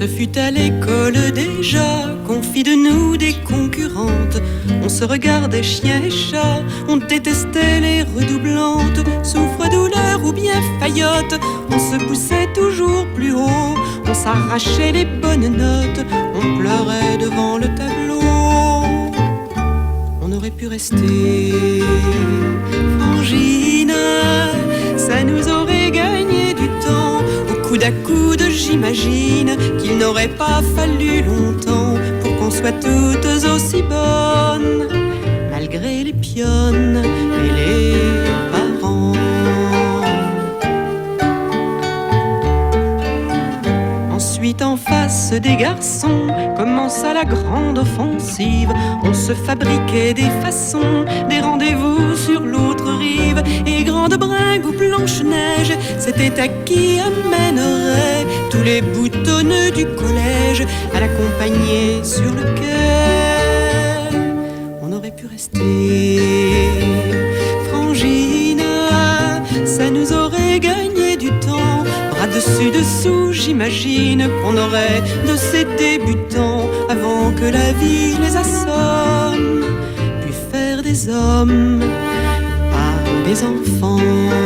fut à l'école déjà qu'on fit de nous des concurrentes. On se regardait chien et chat, on détestait les redoublantes. Souffre, douleur ou bien faillotte, on se poussait toujours plus haut. On s'arrachait les bonnes notes, on pleurait devant le tableau. On aurait pu rester frangine, ça nous aurait gagné du temps. Au coude à coude, j'imagine qu'il n'aurait pas fallu longtemps pour qu'on soit toutes aussi bonnes, malgré les pionnes et les parents. Ensuite, en face des garçons, commença la grande offensive. On se fabriquait des façons, des rendez-vous sur l'autre rive. Et grande bringue ou Blanche-Neige, c'était à qui amènerait tous les boutonneux du collège à l'accompagner sur le quai. On aurait pu rester frangine, ça nous aurait gagné du temps. Bras dessus dessous, j'imagine qu'on aurait de ces débutants avant que la vie les assomme, puis faire des hommes par des enfants.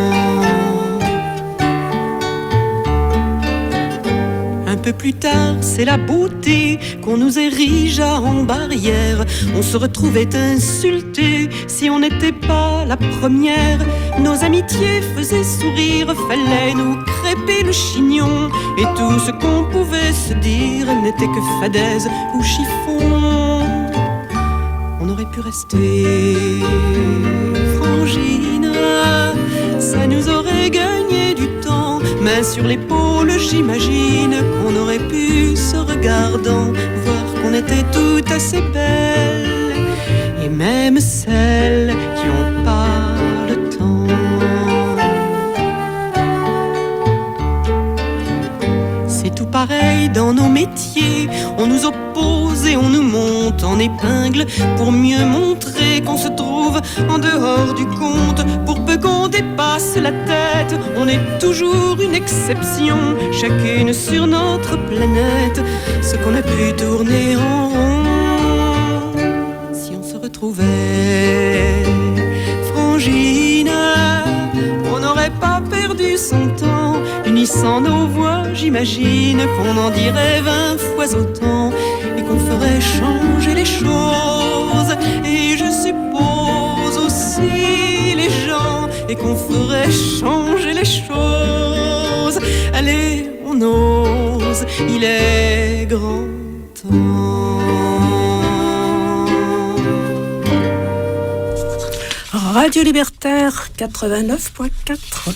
Un peu plus tard, c'est la beauté qu'on nous érigea en barrière. On se retrouvait insultés si on n'était pas la première. Nos amitiés faisaient sourire, fallait nous crêper le chignon. Et tout ce qu'on pouvait se dire n'était que fadaise ou chiffon. On aurait pu rester frangine, ça nous aurait gagné du temps. Main sur l'épaule, j'imagine qu'on aurait pu, se regardant, voir qu'on était toutes assez belles. Et même celles qui ont pas le temps. C'est tout pareil dans nos métiers, on nous oppose et on nous monte en épingle pour mieux montrer qu'on se trouve en dehors du compte. Pour peu qu'on dépasse la tête, on est toujours une exception, chacune sur notre planète, ce qu'on a pu tourner en rond. Si on se retrouvait frangine, on n'aurait pas perdu son temps, unissant nos voix, j'imagine qu'on en dirait 20 fois autant et qu'on ferait changer les choses. Et je suppose aussi les gens, et qu'on ferait changer les choses. Allez, on ose, il est grand temps. Radio Libertaire 89.4.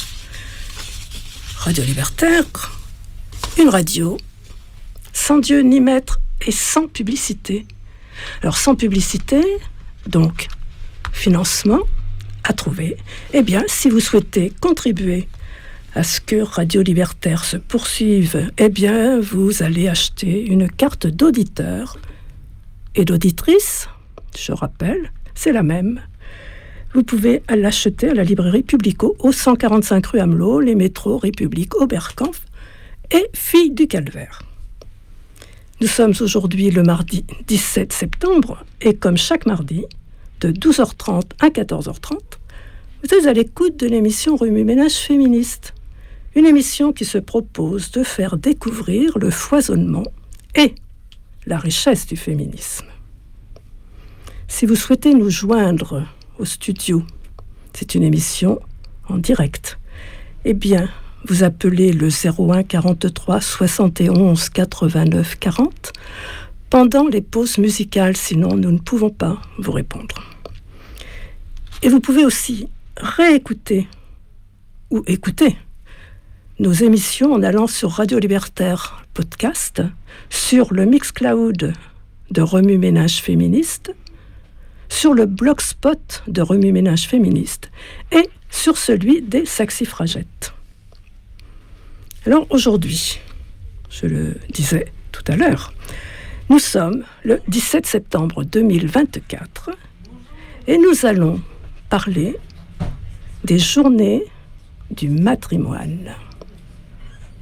Radio Libertaire, une radio sans Dieu ni maître et sans publicité. Alors sans publicité, donc financement à trouver. Eh bien, si vous souhaitez contribuer à ce que Radio Libertaire se poursuive, eh bien, vous allez acheter une carte d'auditeur et d'auditrice. Je rappelle, c'est la même. Vous pouvez l'acheter à la librairie Publico, au 145 rue Amelot, les métros République, Oberkampf et Filles du Calvaire. Nous sommes aujourd'hui le mardi 17 septembre et comme chaque mardi, de 12h30 à 14h30, vous êtes à l'écoute de l'émission Remue-Ménage féministe. Une émission qui se propose de faire découvrir le foisonnement et la richesse du féminisme. Si vous souhaitez nous joindre au studio, c'est une émission en direct, eh bien, vous appelez le 01 43 71 89 40 pendant les pauses musicales, sinon nous ne pouvons pas vous répondre. Et vous pouvez aussi réécouter ou écouter nos émissions en allant sur Radio Libertaire Podcast, sur le Mixcloud de Remue-Ménage féministe, sur le blogspot de Remue-Ménage féministe et sur celui des Saxifragettes. Alors aujourd'hui, je le disais tout à l'heure, nous sommes le 17 septembre 2024 et nous allons parler des journées du matrimoine.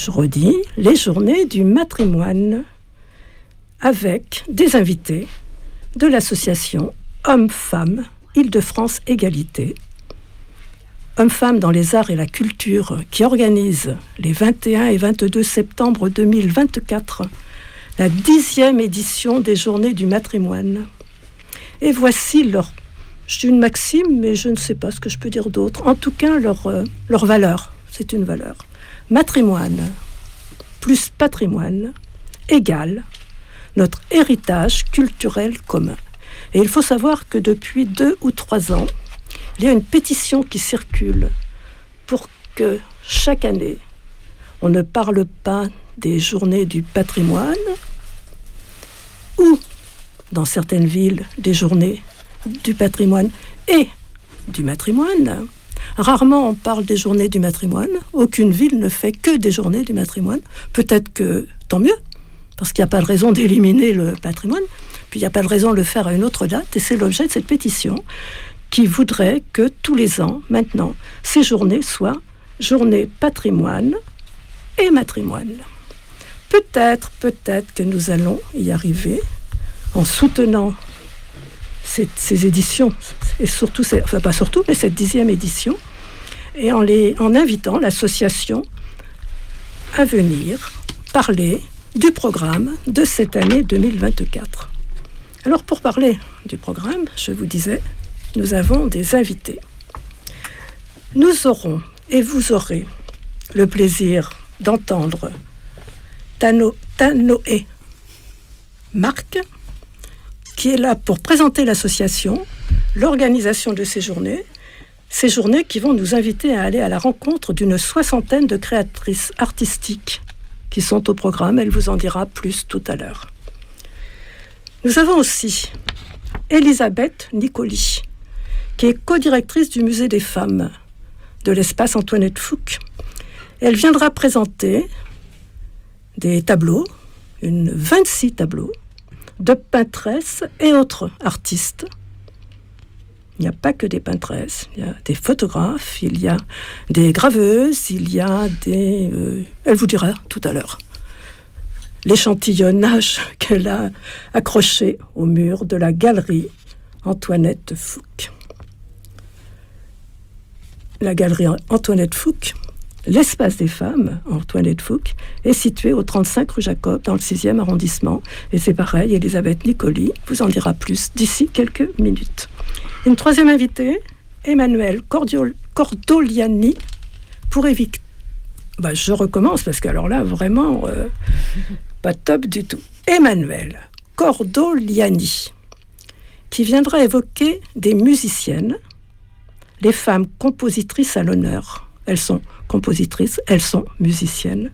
je redis, les journées du matrimoine avec des invités de l'association Hommes-Femmes Île-de-France Égalité. Hommes-Femmes dans les arts et la culture qui organise les 21 et 22 septembre 2024 la 10e édition des Journées du matrimoine. Et voici je dis une maxime, mais je ne sais pas ce que je peux dire d'autre. En tout cas, leur valeur, c'est une valeur. Matrimoine plus patrimoine égale notre héritage culturel commun. Et il faut savoir que depuis 2 ou 3 ans, il y a une pétition qui circule pour que chaque année, on ne parle pas des journées du patrimoine ou, dans certaines villes, des journées du patrimoine et du matrimoine. Rarement on parle des journées du matrimoine. Aucune ville ne fait que des journées du matrimoine. Peut-être que tant mieux, parce qu'il n'y a pas de raison d'éliminer le patrimoine, puis il n'y a pas de raison de le faire à une autre date, et c'est l'objet de cette pétition qui voudrait que tous les ans, maintenant, ces journées soient journées patrimoine et matrimoine. Peut-être que nous allons y arriver en soutenant ces éditions, et surtout, pas surtout, mais cette 10e édition, et en invitant l'association à venir parler du programme de cette année 2024. Alors, pour parler du programme, je vous disais, nous avons des invités. Nous aurons, et vous aurez, le plaisir d'entendre Tanoé Marc, qui est là pour présenter l'association, l'organisation de ces journées qui vont nous inviter à aller à la rencontre d'une 60aine de créatrices artistiques qui sont au programme. Elle vous en dira plus tout à l'heure. Nous avons aussi Elisabeth Nicoli, qui est co-directrice du Musée des femmes de l'espace Antoinette Fouque. Elle viendra présenter des tableaux, 26 tableaux, de peintresses et autres artistes. Il n'y a pas que des peintresses, il y a des photographes, il y a des graveuses, il y a des... elle vous dira tout à l'heure l'échantillonnage qu'elle a accroché au mur de la galerie Antoinette Fouque. La galerie Antoinette Fouque, l'espace des femmes, Antoinette Fouque, est situé au 35 rue Jacob, dans le 6e arrondissement. Et c'est pareil, Elisabeth Nicoli vous en dira plus d'ici quelques minutes. Une 3e invitée, Emmanuel Cordoliani, pour éviter... je recommence, parce que alors là, vraiment, pas top du tout. Emmanuel Cordoliani, qui viendra évoquer des musiciennes, les femmes compositrices à l'honneur. Elles sont compositrices, elles sont musiciennes.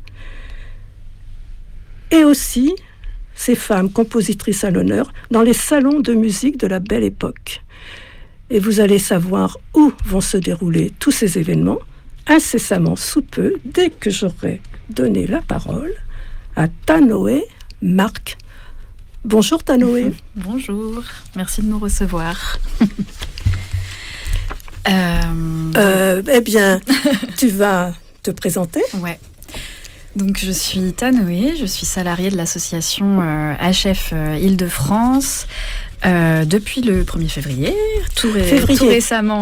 Et aussi, ces femmes compositrices à l'honneur dans les salons de musique de la Belle Époque. Et vous allez savoir où vont se dérouler tous ces événements incessamment sous peu, dès que j'aurai donné la parole à Tanoé Marc. Bonjour Tanoé. Bonjour, merci de nous recevoir. Eh bien, tu vas te présenter. Ouais. Donc, je suis Tanoé, je suis salariée de l'association HF Île-de-France depuis le 1er février, tout récemment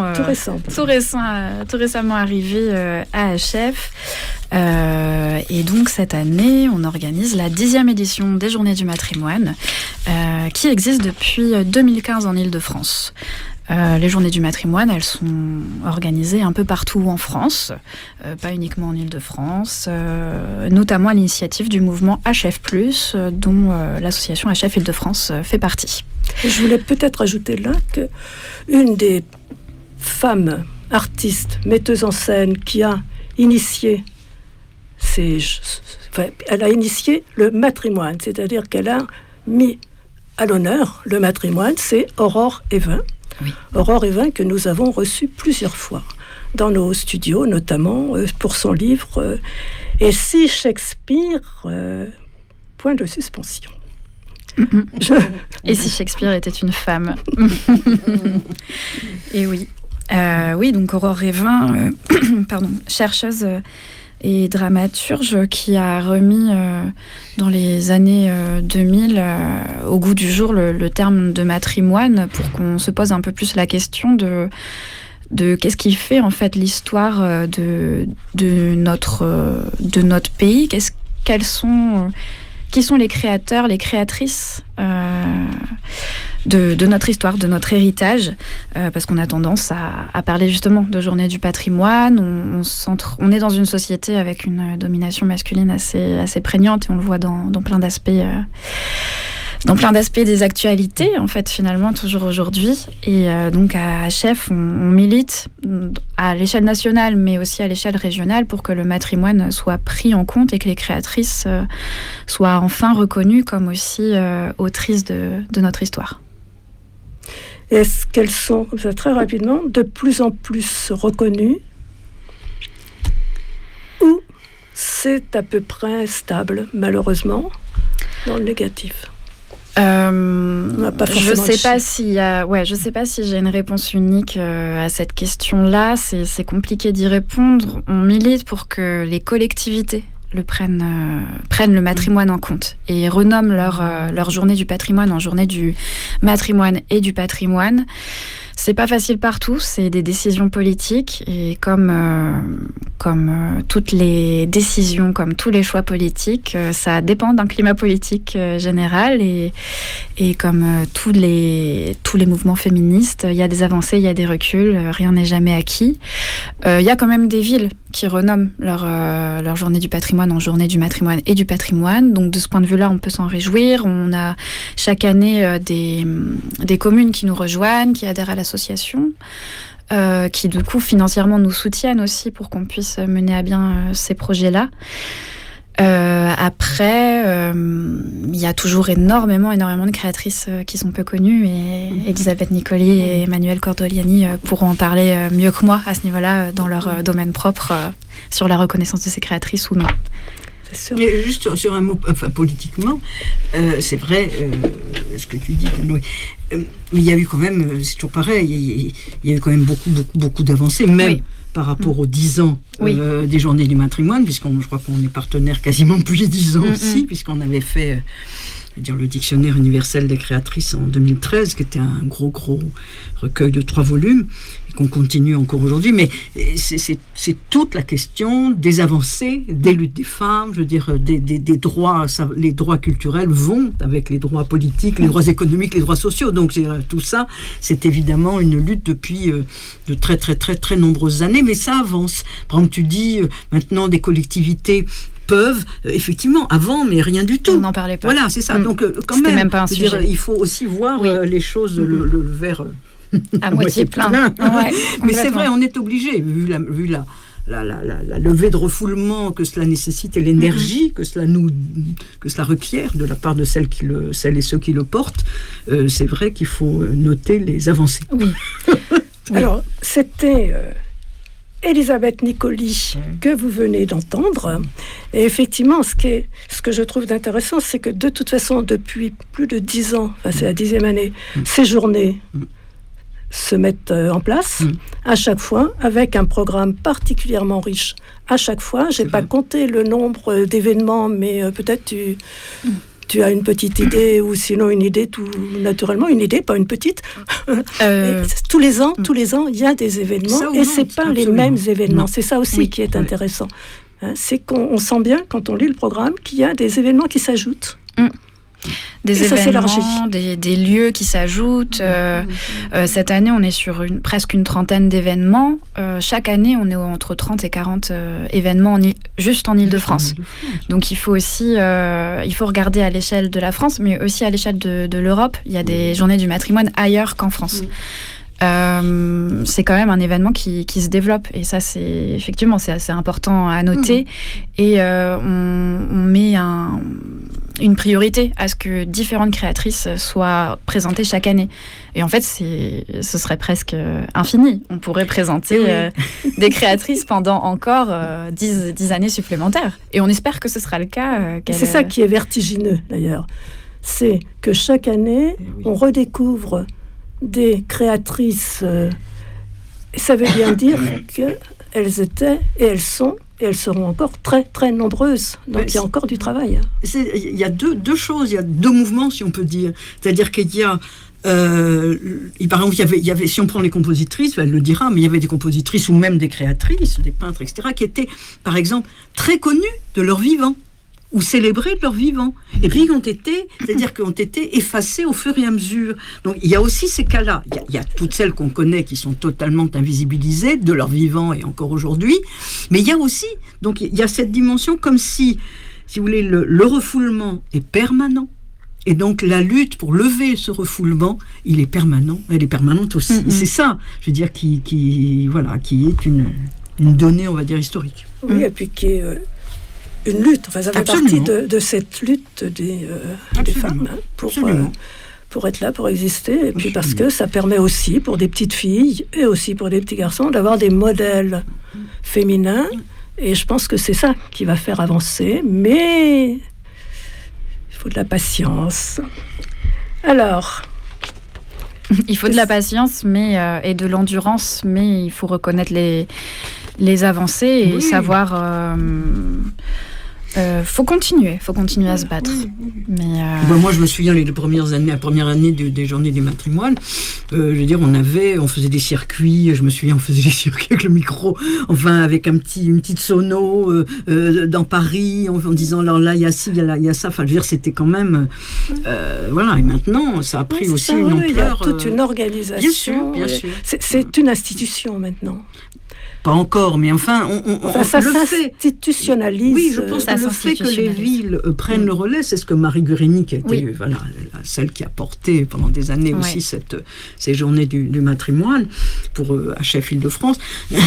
arrivé à HF. Et donc, cette année, on organise la 10e édition des Journées du matrimoine qui existe depuis 2015 en Île-de-France. Les Journées du matrimoine, elles sont organisées un peu partout en France, pas uniquement en Île-de-France, notamment à l'initiative du mouvement HF+, dont l'association HF Île-de-France fait partie. Je voulais peut-être ajouter là qu'une des femmes artistes, metteuses en scène, qui a initié elle a initié le matrimoine, c'est-à-dire qu'elle a mis à l'honneur le matrimoine, c'est Aurore Evin. Oui. Aurore Evin que nous avons reçue plusieurs fois dans nos studios, notamment pour son livre Et si Shakespeare, point de suspension. Et si Shakespeare était une femme. Et oui. Oui, donc Aurore Evin, chercheuse et dramaturge qui a remis dans les années 2000 au goût du jour le terme de matrimoine pour qu'on se pose un peu plus la question de qu'est-ce qui fait en fait l'histoire de notre pays, qui sont les créateurs, les créatrices de notre histoire, de notre héritage, parce qu'on a tendance à parler justement de journée du patrimoine. On est dans une société avec une domination masculine assez prégnante, et on le voit dans plein d'aspects. Dans plein d'aspects des actualités, en fait, finalement, toujours aujourd'hui. Et donc, à HF, on milite à l'échelle nationale, mais aussi à l'échelle régionale, pour que le matrimoine soit pris en compte et que les créatrices soient enfin reconnues comme aussi autrices de notre histoire. Est-ce qu'elles sont, comme ça, très rapidement, de plus en plus reconnues, ou c'est à peu près stable, malheureusement, dans le négatif? Je sais pas si j'ai une réponse unique à cette question-là. C'est compliqué d'y répondre. On milite pour que les collectivités prennent le matrimoine en compte et renomment leur journée du patrimoine en journée du matrimoine et du patrimoine. C'est pas facile partout, c'est des décisions politiques, et comme toutes les décisions, comme tous les choix politiques, ça dépend d'un climat politique général, et comme tous les mouvements féministes, il y a des avancées, il y a des reculs, rien n'est jamais acquis. Il y a quand même des villes qui renomment leur journée du patrimoine en journée du matrimoine et du patrimoine, donc de ce point de vue-là, on peut s'en réjouir. On a chaque année des communes qui nous rejoignent, qui adhèrent à l'association, qui du coup financièrement nous soutiennent aussi pour qu'on puisse mener à bien ces projets-là. Après, il y a toujours énormément de créatrices qui sont peu connues, et Elisabeth Nicoli et Emmanuelle Cordoliani pourront en parler mieux que moi à ce niveau-là, dans leur domaine propre, sur la reconnaissance de ces créatrices ou non. Mais juste sur un mot, politiquement, c'est vrai ce que tu dis, Louis. Il y a eu quand même, c'est toujours pareil, il y a eu quand même beaucoup d'avancées, même par rapport aux 10 ans des journées du matrimoine, je crois qu'on est partenaire quasiment depuis les 10 ans aussi, puisqu'on avait fait le dictionnaire universel des créatrices en 2013, qui était un gros recueil de 3 volumes, et qu'on continue encore aujourd'hui. Mais c'est toute la question des avancées, des luttes des femmes, des droits. Les droits culturels vont avec les droits politiques, les droits économiques, les droits sociaux. Donc tout ça, c'est évidemment une lutte depuis de très très très très nombreuses années, mais ça avance. Par exemple, tu dis maintenant des collectivités peuvent, effectivement, avant, mais rien du tout. On n'en parlait pas. Voilà, c'est ça. Donc, quand même pas un sujet. Il faut aussi voir les choses, le verre à moitié plein. Ouais, mais c'est vrai, on est obligé, vu la levée de refoulement que cela nécessite et l'énergie que cela requiert de la part de celles et ceux qui le portent. C'est vrai qu'il faut noter les avancées. Oui. Alors, c'était Elisabeth Nicoli que vous venez d'entendre. Et effectivement, ce que je trouve d'intéressant, c'est que de toute façon, depuis plus de 10 ans, c'est la 10e année, ces journées se mettent en place à chaque fois, avec un programme particulièrement riche à chaque fois. Je n'ai pas compté le nombre d'événements, mais peut-être tu as une petite idée, ou sinon une idée tout naturellement, une idée, pas une petite. Tous les ans, il y a des événements, et c'est pas les mêmes événements. Non. C'est ça aussi qui est intéressant. C'est qu'on sent bien, quand on lit le programme, qu'il y a des événements qui s'ajoutent. Des événements, des lieux qui s'ajoutent. Cette année, on est sur presque une trentaine d'événements. Chaque année, on est entre 30 et 40 événements juste en Île-de-France. Donc, il faut aussi regarder à l'échelle de la France, mais aussi à l'échelle de l'Europe. Il y a des journées du matrimoine ailleurs qu'en France. C'est quand même un événement qui se développe, et ça c'est assez important à noter. Et on met une priorité à ce que différentes créatrices soient présentées chaque année. Et en fait, ce serait presque infini. On pourrait présenter des créatrices pendant encore 10 années supplémentaires. Et on espère que ce sera le cas. C'est ça qui est vertigineux, d'ailleurs. C'est que chaque année, on redécouvre des créatrices. Ça veut bien dire qu'elles étaient et elles sont et elles seront encore très, très nombreuses. Donc il y a encore du travail. Il y a deux choses, il y a deux mouvements, si on peut dire. C'est-à-dire qu'il y a... par exemple, il y avait, si on prend les compositrices, elle le dira, mais il y avait des compositrices ou même des créatrices, des peintres, etc., qui étaient, par exemple, très connues de leur vivant, ou célébrées de leur vivant, et puis c'est-à-dire qui ont été effacées au fur et à mesure. Donc il y a aussi ces cas-là. Il y a toutes celles qu'on connaît qui sont totalement invisibilisées de leur vivant et encore aujourd'hui, mais il y a aussi, donc il y a cette dimension comme si vous voulez, le refoulement est permanent. Et donc la lutte pour lever ce refoulement, il est permanent, elle est permanente aussi. Mm-hmm. C'est ça, je veux dire, qui est une donnée, on va dire, historique. Oui, et puis qui est une lutte. Enfin, ça fait partie de cette lutte des femmes pour être là, pour exister. Et puis parce que ça permet aussi pour des petites filles et aussi pour des petits garçons d'avoir des modèles féminins. Et je pense que c'est ça qui va faire avancer. Mais il faut de la patience. Alors... Il faut de la patience et de l'endurance, mais il faut reconnaître les avancées et savoir... faut continuer à se battre. Mais moi, je me souviens la première année des Journées du matrimoine. Je veux dire, on faisait des circuits. Je me souviens, on faisait des circuits avec le micro, enfin avec une petite sono dans Paris, en disant alors là il y a ci, il y a ça. Enfin, je veux dire, c'était quand même voilà. Et maintenant, ça a pris aussi une ampleur. Il y a toute une organisation. Bien sûr. C'est une institution maintenant. Pas encore, mais enfin, ça le s'institutionnalise. Oui, je pense que le fait que les villes prennent le relais, c'est ce que Marie Guérini, qui a été celle qui a porté pendant des années aussi ces journées du matrimoine pour HF Île-de-France.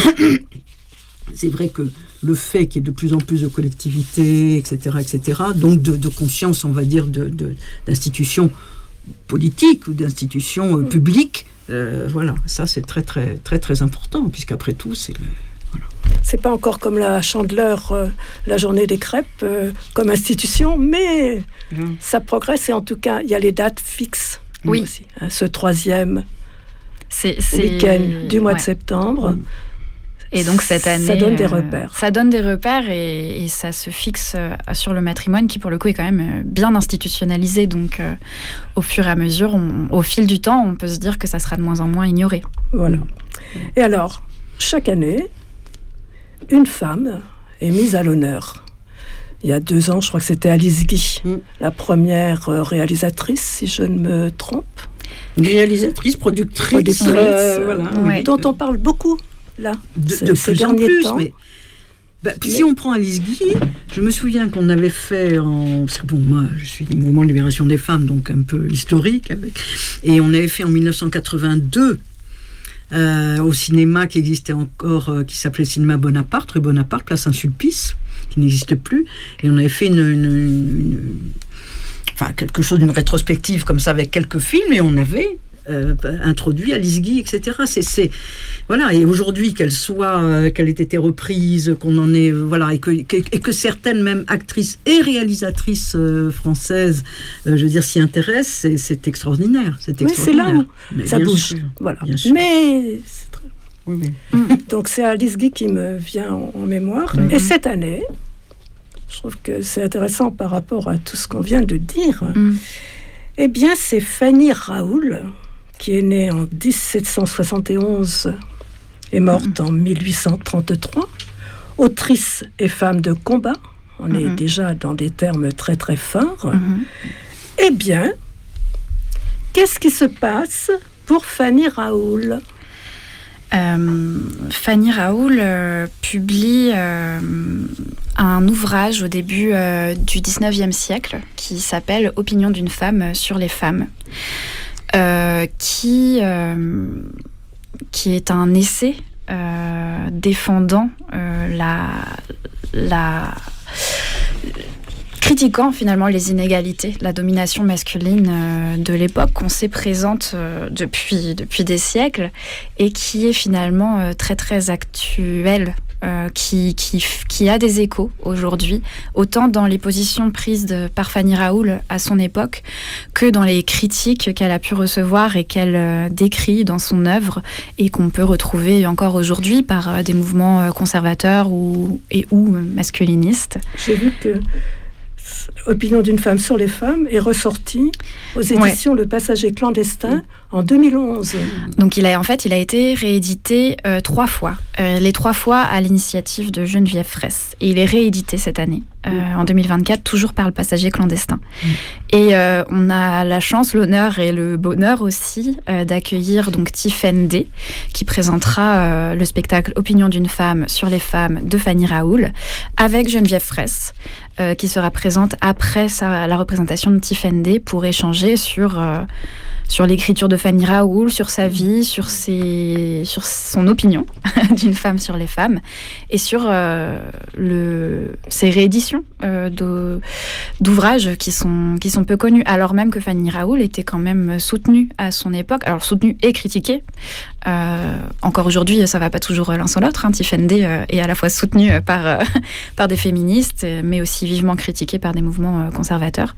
C'est vrai que le fait qu'il y ait de plus en plus de collectivités, etc., donc de conscience, on va dire, d'institutions politiques ou d'institutions publiques, voilà, ça c'est très très très très important, puisqu'après tout c'est pas encore comme la Chandeleur, la journée des crêpes comme institution, mais ça progresse, et en tout cas il y a les dates fixes aussi, ce 3e week-end du mois de septembre. Et donc cette année, ça donne des repères. Ça donne des repères et ça se fixe sur le matrimoine qui pour le coup est quand même bien institutionnalisé. Donc au fur et à mesure, au fil du temps, on peut se dire que ça sera de moins en moins ignoré. Voilà. Et alors, chaque année, une femme est mise à l'honneur. Il y a 2 ans, je crois que c'était Alice Guy, la première réalisatrice, si je ne me trompe. Réalisatrice, productrice. Dont on parle beaucoup. Là, de plus en plus, mais si on prend Alice Guy, je me souviens qu'on avait fait parce que moi je suis du mouvement de libération des femmes, donc un peu historique, et on avait fait en 1982 au cinéma qui existait encore, qui s'appelait Cinéma Bonaparte, rue Bonaparte, place Saint-Sulpice, qui n'existe plus, et on avait fait quelque chose d'une rétrospective comme ça avec quelques films, et on avait introduit Alice Guy, etc. Voilà, et aujourd'hui qu'elle ait été reprise, qu'on en ait, voilà, et que certaines même actrices et réalisatrices françaises, je veux dire, s'y intéressent, c'est extraordinaire. Oui, c'est là où ça bouge. Sûr, voilà. Mais c'est très... oui. Donc c'est Alice Guy qui me vient en mémoire. Et cette année, je trouve que c'est intéressant par rapport à tout ce qu'on vient de dire. Eh bien, c'est Fanny Raoul, qui est née en 1771 et morte en 1833, autrice et femme de combat. On est déjà dans des termes très très forts. Eh bien, qu'est-ce qui se passe pour Fanny Raoul ? Fanny Raoul publie un ouvrage au début du 19e siècle qui s'appelle « Opinion d'une femme sur les femmes », qui est un essai défendant critiquant finalement les inégalités, la domination masculine de l'époque qu'on sait présente depuis des siècles et qui est finalement très très actuelle qui a des échos aujourd'hui, autant dans les positions prises par Fanny Raoul à son époque, que dans les critiques qu'elle a pu recevoir et qu'elle décrit dans son œuvre, et qu'on peut retrouver encore aujourd'hui par des mouvements conservateurs ou masculinistes. J'ai vu que Opinion d'une femme sur les femmes est ressorti aux éditions Le Passager clandestin en 2011. Donc il a été réédité 3 fois. Les 3 fois à l'initiative de Geneviève Fraisse. Et il est réédité cette année, en 2024, toujours par Le Passager clandestin. Et on a la chance, l'honneur et le bonheur aussi d'accueillir donc Tiffaine D, qui présentera le spectacle Opinion d'une femme sur les femmes de Fanny Raoul, avec Geneviève Fraisse, qui sera présente après la représentation de Tiffaine D pour échanger sur l'écriture de Fanny Raoul, sur sa vie, sur son opinion d'une femme sur les femmes, et sur ses rééditions d'ouvrages qui sont peu connus, alors même que Fanny Raoul était quand même soutenue à son époque, alors soutenue et critiquée. Encore aujourd'hui, ça va pas toujours l'un sans l'autre. Tiffaine D est à la fois soutenue par des féministes, mais aussi vivement critiquée par des mouvements conservateurs.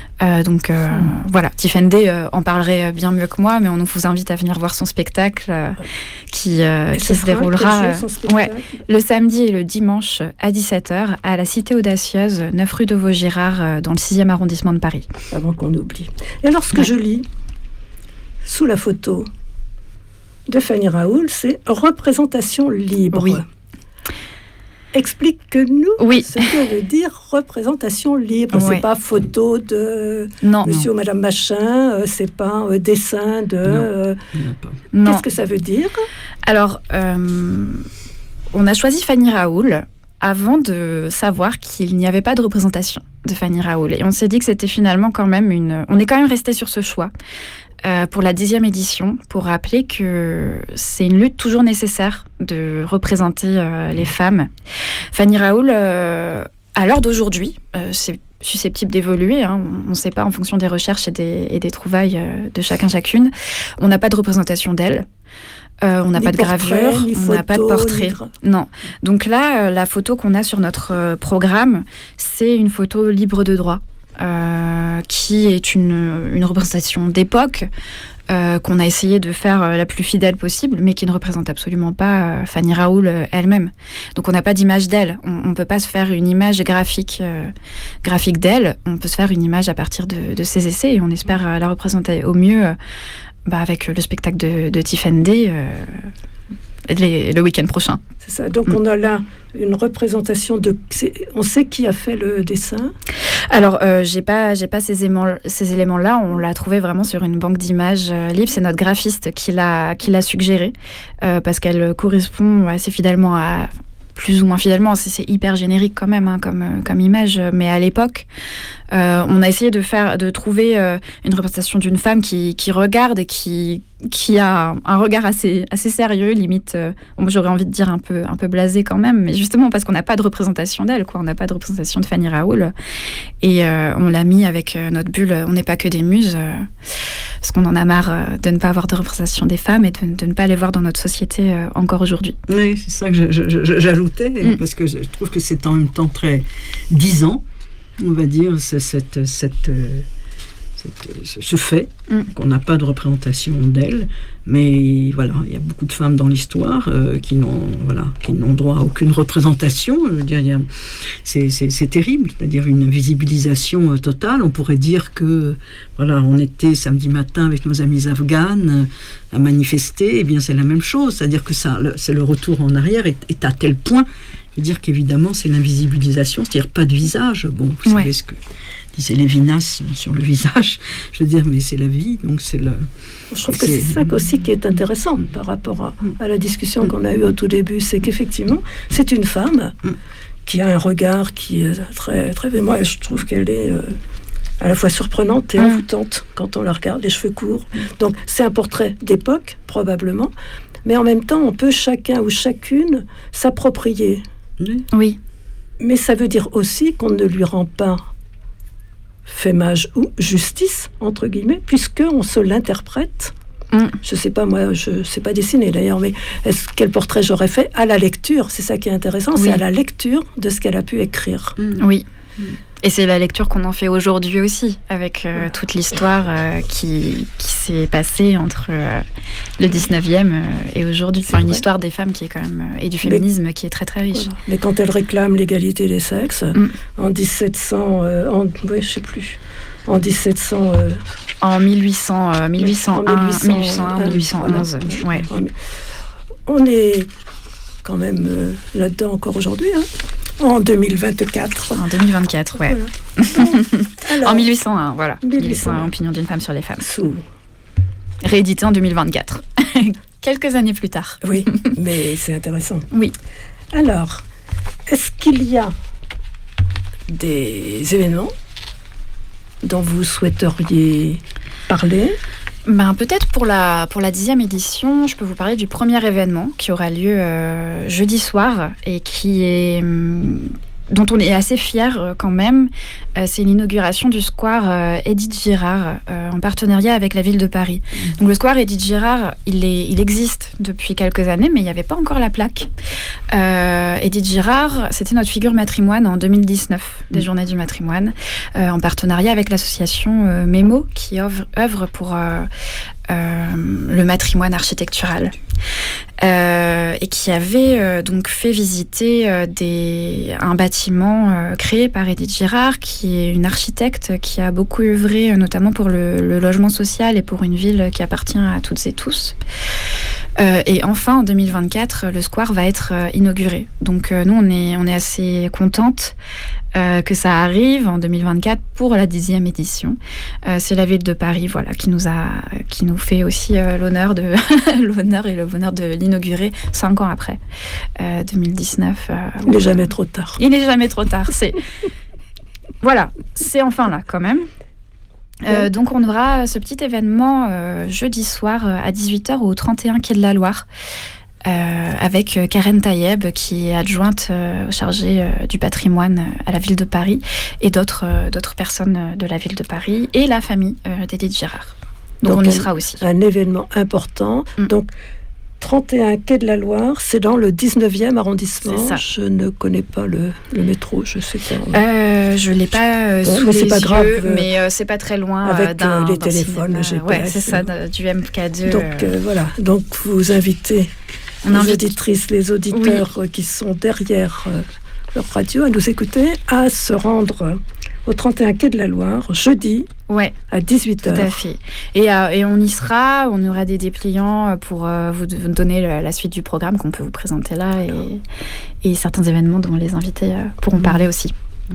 Voilà, Tiffaine D en parlerait bien mieux que moi, mais on vous invite à venir voir son spectacle qui se déroulera le samedi et le dimanche à 17h à la Cité Audacieuse, 9 rue de Vaugirard, dans le 6e arrondissement de Paris. Avant qu'on oublie. Et alors, ce que je lis sous la photo de Fanny Raoul, c'est représentation libre. Oui. Explique-nous ce que veut dire représentation libre. Oui. C'est pas photo de monsieur ou madame machin, c'est pas dessin de... Non. Qu'est-ce que ça veut dire ? Alors, on a choisi Fanny Raoul avant de savoir qu'il n'y avait pas de représentation de Fanny Raoul. Et on s'est dit que c'était finalement quand même on est quand même resté sur ce choix. Pour la 10e édition, pour rappeler que c'est une lutte toujours nécessaire de représenter les femmes. Fanny Raoul, à l'heure d'aujourd'hui, c'est susceptible d'évoluer, on ne sait pas en fonction des recherches et des trouvailles de chacune. On n'a pas de représentation d'elle. On n'a pas de gravure, on n'a pas de portrait. Non. Donc là, la photo qu'on a sur notre programme, c'est une photo libre de droit. Qui est une représentation d'époque qu'on a essayé de faire la plus fidèle possible, mais qui ne représente absolument pas Fanny Raoul elle-même. Donc on n'a pas d'image d'elle. On ne peut pas se faire une image graphique d'elle. On peut se faire une image à partir de ses essais, et on espère la représenter au mieux avec le spectacle de Tiffaine D le week-end prochain. C'est ça. Donc on a là une représentation on sait qui a fait le dessin. Alors j'ai pas ces éléments-là. On l'a trouvé vraiment sur une banque d'images libre. C'est notre graphiste qui l'a suggéré parce qu'elle correspond assez fidèlement à... Plus ou moins fidèlement, c'est hyper générique quand même comme image, mais à l'époque, on a essayé de trouver une représentation d'une femme qui regarde et qui a un regard assez sérieux, limite, j'aurais envie de dire un peu blasé quand même, mais justement parce qu'on n'a pas de représentation d'elle, on n'a pas de représentation de Fanny Raoul, et on l'a mis avec notre bulle On n'est pas que des muses, parce qu'on en a marre de ne pas avoir de représentation des femmes et de ne pas les voir dans notre société encore aujourd'hui. Oui, c'est ça que j'ajoutais, parce que je trouve que c'est en même temps très disant, on va dire, ce fait qu'on n'a pas de représentation d'elle, mais voilà, il y a beaucoup de femmes dans l'histoire qui n'ont droit à aucune représentation. Je veux dire, c'est terrible, c'est-à-dire une invisibilisation totale. On pourrait dire que on était samedi matin avec nos amies afghanes à manifester, et bien c'est la même chose, c'est-à-dire que c'est le retour en arrière est à tel point, je veux dire qu'évidemment c'est l'invisibilisation, c'est-à-dire pas de visage. Bon, vous savez ce que disait Lévinas sur le visage, je veux dire, mais c'est la vie, donc c'est le... Je trouve que c'est ça aussi qui est intéressant par rapport à la discussion qu'on a eue au tout début, c'est qu'effectivement, c'est une femme qui a un regard qui est très, très... Moi, je trouve qu'elle est à la fois surprenante et envoûtante quand on la regarde, les cheveux courts. Donc, c'est un portrait d'époque, probablement, mais en même temps, on peut chacun ou chacune s'approprier. Oui. Mais ça veut dire aussi qu'on ne lui rend pas fémage ou justice, entre guillemets, puisqu'on se l'interprète Je sais pas, moi, je sais pas dessiner d'ailleurs, mais quel portrait j'aurais fait à la lecture? C'est ça qui est intéressant, c'est à la lecture de ce qu'elle a pu écrire. Oui. Et c'est la lecture qu'on en fait aujourd'hui aussi, avec toute l'histoire qui s'est passée entre le 19e et aujourd'hui. Enfin, une histoire des femmes qui est quand même, et du féminisme qui est très très riche. Voilà. Mais quand elle réclame l'égalité des sexes, en 1700, je sais plus, en 1700... en 1801, 1811. Ouais. On est quand même là-dedans encore aujourd'hui, hein. En 2024. En 2024, ouais. Voilà. Alors, en 1801, voilà. 1801, Opinion d'une femme sur les femmes. Sous. Réédité en 2024. Quelques années plus tard. Oui, mais c'est intéressant. Oui. Alors, est-ce qu'il y a des événements dont vous souhaiteriez parler ? Peut-être pour la 10e édition, je peux vous parler du premier événement qui aura lieu jeudi soir et dont on est assez fiers quand même. C'est l'inauguration du square Édith Girard en partenariat avec la ville de Paris. Donc le square Édith Girard, il existe depuis quelques années, mais il n'y avait pas encore la plaque. Édith Girard, c'était notre figure matrimoine en 2019, des Journées du matrimoine, en partenariat avec l'association Mémo, qui œuvre pour le matrimoine architectural. Et qui avait donc fait visiter un bâtiment créé par Édith Girard, qui est une architecte qui a beaucoup œuvré notamment pour le logement social et pour une ville qui appartient à toutes et tous. Et enfin, en 2024, le square va être inauguré. Donc nous, on est assez contentes que ça arrive en 2024 pour la 10e édition. C'est la ville de Paris, voilà, qui nous fait aussi l'honneur et le bonheur de l'inaugurer 5 ans après, 2019. Il n'est jamais trop tard. Il n'est jamais trop tard. Voilà, c'est enfin là quand même. Donc on aura ce petit événement jeudi soir à 18h au 31 Quai de la Loire. Avec Karen Tayeb, qui est adjointe chargée du patrimoine à la ville de Paris, et d'autres personnes de la ville de Paris, et la famille d'Édith Girard. Donc on y sera aussi. Un événement important. Donc 31 Quai de la Loire, c'est dans le 19e arrondissement. C'est ça. Je ne connais pas le métro, je sais pas. Je ne l'ai pas sous mais les c'est pas yeux, grave, mais c'est pas très loin avec les d'un téléphones, le GPS. Ouais, c'est ça, du MK2. Donc voilà, donc vous invitez les auditrices, les auditeurs qui sont derrière leur radio à nous écouter, à se rendre au 31 Quai de la Loire, jeudi, à 18h. Tout à fait. Et on y sera, on aura des dépliants pour vous donner la suite du programme qu'on peut vous présenter là, et certains événements dont les invités pourront parler aussi.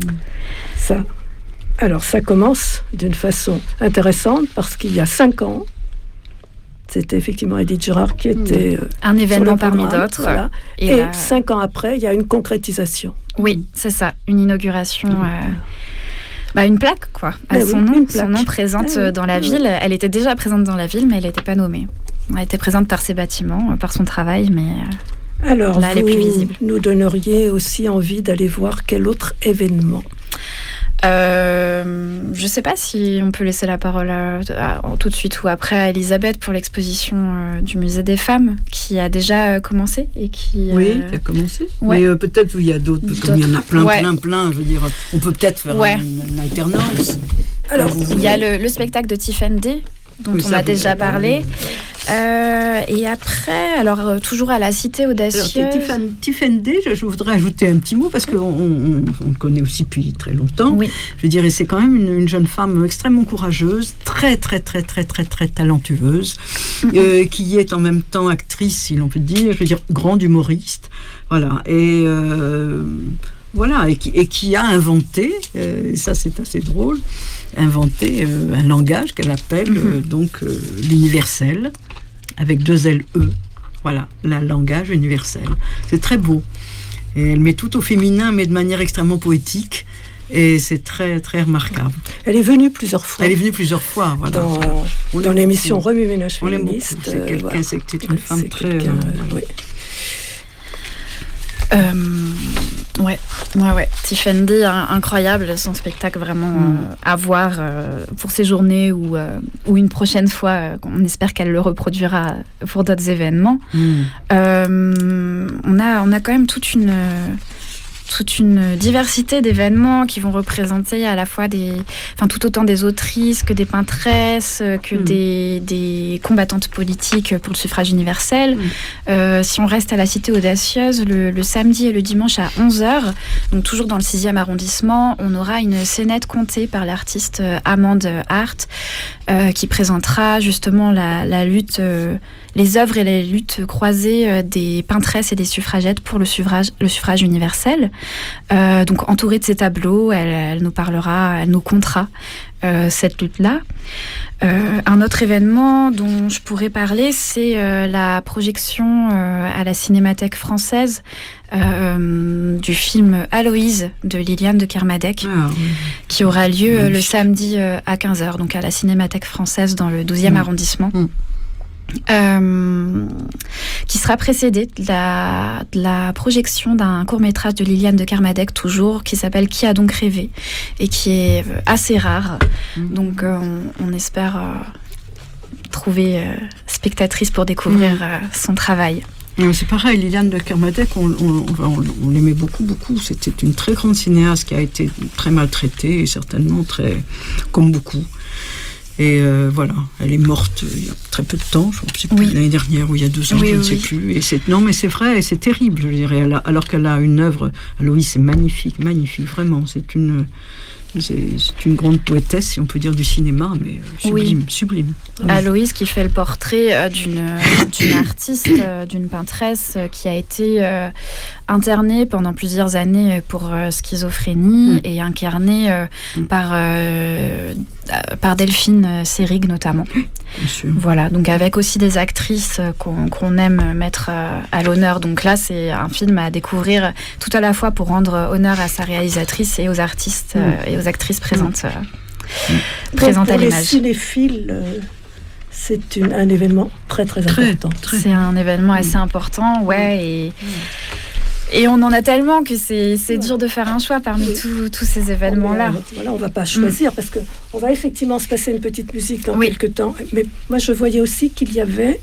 Alors ça commence d'une façon intéressante, parce qu'il y a 5 ans, c'était effectivement Édith Girard qui était un événement parmi d'autres. Voilà. Et 5 ans après, il y a une concrétisation. Oui, c'est ça, une inauguration... une plaque, quoi, son nom présente dans la ville. Elle était déjà présente dans la ville, mais elle n'était pas nommée. Elle était présente par ses bâtiments, par son travail, mais alors, là, elle est plus visible. Nous donneriez aussi envie d'aller voir quel autre événement? Je ne sais pas si on peut laisser la parole tout de suite ou après à Elisabeth pour l'exposition du Musée des Femmes, qui a déjà commencé et qui... Oui, qui a commencé. Ouais. Mais peut-être il y a d'autres, comme il y en a plein, je veux dire, on peut peut-être faire une alternance. Alors, il y a le spectacle de Tiffany D, dont on a déjà parlé. Et après, alors toujours à la Cité Audacieuse. Tiffany D, je voudrais ajouter un petit mot parce qu'on le connaît aussi depuis très longtemps. Oui. Je dirais, c'est quand même une jeune femme extrêmement courageuse, très talentueuse, qui est en même temps actrice, si l'on peut dire, je veux dire, grande humoriste. Voilà. Et qui a inventé, et ça c'est assez drôle, inventé un langage qu'elle appelle l'universel, avec 2 L-E. Voilà, le langage universel. C'est très beau. Et elle met tout au féminin, mais de manière extrêmement poétique. Et c'est très, très remarquable. Elle est venue plusieurs fois. Voilà. Dans l'émission Remue Ménage On l'aime féministe. beaucoup. C'est une femme très... Ouais. Tiffany, incroyable, son spectacle vraiment à voir pour ces journées ou une prochaine fois. On espère qu'elle le reproduira pour d'autres événements. On a quand même toute une diversité d'événements qui vont représenter à la fois tout autant des autrices que des peintresses, que des combattantes politiques pour le suffrage universel. Si on reste à la Cité Audacieuse, le samedi et le dimanche à 11h, donc toujours dans le 6e arrondissement, on aura une scénette contée par l'artiste Amande Hart qui présentera justement la lutte, les œuvres et les luttes croisées des peintresses et des suffragettes pour le suffrage universel. Donc entourée de ces tableaux, elle nous parlera, elle nous contera cette lutte-là. Un autre événement dont je pourrais parler, c'est la projection à la Cinémathèque française du film Aloïse de Liliane de Kermadec, qui aura lieu le samedi à 15h, donc à la Cinémathèque française dans le 12e arrondissement. Qui sera précédée de la projection d'un court-métrage de Liliane de Kermadec, toujours, qui s'appelle Qui a donc rêvé, et qui est assez rare. Donc on espère trouver spectatrice pour découvrir son travail. C'est pareil, Liliane de Kermadec, on l'aimait beaucoup. C'était une très grande cinéaste qui a été très maltraitée, et certainement très, comme beaucoup. Et voilà, elle est morte il y a très peu de temps, je ne sais plus, l'année dernière ou il y a 2 ans, je ne sais plus. Et non, mais c'est vrai, et c'est terrible, je dirais. Alors qu'elle a une œuvre, Aloïse, c'est magnifique, vraiment. C'est une grande poétesse, si on peut dire, du cinéma, mais sublime. Aloïse qui fait le portrait d'une artiste, d'une peintresse qui a été internée pendant plusieurs années pour schizophrénie et incarnée par Delphine Seyrig notamment. Bien sûr. Voilà, donc avec aussi des actrices qu'on aime mettre à l'honneur. Donc là, c'est un film à découvrir tout à la fois pour rendre honneur à sa réalisatrice et aux artistes et aux actrices présentes à l'image. Pour les cinéphiles, c'est un événement très important. C'est un événement assez important, et on en a tellement que c'est dur de faire un choix parmi tous ces événements-là. Voilà, on ne va pas choisir parce qu'on va effectivement se passer une petite musique dans quelques temps. Mais moi, je voyais aussi qu'il y avait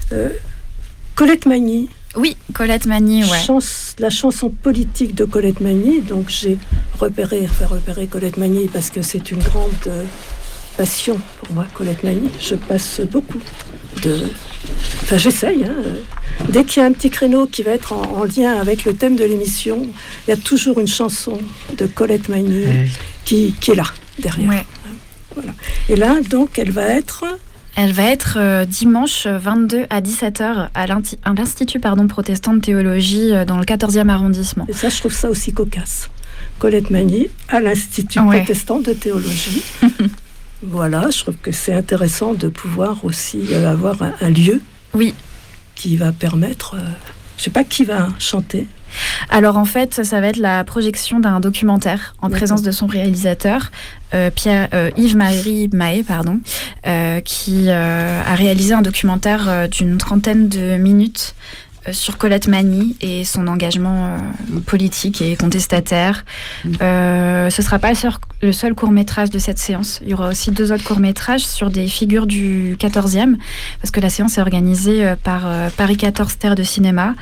Colette Magny. Oui, Colette Magny, la chanson politique de Colette Magny. Donc j'ai repéré Colette Magny parce que c'est une grande passion pour moi, Colette Magny. Je passe beaucoup j'essaye. Dès qu'il y a un petit créneau qui va être en lien avec le thème de l'émission, il y a toujours une chanson de Colette Magny qui est là, derrière. Ouais. Voilà. Et là, donc, elle va être dimanche 22 à 17h à l'Institut protestant de théologie dans le 14e arrondissement. Et ça, je trouve ça aussi cocasse. Colette Magny à l'Institut protestant de théologie. Voilà, je trouve que c'est intéressant de pouvoir aussi avoir un lieu qui va permettre... je ne sais pas qui va chanter. Alors en fait, ça va être la projection d'un documentaire en présence de son réalisateur, Yves-Marie Mahé, qui a réalisé un documentaire d'une 30aine de minutes sur Colette Magny et son engagement politique et contestataire. Ce ne sera pas le seul court-métrage de cette séance. Il y aura aussi 2 autres courts-métrages sur des figures du 14e, parce que la séance est organisée par Paris 14 Terre de Cinéma,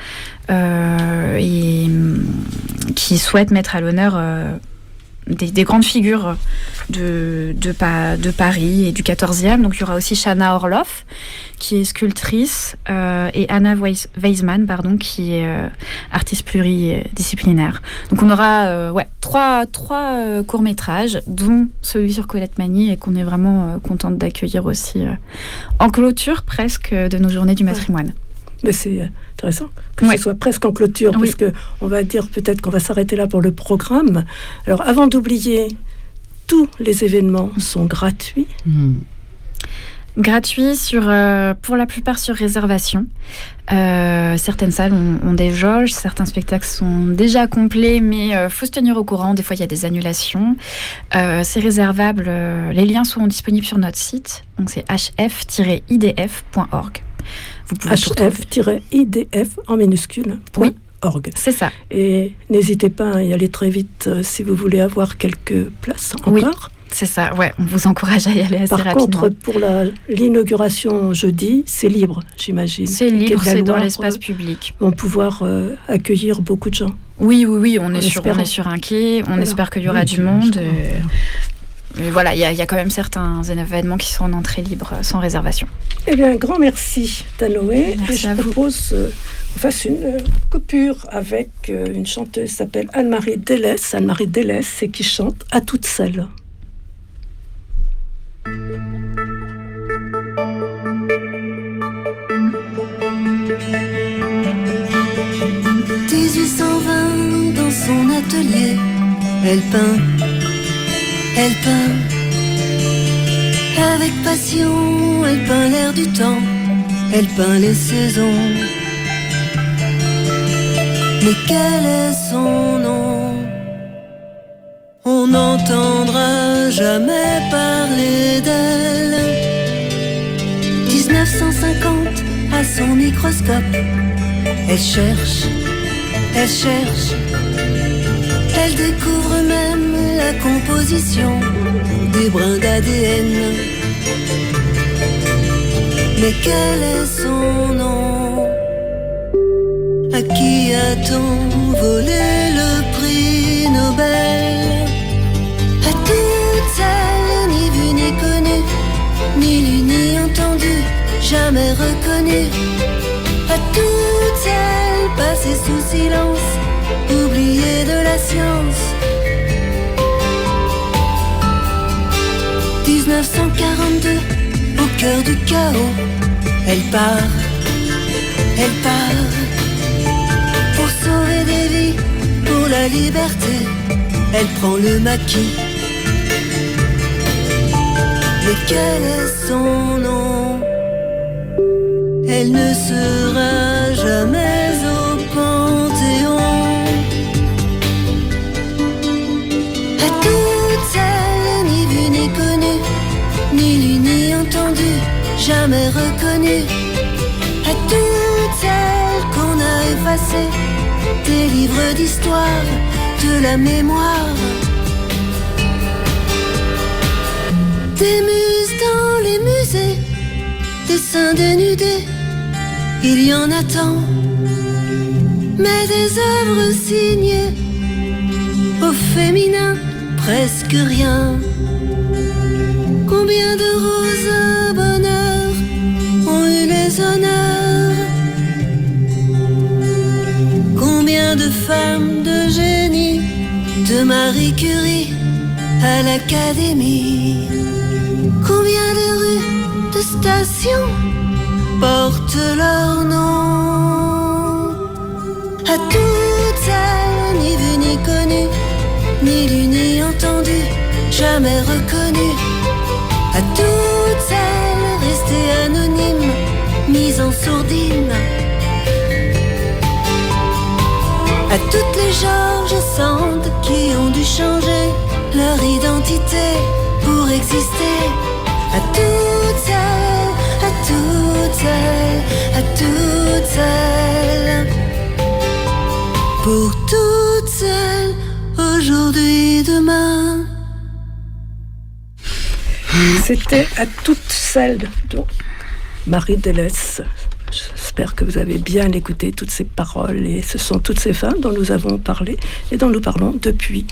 et qui souhaite mettre à l'honneur des grandes figures de Paris et du 14e. Donc il y aura aussi Chana Orloff, qui est sculptrice, et Anna Weisman, qui est artiste pluridisciplinaire. Donc on aura trois courts-métrages, dont celui sur Colette Magny, et qu'on est vraiment contente d'accueillir aussi en clôture presque de nos journées du matrimoine. Mais c'est intéressant que ce soit presque en clôture, parce qu'on va dire peut-être qu'on va s'arrêter là pour le programme. Alors avant d'oublier, tous les événements sont gratuits. Gratuits pour la plupart sur réservation. Certaines salles ont des jauges, certains spectacles sont déjà complets, mais faut se tenir au courant. Des fois, il y a des annulations. C'est réservable. Les liens seront disponibles sur notre site. Donc c'est hf-idf.org. HF-IDF en minuscule. org. C'est ça. Et n'hésitez pas à y aller très vite si vous voulez avoir quelques places encore. Oui, c'est ça, ouais, on vous encourage à y aller assez rapidement. Par contre, pour l'inauguration jeudi, c'est libre, j'imagine. C'est libre, c'est dans l'espace public. Vont pouvoir accueillir beaucoup de gens. Oui, on est sur un quai, on espère qu'il y aura du monde. Mais voilà, il y a quand même certains événements qui sont en entrée libre, sans réservation. Eh bien, un grand merci, Tanoé. Merci à vous. Je propose qu'on fasse une coupure avec une chanteuse qui s'appelle Anne-Marie Delès. Anne-Marie Delès, c'est qui chante « À toutes celles ». 1820 dans son atelier, elle peint avec passion, elle peint l'air du temps, elle peint les saisons. Mais quel est son nom? On n'entendra jamais parler d'elle. 1950 à son microscope, elle cherche, elle découvre même la composition des brins d'ADN. Mais quel est son nom? À qui a-t-on volé le prix Nobel? À toutes celles, ni vues ni connues, ni lues ni entendues, jamais reconnues. À toutes celles passées sous silence, oubliées de la science. 1942, au cœur du chaos, elle part pour sauver des vies, pour la liberté, elle prend le maquis. Mais quel est son nom? Elle ne sera jamais au Panthéon. À toutes celles, ni vues ni connues, ni lues ni entendues, jamais reconnues. À toutes celles qu'on a effacées des livres d'histoire, de la mémoire. Des muses dans les musées, dessins dénudés, il y en a tant. Mais des œuvres signées au féminin, presque rien. Combien de roses bonheur ont eu les honneurs? Combien de femmes de génie, de Marie Curie à l'Académie? Combien de rues, de stations portent leur nom? À toutes celles, ni vues ni connues, ni lues ni entendues, jamais reconnues. À toutes celles restées anonymes, mises en sourdine. À toutes les Georges Sand qui ont dû changer leur identité pour exister. À toutes celles, à toutes celles, à toutes celles. Pour toutes celles, aujourd'hui, demain. C'était à toutes celles, donc Marie Delès. J'espère que vous avez bien écouté toutes ces paroles, et ce sont toutes ces femmes dont nous avons parlé et dont nous parlons depuis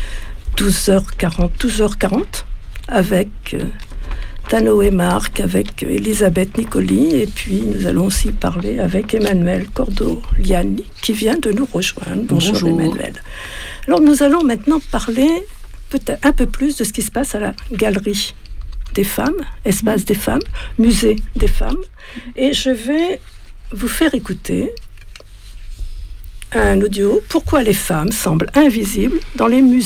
12h40 avec Tanoé Marc, avec Elisabeth Nicoli, et puis nous allons aussi parler avec Emmanuel Cordo-Liani qui vient de nous rejoindre. Bonjour Emmanuel. Alors nous allons maintenant parler peut-être un peu plus de ce qui se passe à la Galerie des femmes, Espace des femmes, Musée des femmes, et je vais vous faire écouter un audio « Pourquoi les femmes semblent invisibles dans les musées ».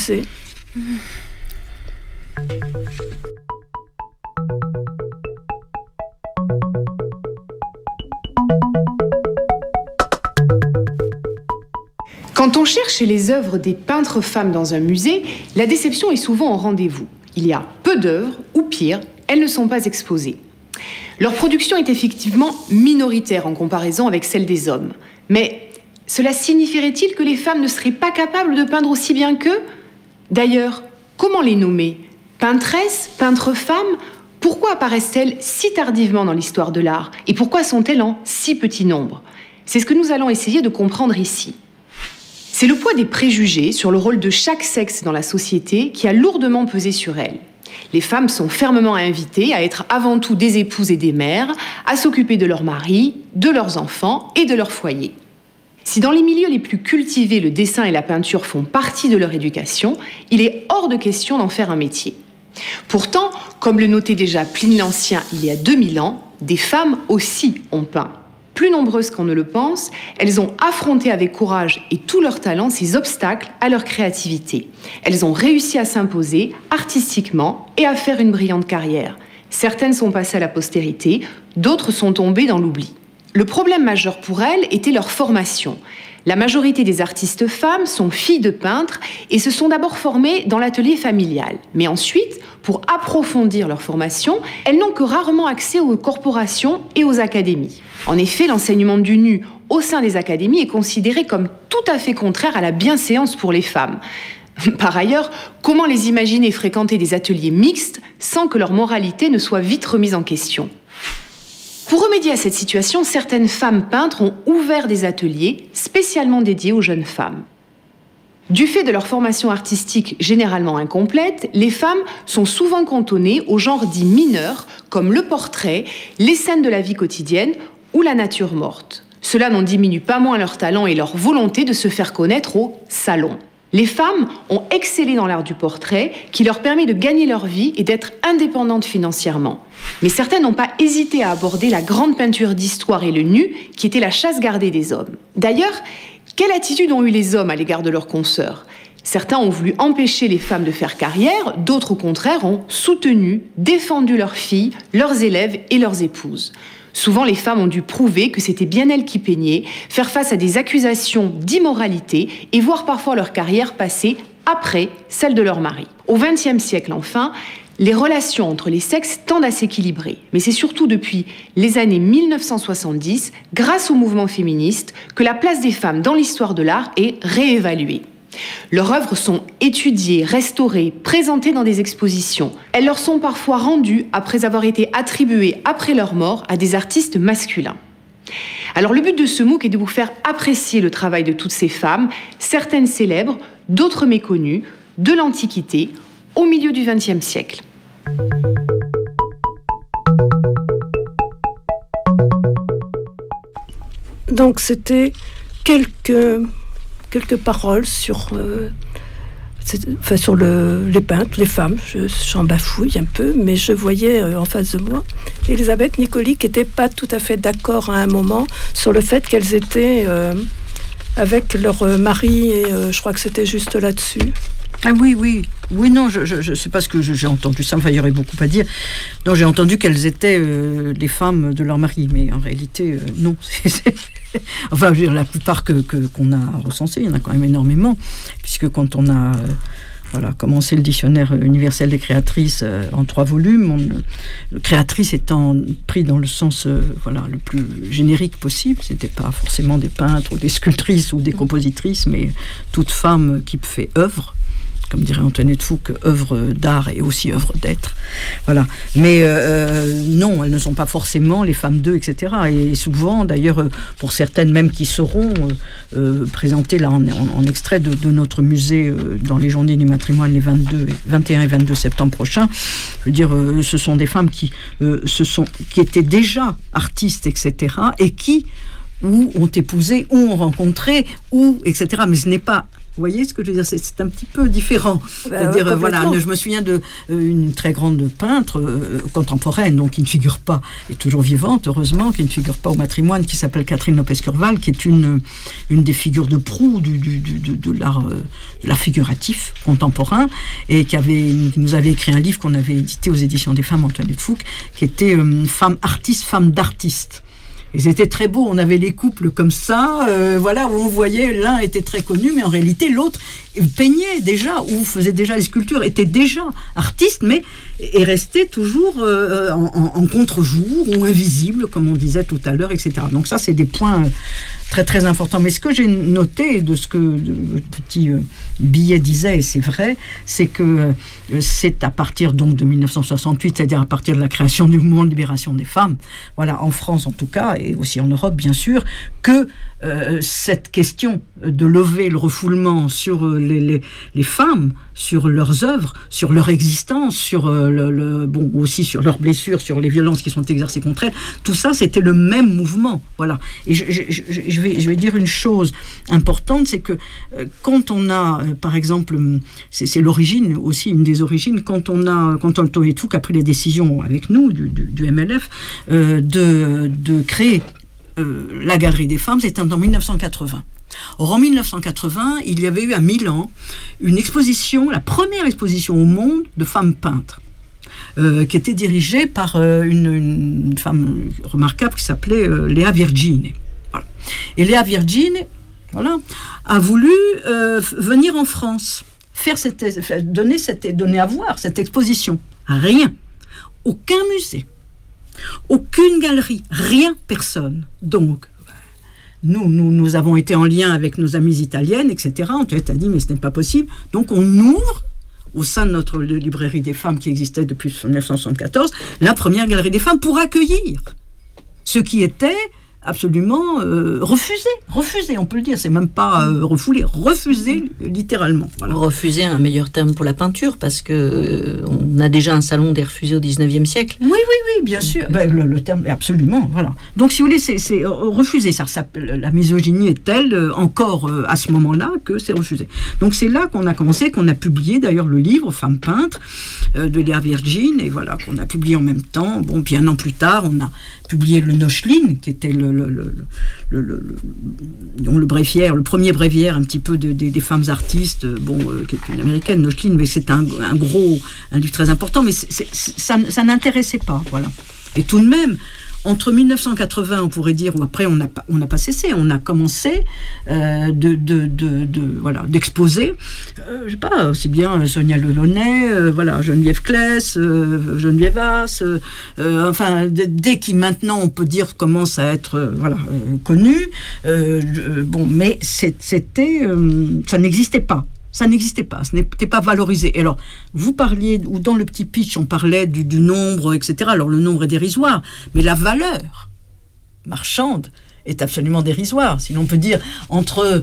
Quand on cherche les œuvres des peintres femmes dans un musée, la déception est souvent au rendez-vous. Il y a peu d'œuvres, ou pire, elles ne sont pas exposées. Leur production est effectivement minoritaire en comparaison avec celle des hommes. Mais Cela signifierait-il que les femmes ne seraient pas capables de peindre aussi bien qu'eux ? D'ailleurs, comment les nommer ? Peintresses ? Peintres femmes ? Pourquoi apparaissent-elles si tardivement dans l'histoire de l'art ? Et pourquoi sont-elles en si petit nombre ? C'est ce que nous allons essayer de comprendre ici. C'est le poids des préjugés sur le rôle de chaque sexe dans la société qui a lourdement pesé sur elles. Les femmes sont fermement invitées à être avant tout des épouses et des mères, à s'occuper de leurs maris, de leurs enfants et de leur foyer. Si dans les milieux les plus cultivés, le dessin et la peinture font partie de leur éducation, il est hors de question d'en faire un métier. Pourtant, comme le notait déjà Pline l'Ancien il y a 2000 ans, des femmes aussi ont peint. Plus nombreuses qu'on ne le pense, elles ont affronté avec courage et tout leur talent ces obstacles à leur créativité. Elles ont réussi à s'imposer artistiquement et à faire une brillante carrière. Certaines sont passées à la postérité, d'autres sont tombées dans l'oubli. Le problème majeur pour elles était leur formation. La majorité des artistes femmes sont filles de peintres et se sont d'abord formées dans l'atelier familial. Mais ensuite, pour approfondir leur formation, elles n'ont que rarement accès aux corporations et aux académies. En effet, l'enseignement du nu au sein des académies est considéré comme tout à fait contraire à la bienséance pour les femmes. Par ailleurs, comment les imaginer fréquenter des ateliers mixtes sans que leur moralité ne soit vite remise en question ? Pour remédier à cette situation, certaines femmes peintres ont ouvert des ateliers spécialement dédiés aux jeunes femmes. Du fait de leur formation artistique généralement incomplète, les femmes sont souvent cantonnées aux genres dits mineurs, comme le portrait, les scènes de la vie quotidienne ou la nature morte. Cela n'en diminue pas moins leur talent et leur volonté de se faire connaître au salon. Les femmes ont excellé dans l'art du portrait, qui leur permet de gagner leur vie et d'être indépendantes financièrement. Mais certaines n'ont pas hésité à aborder la grande peinture d'histoire et le nu, qui était la chasse gardée des hommes. D'ailleurs, quelle attitude ont eu les hommes à l'égard de leurs consoeurs ? Certains ont voulu empêcher les femmes de faire carrière, d'autres au contraire ont soutenu, défendu leurs filles, leurs élèves et leurs épouses. Souvent, les femmes ont dû prouver que c'était bien elles qui peignaient, faire face à des accusations d'immoralité et voir parfois leur carrière passer après celle de leur mari. Au XXe siècle, enfin, les relations entre les sexes tendent à s'équilibrer. Mais c'est surtout depuis les années 1970, grâce au mouvement féministe, que la place des femmes dans l'histoire de l'art est réévaluée. Leurs œuvres sont étudiées, restaurées, présentées dans des expositions. Elles leur sont parfois rendues après avoir été attribuées après leur mort à des artistes masculins. Alors le but de ce MOOC est de vous faire apprécier le travail de toutes ces femmes, certaines célèbres, d'autres méconnues, de l'Antiquité au milieu du XXe siècle. Donc c'était quelques paroles sur les peintres, les femmes. J'en bafouille un peu, mais je voyais en face de moi Elisabeth Nicoli qui n'était pas tout à fait d'accord à un moment sur le fait qu'elles étaient avec leur mari, et je crois que c'était juste là-dessus. Ah oui, non, je sais pas ce que j'ai entendu ça, enfin il y aurait beaucoup à dire. Non, j'ai entendu qu'elles étaient les femmes de leur mari, mais en réalité, non. Enfin, je veux dire, la plupart qu'on a recensé, il y en a quand même énormément, puisque quand on a commencé le dictionnaire universel des créatrices en 3 volumes, créatrice étant pris dans le sens le plus générique possible, c'était pas forcément des peintres ou des sculptrices ou des compositrices, mais toute femme qui fait œuvre. Comme dirait Antoinette Fouque, œuvre d'art et aussi œuvre d'être. Voilà. Mais non, elles ne sont pas forcément les femmes d'eux, etc. Et souvent, d'ailleurs, pour certaines même qui seront présentées là en extrait de notre musée dans les Journées du Matrimoine les 21 et 22 septembre prochains, je veux dire, ce sont des femmes qui étaient déjà artistes, etc. et qui ou ont épousé, ou ont rencontré, ou etc. Mais ce n'est pas... Vous voyez ce que je veux dire, c'est un petit peu différent. C'est-à-dire, je me souviens d'une très grande peintre contemporaine, donc qui ne figure pas, est toujours vivante, heureusement, qui ne figure pas au matrimoine, qui s'appelle Catherine Lopez-Curval, qui est une des figures de proue de l'art figuratif contemporain, et qui nous avait écrit un livre qu'on avait édité aux éditions des femmes, Antoinette Fouque, qui était femme artiste, femme d'artiste. Et c'était très beau, on avait les couples comme ça, où on voyait l'un était très connu, mais en réalité l'autre peignait déjà, ou faisait déjà les sculptures, était déjà artiste, mais est resté toujours en contre-jour, ou invisible, comme on disait tout à l'heure, etc. Donc ça, c'est des points très très important. Mais ce que j'ai noté de ce que le petit billet disait, et c'est vrai, c'est que c'est à partir donc de 1968, c'est-à-dire à partir de la création du mouvement de libération des femmes, voilà, en France en tout cas, et aussi en Europe bien sûr, que cette question de lever le refoulement sur les femmes, sur leurs œuvres, sur leur existence, sur bon, aussi sur leurs blessures, sur les violences qui sont exercées contre elles, tout ça c'était le même mouvement, voilà. Et je vais dire une chose importante, c'est que quand on a par exemple, c'est l'origine aussi, une des origines, quand Antoine Etouck a pris les décisions avec nous du MLF de créer la Galerie des Femmes, c'était en 1980. Or, en 1980, il y avait eu à Milan une exposition, la première exposition au monde de femmes peintres, qui était dirigée par une femme remarquable qui s'appelait Lea Virgini. Voilà. Et Lea Virgini, voilà, a voulu venir en France, donner à voir cette exposition. Rien. Aucun musée. Aucune galerie, rien, personne. Donc, nous avons été en lien avec nos amies italiennes, etc. Antoinette a dit, mais ce n'est pas possible. Donc, on ouvre, au sein de notre librairie des femmes qui existait depuis 1974, la première galerie des femmes pour accueillir ce qui était absolument refusé, on peut le dire, c'est même pas refoulé, refusé littéralement. Voilà. Refuser un meilleur terme pour la peinture, parce que on a déjà un salon des refusés au 19e siècle. Oui, bien sûr. Le terme, absolument, voilà. Donc, si vous voulez, c'est refusé. La misogynie est telle, encore à ce moment-là, que c'est refusé. Donc, c'est là qu'on a commencé, qu'on a publié d'ailleurs le livre Femmes peintres de Lea Virgini, et voilà, qu'on a publié en même temps. Bon, puis un an plus tard, on a publié le Nocheline, qui était le bréviaire, le premier bréviaire un petit peu des femmes artistes, qui est une américaine, Nocheline, mais c'est un livre très important, mais ça n'intéressait pas, voilà. Et tout de même, entre 1980, on pourrait dire, ou après on n'a pas cessé, on a commencé d'exposer, je sais pas, c'est bien Sonia Delaunay, Geneviève Claes, Geneviève Haas, dès qu'il maintenant on peut dire commence à être connu, mais c'était, ça n'existait pas. Ça n'existait pas, ce n'était pas valorisé. Et alors, vous parliez, ou dans le petit pitch, on parlait du nombre, etc. Alors, le nombre est dérisoire, mais la valeur marchande est absolument dérisoire. Sinon, on peut dire, entre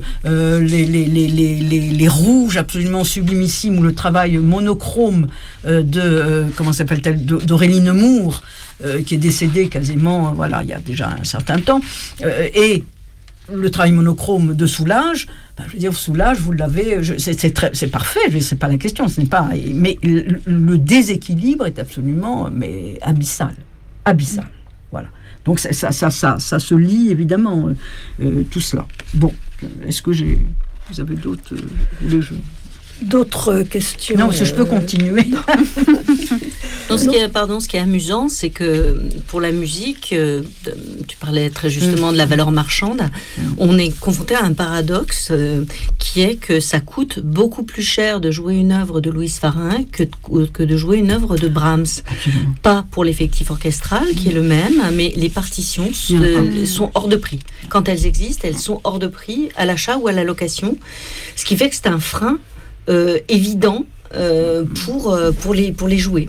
les rouges absolument sublimissimes, ou le travail monochrome d'Aurélie Nemours, qui est décédée quasiment, il y a déjà un certain temps, et le travail monochrome de Soulages, je veux dire, Soulages, vous l'avez, c'est parfait, c'est pas la question, ce n'est pas, mais le déséquilibre est absolument, abyssal, voilà. Donc ça se lie évidemment, tout cela. Bon, est-ce que vous avez d'autres questions? Non, parce que je peux continuer. Non, ce qui est amusant, c'est que pour la musique, tu parlais très justement de la valeur marchande, on est confronté à un paradoxe qui est que ça coûte beaucoup plus cher de jouer une œuvre de Louise Farin que de jouer une œuvre de Brahms. Pas pour l'effectif orchestral, qui est le même, mais les partitions sont hors de prix. Quand elles existent, elles sont hors de prix à l'achat ou à la location, ce qui fait que c'est un frein évident pour les jouer.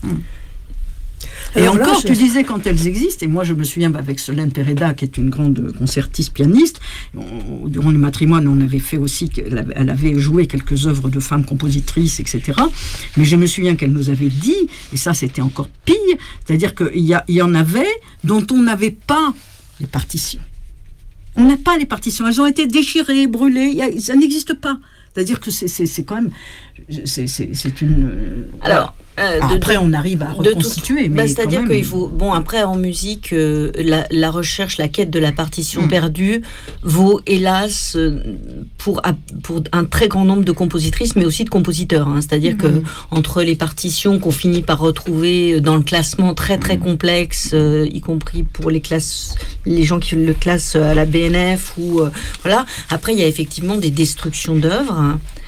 Et alors encore, tu disais quand elles existent, et moi je me souviens avec Solène Pereda, qui est une grande concertiste pianiste, durant le matrimoine, on avait fait aussi, elle avait joué quelques œuvres de femmes compositrices, etc. Mais je me souviens qu'elle nous avait dit, et ça c'était encore pire, c'est-à-dire qu'il y en avait dont on n'avait pas les partitions. On n'a pas les partitions, elles ont été déchirées, brûlées, ça n'existe pas. C'est-à-dire que c'est quand même... C'est une... Alors... après, on arrive à reconstituer. C'est-à-dire qu'il faut... Bon, après, en musique, la recherche, la quête de la partition perdue vaut, hélas, pour un très grand nombre de compositrices, mais aussi de compositeurs. C'est-à-dire que entre les partitions qu'on finit par retrouver dans le classement très, très complexe, y compris pour les gens qui le classent à la BNF, ou... voilà. Après, il y a effectivement des destructions d'œuvres.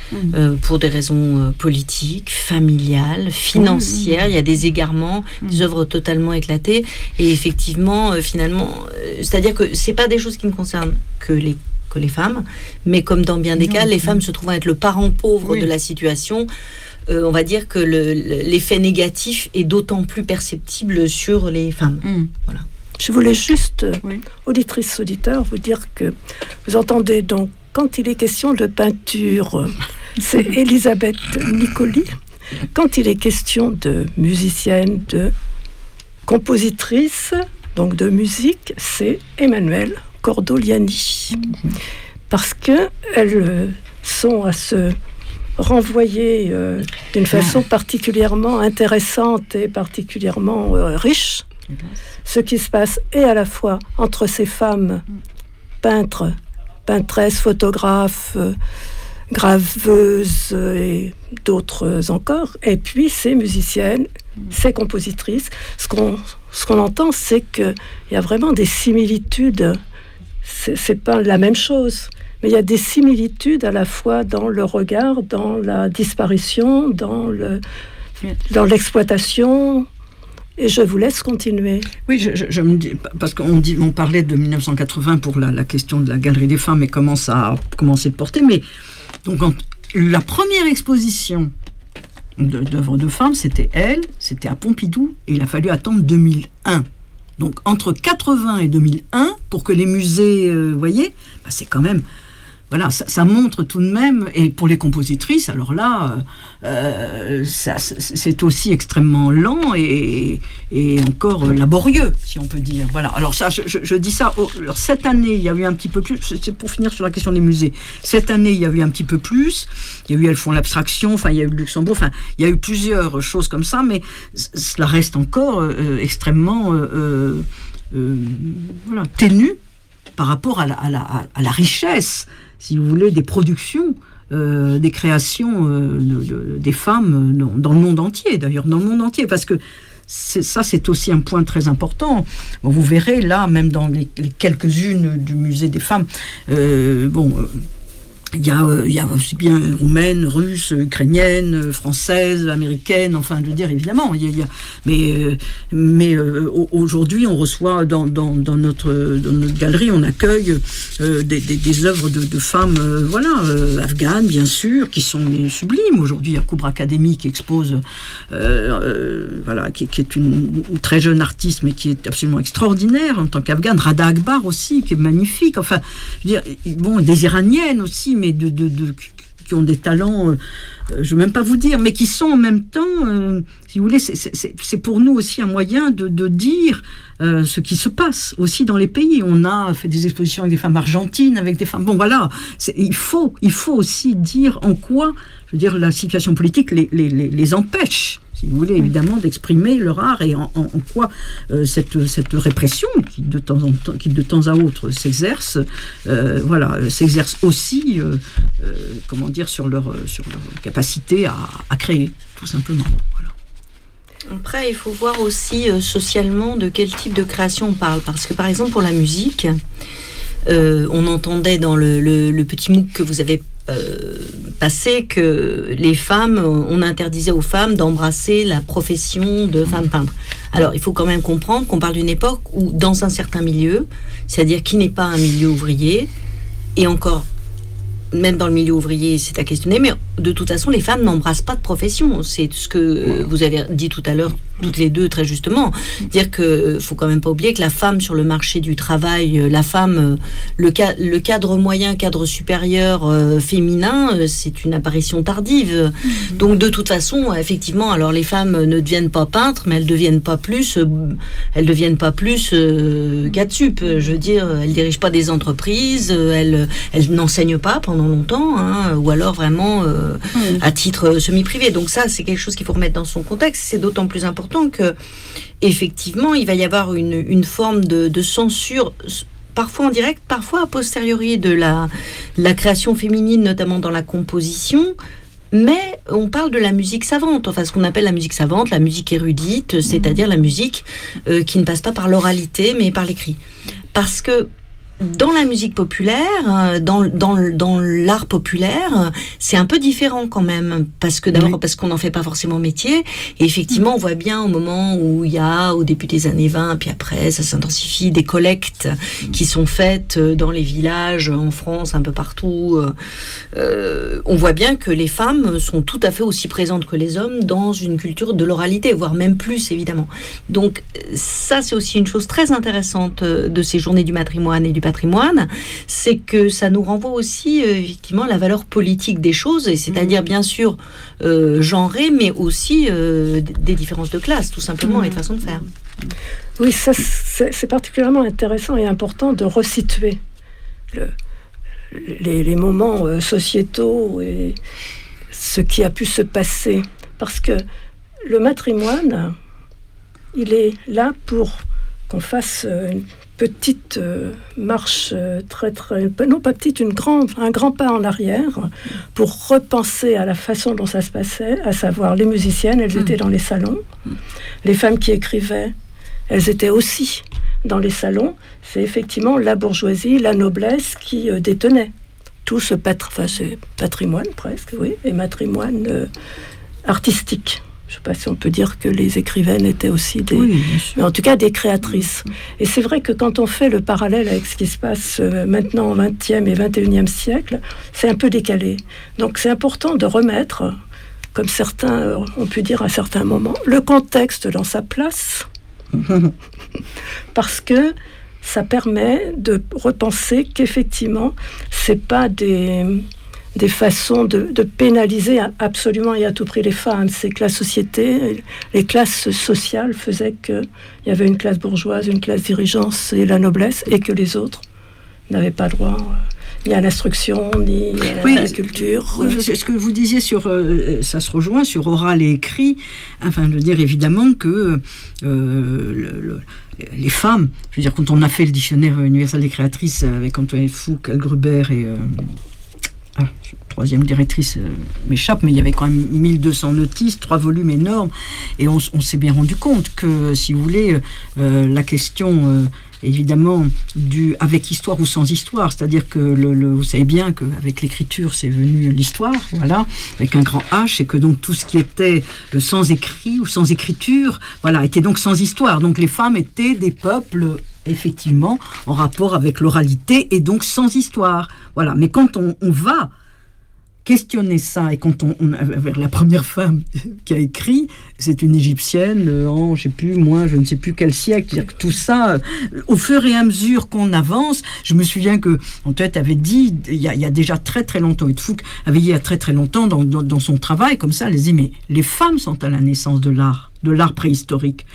pour des raisons politiques, familiales, financières. Il y a des égarements, des œuvres totalement éclatées. Et effectivement, finalement, c'est-à-dire que c'est pas des choses qui ne concernent que les femmes, mais comme dans bien des cas, les femmes se trouvent à être le parent pauvre de la situation. On va dire que l'effet négatif est d'autant plus perceptible sur les femmes. Voilà. Je voulais juste, auditrices, auditeurs, vous dire que vous entendez donc, quand il est question de peinture, c'est Elisabeth Nicoli. Quand il est question de musicienne, de compositrice, donc de musique, c'est Emmanuelle Cordoliani. Parce qu'elles sont à se renvoyer d'une façon particulièrement intéressante et particulièrement riche. Ce qui se passe et à la fois entre ces femmes peintres, peintresses, photographes, graveuses et d'autres encore, et puis ces musiciennes, ces compositrices. Ce qu'on entend, c'est qu'il y a vraiment des similitudes. C'est pas la même chose, mais il y a des similitudes à la fois dans le regard, dans la disparition, dans l'exploitation. Et je vous laisse continuer. Oui, je me dis, parce on parlait de 1980 pour la question de la Galerie des Femmes et comment ça a commencé de porter, mais donc la première exposition d'œuvres de femmes, c'était à Pompidou, et il a fallu attendre 2001. Donc entre 80 et 2001, pour que les musées, voyez, c'est quand même... Voilà, ça montre tout de même, et pour les compositrices, alors là, c'est aussi extrêmement lent et encore laborieux, si on peut dire. Voilà. Alors ça, je dis ça. Alors cette année, il y a eu un petit peu plus. C'est pour finir sur la question des musées. Cette année, il y a eu un petit peu plus. Il y a eu, elles font l'abstraction. Enfin, il y a eu le Luxembourg. Enfin, il y a eu plusieurs choses comme ça, mais cela reste encore extrêmement ténu par rapport à la richesse, si vous voulez, des productions, des créations des femmes dans le monde entier, d'ailleurs, dans le monde entier, parce que c'est aussi un point très important. Bon, vous verrez, là, même dans les quelques-unes du musée des femmes, il y a aussi bien roumaines, russes, ukrainiennes, françaises, américaines, enfin, je veux dire, évidemment. Mais aujourd'hui, on reçoit dans notre galerie, on accueille des œuvres de femmes, afghanes, bien sûr, qui sont sublimes. Aujourd'hui, il y a Kubra Academy qui expose, qui est une très jeune artiste, mais qui est absolument extraordinaire en tant qu'afghane. Rada Akbar aussi, qui est magnifique. Enfin, je veux dire, des Iraniennes aussi, mais qui ont des talents, je ne veux même pas vous dire, mais qui sont en même temps, si vous voulez, c'est pour nous aussi un moyen de dire ce qui se passe aussi dans les pays. On a fait des expositions avec des femmes argentines, avec des femmes... Bon, voilà, il faut aussi dire en quoi, je veux dire, la situation politique les empêche, si vous voulez, évidemment, d'exprimer leur art, et en quoi cette répression qui de temps à autre s'exerce, s'exerce aussi, sur leur capacité à créer, tout simplement. Voilà. Après, il faut voir aussi socialement de quel type de création on parle, parce que par exemple pour la musique, on entendait dans le petit MOOC que vous avez passé que les femmes, on interdisait aux femmes d'embrasser la profession de femme peintre. Alors, il faut quand même comprendre qu'on parle d'une époque où, dans un certain milieu, c'est-à-dire qui n'est pas un milieu ouvrier, et encore, même dans le milieu ouvrier, c'est à questionner, mais de toute façon, les femmes n'embrassent pas de profession. C'est ce que vous avez dit tout à l'heure, toutes les deux, très justement. Dire que faut quand même pas oublier que la femme sur le marché du travail, la femme, le cadre moyen, cadre supérieur féminin, c'est une apparition tardive. Donc de toute façon, effectivement, alors les femmes ne deviennent pas peintres, mais elles deviennent pas plus GATSUP. Je veux dire, elles dirigent pas des entreprises, elles n'enseignent pas pendant longtemps, ou alors vraiment à titre semi-privé. Donc ça, c'est quelque chose qu'il faut remettre dans son contexte. C'est d'autant plus important que, effectivement, il va y avoir une forme de censure, parfois en direct, parfois a posteriori, de la création féminine, notamment dans la composition. Mais on parle de la musique savante, enfin ce qu'on appelle la musique savante, la musique érudite, c'est-à-dire la musique qui ne passe pas par l'oralité, mais par l'écrit. Parce que dans la musique populaire, dans l'art populaire, c'est un peu différent quand même, parce que d'abord parce qu'on n'en fait pas forcément métier, et effectivement on voit bien au moment où il y a, au début des années 20, puis après ça s'intensifie, des collectes qui sont faites dans les villages en France, un peu partout, on voit bien que les femmes sont tout à fait aussi présentes que les hommes dans une culture de l'oralité, voire même plus évidemment. Donc ça c'est aussi une chose très intéressante de ces journées du matrimoine et du patrimoine, c'est que ça nous renvoie aussi effectivement à la valeur politique des choses, et c'est-à-dire bien sûr genrée, mais aussi des différences de classe, tout simplement, et de façon de faire. Oui, ça c'est particulièrement intéressant et important de resituer les moments sociétaux et ce qui a pu se passer, parce que le matrimoine, il est là pour qu'on fasse une petite marche non pas petite, un grand pas en arrière pour repenser à la façon dont ça se passait, à savoir les musiciennes, elles étaient dans les salons, les femmes qui écrivaient, elles étaient aussi dans les salons. C'est effectivement la bourgeoisie, la noblesse qui détenait tout ce patrimoine presque, oui, et matrimoine artistique. Je ne sais pas si on peut dire que les écrivaines étaient aussi mais en tout cas des créatrices. Et c'est vrai que quand on fait le parallèle avec ce qui se passe maintenant au XXe et XXIe siècle, c'est un peu décalé. Donc c'est important de remettre, comme certains ont pu dire à certains moments, le contexte dans sa place, parce que ça permet de repenser qu'effectivement, c'est pas des façons de pénaliser absolument et à tout prix les femmes. C'est que la société, les classes sociales faisaient qu'il y avait une classe bourgeoise, une classe dirigeante et la noblesse, et que les autres n'avaient pas droit ni à l'instruction, ni à la culture. Ce que vous disiez sur, ça se rejoint sur oral et écrit, enfin de dire évidemment que les femmes, je veux dire, quand on a fait le dictionnaire universel des créatrices avec Antoinette Fouque, Al Gruber et troisième directrice m'échappe, mais il y avait quand même 1200 notices, 3 volumes énormes, et on s'est bien rendu compte que, si vous voulez, la question évidemment avec histoire ou sans histoire, c'est-à-dire que vous savez bien qu'avec l'écriture c'est venu l'histoire, voilà, avec un grand H, et que donc tout ce qui était sans écrit ou sans écriture, voilà, était donc sans histoire. Donc les femmes étaient des peuples effectivement en rapport avec l'oralité et donc sans histoire, voilà. Mais quand on va questionner ça, et quand la première femme qui a écrit, c'est une égyptienne en, je ne sais plus quel siècle, c'est-à-dire que tout ça, au fur et à mesure qu'on avance, je me souviens que Antoinette avait dit, il y a déjà très très longtemps, et Fouque avait dit il y a très très longtemps dans son travail, comme ça, elle disait, mais les femmes sont à la naissance de l'art préhistorique.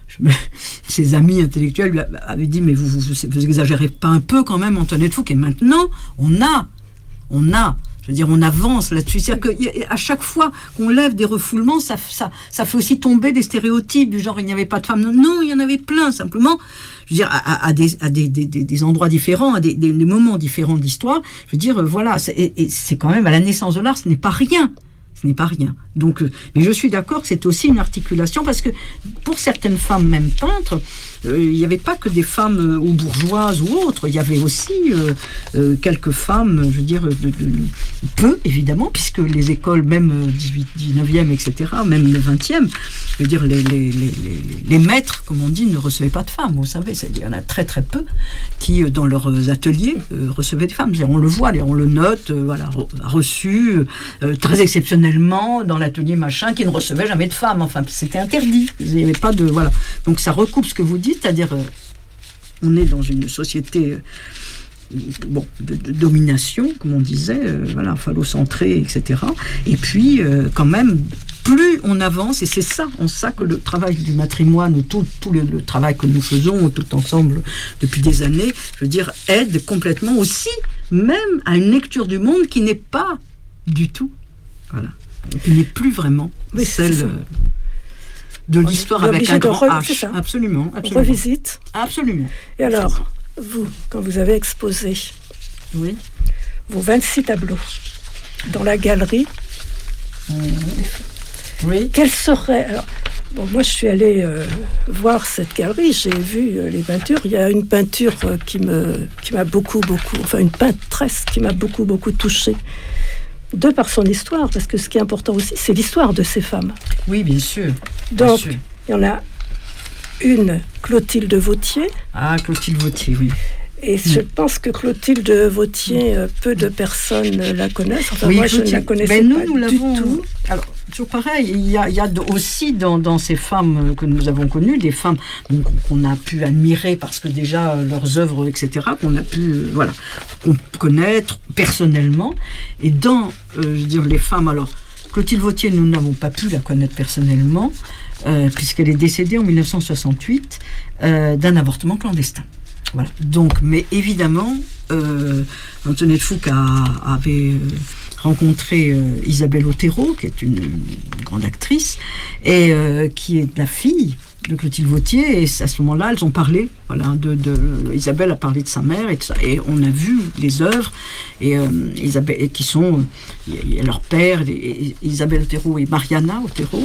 Ses amis intellectuels avaient dit, mais vous exagérez pas un peu quand même, Antoinette Fouque, et maintenant, on a, je veux dire, on avance là-dessus. C'est-à-dire qu'à chaque fois qu'on lève des refoulements, ça fait aussi tomber des stéréotypes du genre, il n'y avait pas de femmes. Non, il y en avait plein, simplement, je veux dire, à des endroits différents, à des moments différents de l'histoire. Je veux dire, voilà, c'est quand même, à la naissance de l'art, ce n'est pas rien. Ce n'est pas rien. Donc, mais je suis d'accord que c'est aussi une articulation, parce que pour certaines femmes, même peintres, il n'y avait pas que des femmes ou bourgeoises ou autres, il y avait aussi quelques femmes, je veux dire, peu évidemment, puisque les écoles, même 19e, etc., même le 20e, je veux dire, les maîtres, comme on dit, ne recevaient pas de femmes, vous savez, il y en a très très peu qui, dans leurs ateliers, recevaient des femmes. On le voit, on le note, voilà, reçu, très exceptionnellement, dans l'atelier machin, qui ne recevait jamais de femmes, enfin, c'était interdit, il n'y avait pas de, voilà. Donc ça recoupe ce que vous dites, c'est-à-dire, on est dans une société de domination, comme on disait, voilà, phallocentrée, etc. Et puis, quand même, plus on avance, et c'est ça, en ça que le travail du matrimoine, tout le travail que nous faisons tout ensemble depuis des années, je veux dire, aide complètement aussi, même à une lecture du monde qui n'est pas du tout, voilà, qui n'est plus vraiment celle de l'histoire avec un grand H. Absolument. On revisite. Absolument. Et alors, vous, quand vous avez exposé vos 26 tableaux dans la galerie, oui. Quel serait... Alors, Bon, moi, je suis allée voir cette galerie, j'ai vu les peintures. Il y a une peinture qui m'a beaucoup, enfin une peintresse qui m'a beaucoup touchée, de par son histoire, parce que ce qui est important aussi, c'est l'histoire de ces femmes. Oui, bien sûr. Donc, il y en a une, Clotilde Vautier. Ah, Clotilde Vautier, oui. Et je pense que Clotilde Vautier, peu de personnes la connaissent. Enfin, moi, je ne la connaissais pas du tout. Alors, toujours pareil, il y a aussi dans ces femmes que nous avons connues, des femmes qu'on a pu admirer parce que déjà leurs œuvres, etc., qu'on a pu connaître personnellement. Et dans, les femmes, alors, Clotilde Vautier, nous n'avons pas pu la connaître personnellement, puisqu'elle est décédée en 1968 d'un avortement clandestin. Voilà. Donc, mais évidemment, Antoinette Fouque avait rencontré Isabelle Otero, qui est une grande actrice, et qui est la fille de Clotilde Vautier, et à ce moment-là, elles ont parlé, Isabelle a parlé de sa mère, et tout ça, et on a vu les œuvres, et Isabelle, qui sont, il y a leur père, Isabelle Otero et Mariana Otero.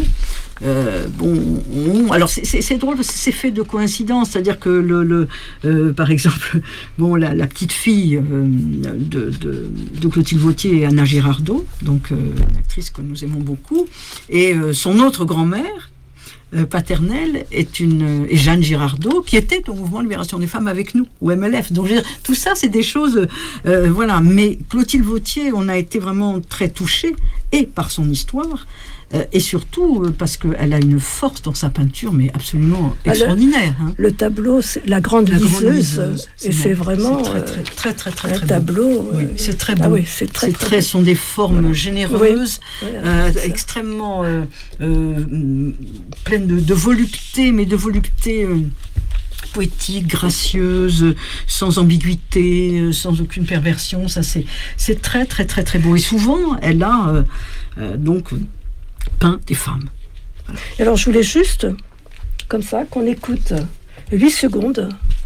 Alors c'est drôle parce que c'est fait de coïncidence, c'est-à-dire que par exemple, la petite fille de Clotilde Vautier est Anna Girardot, donc une actrice que nous aimons beaucoup, et son autre grand-mère paternelle est Jeanne Girardot, qui était au mouvement de libération des femmes avec nous, au MLF. Donc tout ça, c'est des choses, mais Clotilde Vautier, on a été vraiment très touchés, et par son histoire, et surtout parce qu'elle a une force dans sa peinture, mais absolument extraordinaire. Le tableau, c'est la grande liseuse, et c'est vraiment c'est très un tableau. Oui, c'est très beau. Ah oui, c'est très ce sont des formes généreuses, extrêmement pleines de volupté, mais de volupté poétique, gracieuse, sans ambiguïté, sans aucune perversion. Ça, c'est très beau. Et souvent, elle a donc peint des femmes. Voilà. Alors, je voulais juste, comme ça, qu'on écoute 8 secondes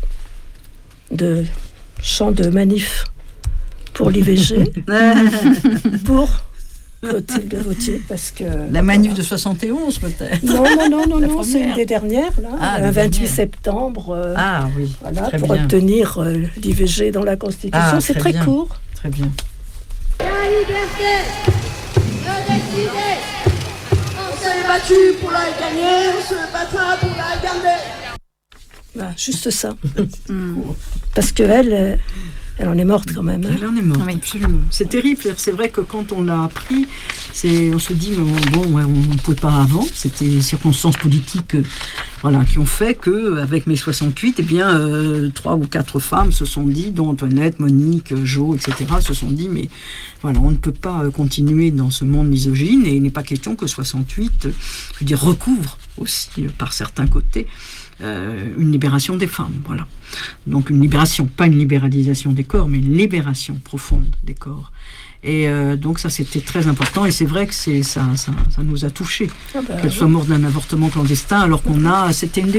de chant de manif pour l'IVG, pour Clotilde Vautier, parce que... La manif de 71, peut-être. Non, c'est une des dernières, là, le 28 septembre, pour obtenir l'IVG dans la Constitution. C'est très court. Très bien. La liberté, la décider. On s'est battu pour la gagner, on se battra pour la garder. Voilà, juste ça. Parce qu'elle en est morte quand même. Elle en est morte, absolument. C'est terrible. C'est vrai que quand on l'a appris, on se dit, on ne pouvait pas avant. C'était les circonstances politiques qui ont fait qu'avec mai 68, 3 ou 4 femmes se sont dit, dont Antoinette, Monique, Jo, etc., se sont dit, mais voilà, on ne peut pas continuer dans ce monde misogyne, et il n'est pas question que 68, recouvre aussi, par certains côtés, une libération des femmes, voilà. Donc une libération, pas une libéralisation des corps, mais une libération profonde des corps. Et donc ça, c'était très important, et c'est vrai que ça nous a touchés, qu'elle soit morte d'un avortement clandestin, alors c'était une des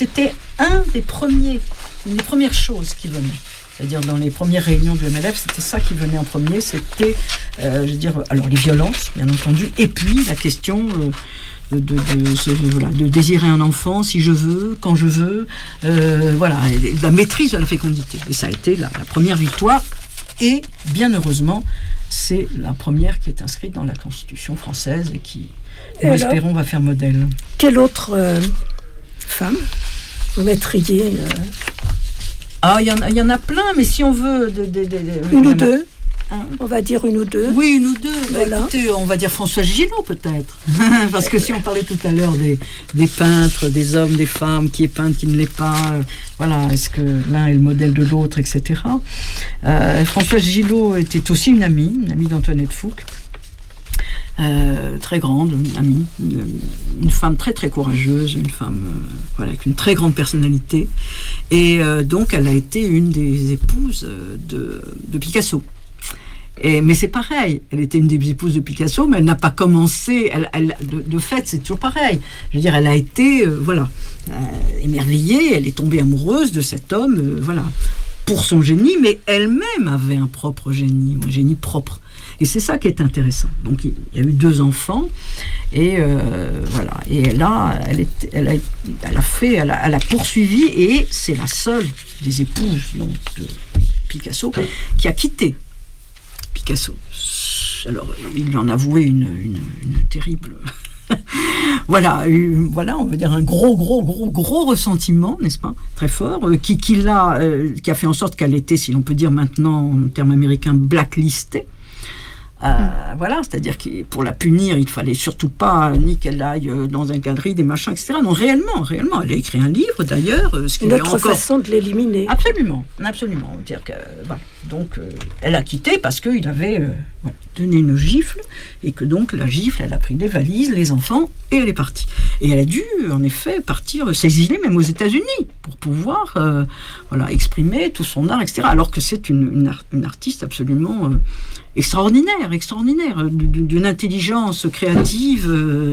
premières choses qui venaient. C'est-à-dire dans les premières réunions du MLF, c'était ça qui venait en premier, c'était, alors les violences, bien entendu, et puis la question... de désirer un enfant si je veux, quand je veux, la maîtrise de la fécondité. Et ça a été la première victoire, et bien heureusement, c'est la première qui est inscrite dans la Constitution française et qui, nous espérons, va faire modèle. Quelle autre femme vous mettriez il y en a plein, mais si on veut... Une ou deux. On va dire une ou deux. Oui, une ou deux. Voilà. Écoutez, on va dire Françoise Gillot, peut-être. Parce que si on parlait tout à l'heure des peintres, des hommes, des femmes, qui est peintre, qui ne l'est pas, est-ce que l'un est le modèle de l'autre, etc. Françoise Gillot était aussi une amie d'Antoinette Fouque. Très grande amie, une femme très très courageuse, une femme avec une très grande personnalité, et donc elle a été une des épouses de Picasso. Mais c'est pareil, elle était une des épouses de Picasso, mais elle n'a pas commencé, de fait c'est toujours pareil, je veux dire, elle a été émerveillée, elle est tombée amoureuse de cet homme, pour son génie, mais elle-même avait un propre génie, un génie propre. Et c'est ça qui est intéressant. Donc il y a eu 2 enfants, et voilà. Et là, elle a poursuivi, et c'est la seule des épouses donc, de Picasso qui a quitté Picasso. Alors il lui en a avoué une terrible... voilà, on veut dire un gros ressentiment, n'est-ce pas, très fort, qui a fait en sorte qu'elle était, si l'on peut dire maintenant en termes américains, blacklistée. Voilà, c'est-à-dire que pour la punir, il ne fallait surtout pas ni qu'elle aille dans une galerie, des machins, etc. Non, réellement, elle a écrit un livre d'ailleurs. Une autre façon de l'éliminer. Absolument. Dire que, voilà. Donc, elle a quitté parce qu'il avait donné une gifle, et que donc la gifle, elle a pris les valises, les enfants, et elle est partie. Et elle a dû, en effet, partir, s'exiler même aux États-Unis pour pouvoir exprimer tout son art, etc. Alors que c'est une artiste absolument... extraordinaire, d'une intelligence créative,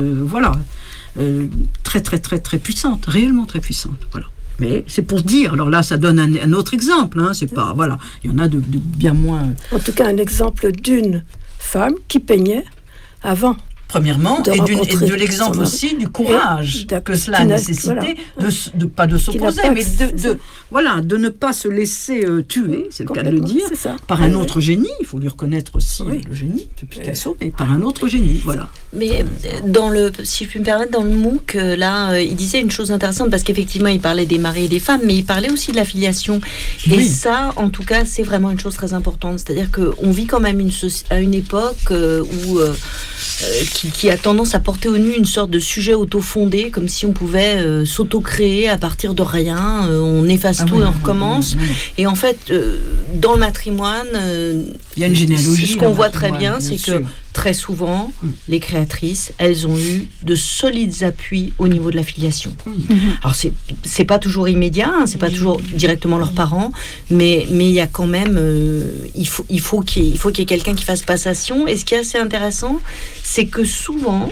très très très très puissante, réellement très puissante, voilà. Mais c'est pour dire, alors là ça donne un autre exemple, hein, c'est pas, voilà, il y en a de bien moins. En tout cas un exemple d'une femme qui peignait avant. Premièrement, et de l'exemple aussi du courage que cela a nécessité, pas de s'opposer, mais de ne pas se laisser tuer, c'est le cas de le dire, par un autre génie. Il faut lui reconnaître aussi le génie de Picasso, mais par un autre génie, voilà. Mais si je puis me permettre, dans le MOOC, là, il disait une chose intéressante, parce qu'effectivement, il parlait des maris et des femmes, mais il parlait aussi de la filiation. Et ça, en tout cas, c'est vraiment une chose très importante. C'est-à-dire qu'on vit quand même à une époque où... qui a tendance à porter au nu une sorte de sujet auto-fondé, comme si on pouvait s'auto-créer à partir de rien, on efface tout et on recommence. Et en fait, dans le matrimoine, il y a une généalogie. Ce qu'on voit très bien, c'est que très souvent, les créatrices, elles ont eu de solides appuis au niveau de la filiation. Alors, c'est pas toujours immédiat, hein, c'est pas toujours directement leurs parents, mais il y a quand même... il faut qu'il y ait quelqu'un qui fasse passation. Et ce qui est assez intéressant, c'est que souvent,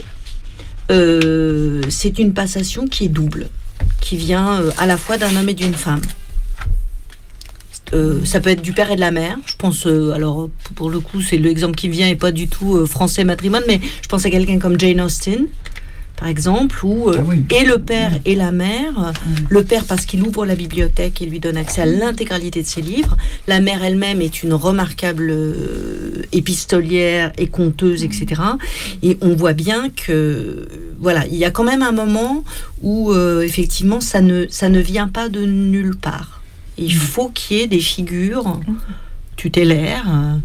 c'est une passation qui est double, qui vient à la fois d'un homme et d'une femme. Ça peut être du père et de la mère. Je pense, alors pour le coup, c'est l'exemple qui vient et pas du tout français matrimoine, mais je pense à quelqu'un comme Jane Austen, par exemple, où et le père et la mère, le père parce qu'il ouvre la bibliothèque et lui donne accès à l'intégralité de ses livres, la mère elle-même est une remarquable épistolière et conteuse, etc. Et on voit bien que, voilà, il y a quand même un moment où, effectivement, ça ne vient pas de nulle part. Et il faut qu'il y ait des figures tutélaires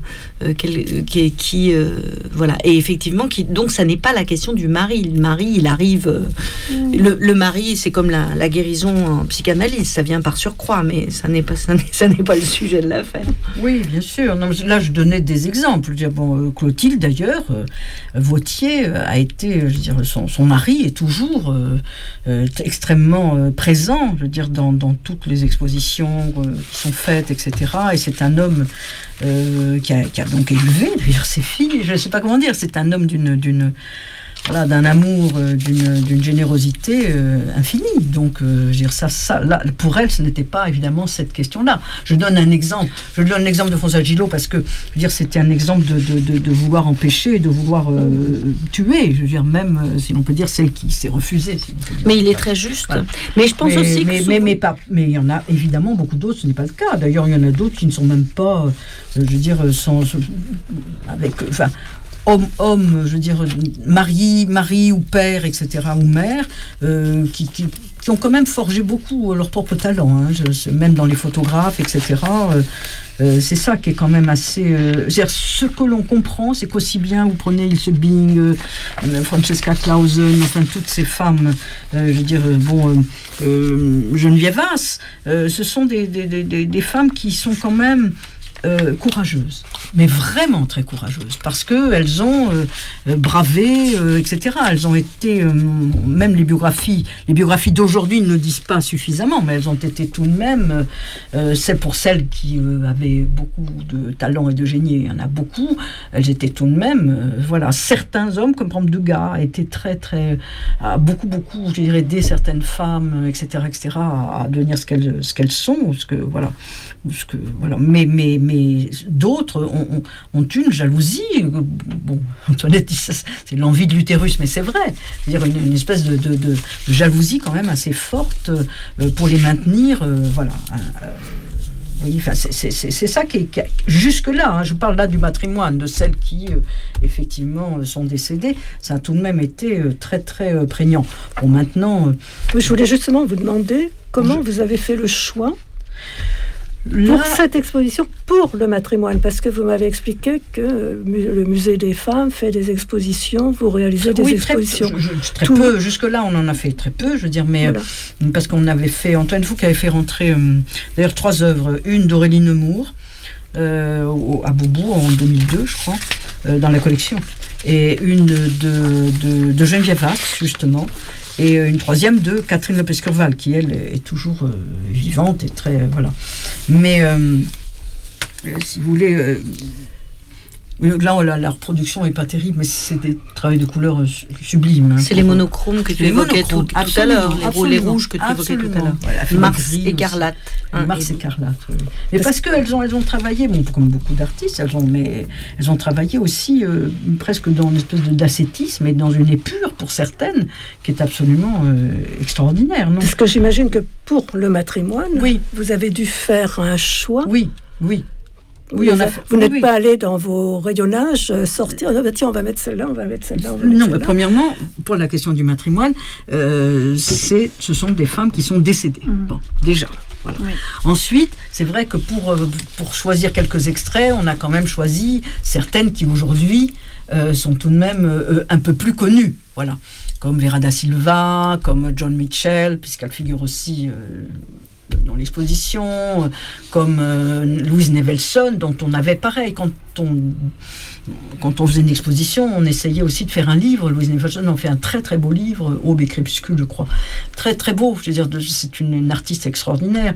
qui voilà, et effectivement donc ça n'est pas la question du mari. Le mari, il arrive le mari, c'est comme la guérison en psychanalyse, ça vient par surcroît, mais ça n'est pas le sujet de l'affaire. Oui, bien sûr. Non, là je donnais des exemples. Clotilde d'ailleurs, Vauthier a été, je veux dire, son mari est toujours extrêmement présent, je veux dire, dans toutes les expositions qui sont faites, etc. Et c'est un homme qui a donc élevé d'ailleurs ses filles, je ne sais pas comment dire, c'est un homme d'un amour, d'une générosité infinie. Donc, je veux dire, ça, là, pour elle, ce n'était pas évidemment cette question-là. Je donne l'exemple de Françoise Gillot parce que, je veux dire, c'était un exemple de vouloir empêcher, de vouloir tuer. Je veux dire, même si l'on peut dire celle qui s'est refusée. Si mais il est très juste. Voilà. Mais je pense aussi que mais il y en a évidemment beaucoup d'autres. Ce n'est pas le cas. D'ailleurs, il y en a d'autres qui ne sont même pas, je veux dire, homme, je veux dire, mari ou père, etc., ou mère, qui ont quand même forgé beaucoup leur propre talent, hein, même dans les photographes, etc. C'est ça qui est quand même assez... ce que l'on comprend, c'est qu'aussi bien, vous prenez Ilse Bing, Francesca Clausen, enfin toutes ces femmes, je veux dire, Geneviève Haas, ce sont des femmes qui sont quand même courageuses, mais vraiment très courageuses, parce qu'elles ont bravé, etc. Elles ont été, même les biographies d'aujourd'hui ne le disent pas suffisamment, mais elles ont été tout de même, c'est pour celles qui avaient beaucoup de talent et de génie, il y en a beaucoup, elles étaient tout de même, voilà, certains hommes, comme par exemple Degas, étaient a beaucoup, je dirais, aidé certaines femmes, etc., à devenir ce qu'elles sont, voilà. Mais d'autres ont une jalousie. Bon, Antoinette dit ça, c'est l'envie de l'utérus, mais c'est vrai. C'est-à-dire une espèce de jalousie quand même assez forte pour les maintenir. Voilà. Oui, enfin, c'est ça qui est jusque-là. Hein, je parle là du matrimoine, de celles qui effectivement sont décédées. Ça a tout de même été très très prégnant. Bon, maintenant. Je voulais justement vous demander comment vous avez fait le choix. Pour cette exposition, pour le matrimoine, parce que vous m'avez expliqué que le musée des femmes fait des expositions, vous réalisez des expositions. Très peu. Jusque-là, on en a fait très peu, je veux dire, mais voilà. Parce qu'on avait fait, Antoine Fouque avait fait rentrer d'ailleurs 3 œuvres, une d'Aurélie Nemours à Beaubourg en 2002, je crois, dans la collection, et une de Geneviève Vax, justement. Et une 3e de Catherine Lopez-Curval, qui, elle, est toujours vivante et très... voilà. Mais, si vous voulez... là, la reproduction n'est pas terrible, mais c'est des travails de couleurs sublimes. Hein, c'est les monochromes que tu évoquais tout à l'heure, les rouges que tu évoquais tout à l'heure. Voilà, Mars écarlate. Mars écarlate, oui. Mais parce qu'elles ont travaillé, bon, comme beaucoup d'artistes, elles ont travaillé aussi presque dans une espèce d'ascétisme et dans une épure, pour certaines, qui est absolument extraordinaire. Non ? Parce que j'imagine que pour le matrimoine, vous avez dû faire un choix. Oui. Vous n'êtes pas allé dans vos rayonnages sortir, tiens, on va mettre celle-là, on va mettre celle-là. Non, mais premièrement, pour la question du matrimoine, ce sont des femmes qui sont décédées. Bon, déjà. Voilà. Oui. Ensuite, c'est vrai que pour choisir quelques extraits, on a quand même choisi certaines qui aujourd'hui sont tout de même un peu plus connues. Voilà. Comme Vera da Silva, comme John Mitchell, puisqu'elle figure aussi dans l'exposition, comme Louise Nevelson, dont on avait pareil, quand on faisait une exposition, on essayait aussi de faire un livre. Louise Nevelson en fait un très très beau livre, Aube et Crépuscule, je crois. Très très beau, je veux dire, c'est une artiste extraordinaire.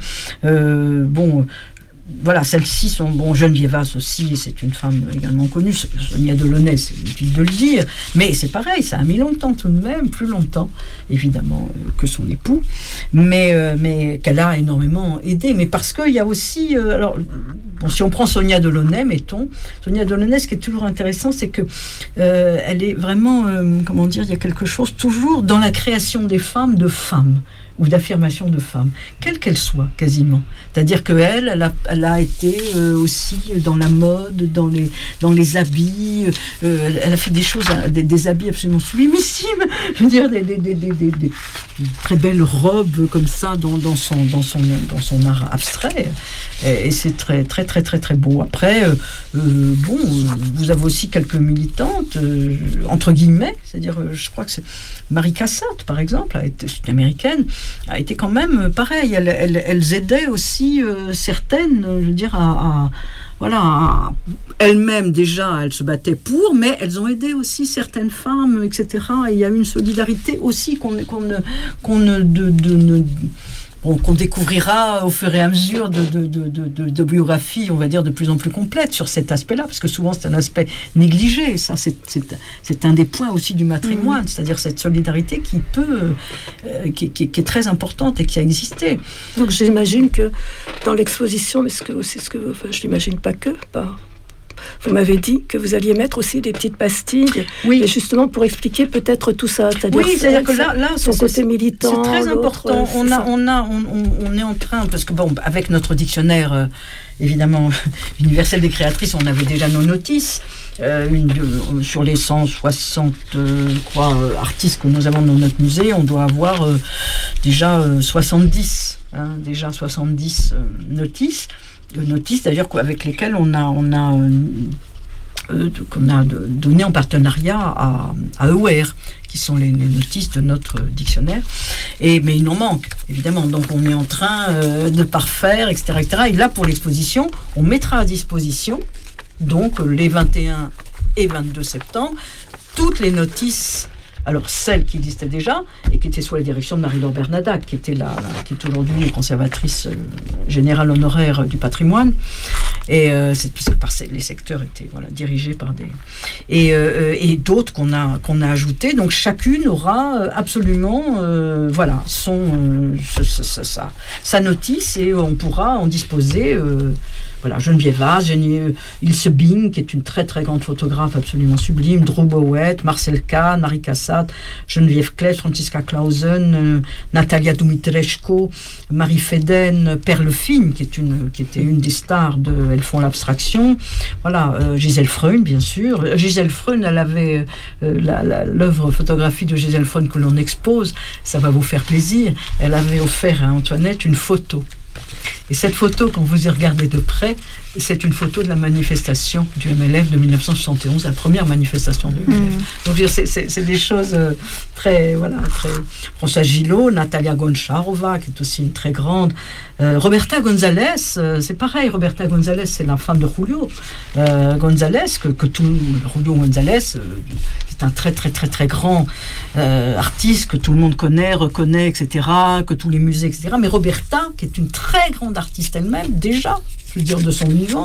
Voilà, celles-ci sont... Bon, Geneviève Vax aussi, c'est une femme également connue. Sonia Delaunay, c'est inutile de le dire. Mais c'est pareil, ça a mis longtemps tout de même, plus longtemps, évidemment, que son époux. Mais qu'elle a énormément aidé. Mais parce qu'il y a aussi... si on prend Sonia Delaunay, mettons. Sonia Delaunay, ce qui est toujours intéressant, c'est que elle est vraiment... il y a quelque chose toujours dans la création des femmes, de femmes. Ou d'affirmation de femmes, quelle qu'elle soit, quasiment. C'est-à-dire qu'elle a été aussi dans la mode, dans les habits, elle a fait des choses, des habits absolument sublimissimes, je veux dire, des très belles robes comme ça dans son art abstrait. Et c'est très, très, très, très, très beau. Après, vous avez aussi quelques militantes, entre guillemets, c'est-à-dire, je crois que c'est Marie Cassatt, par exemple, c'est une américaine, a été quand même pareil. Elles aidaient aussi certaines, je veux dire, elles-mêmes déjà, elles se battaient pour, mais elles ont aidé aussi certaines femmes, etc. Et il y a une solidarité aussi qu'on découvrira au fur et à mesure de biographies, on va dire, de plus en plus complètes sur cet aspect-là, parce que souvent c'est un aspect négligé. Ça, c'est un des points aussi du matrimoine, c'est-à-dire cette solidarité qui est très importante et qui a existé. Donc j'imagine que dans l'exposition, mais je n'imagine pas que... Vous m'avez dit que vous alliez mettre aussi des petites pastilles, et justement pour expliquer peut-être tout ça. C'est-à-dire que là son côté militant, c'est très important. On est en train, parce que avec notre dictionnaire, évidemment, universel des créatrices, on avait déjà nos notices. Sur les 160 artistes que nous avons dans notre musée, on doit avoir déjà 70 notices d'ailleurs avec lesquelles on a qu'on a donné en partenariat à Aware, qui sont les notices de notre dictionnaire. Mais il en manque, évidemment. Donc on est en train de parfaire, etc., etc. Et là, pour l'exposition, on mettra à disposition, donc les 21 et 22 septembre, toutes les notices, alors celles qui existaient déjà et qui étaient sous la direction de Marie-Laure Bernadac, qui est aujourd'hui conservatrice générale honoraire du patrimoine. Et les secteurs étaient dirigés par des... Et d'autres qu'on a ajoutés. Donc chacune aura absolument sa notice et on pourra en disposer... Geneviève Vaz, Ilse Bing, qui est une très très grande photographe absolument sublime, Drew Bowett, Marcel Kahn, Marie Cassatt, Geneviève Kless, Franziska Clausen, Natalia Dumitrescu, Marie Feden, Perle Fine, qui était une des stars de Elles font l'abstraction. Gisèle Freun, bien sûr. Gisèle Freun, elle avait l'œuvre photographique de Gisèle Freun que l'on expose, ça va vous faire plaisir. Elle avait offert à Antoinette une photo. Et cette photo, quand vous y regardez de près, c'est une photo de la manifestation du MLF de 1971, la première manifestation du MLF. Donc c'est des choses très... François Gillot, Natalia Goncharova, qui est aussi une très grande... Roberta González, c'est pareil, Roberta González, c'est la femme de Julio González, Julio González, c'est un très très très très grand artiste que tout le monde connaît, reconnaît, etc., que tous les musées, etc. Mais Roberta, qui est une très grande artiste elle-même, déjà, je veux dire de son vivant,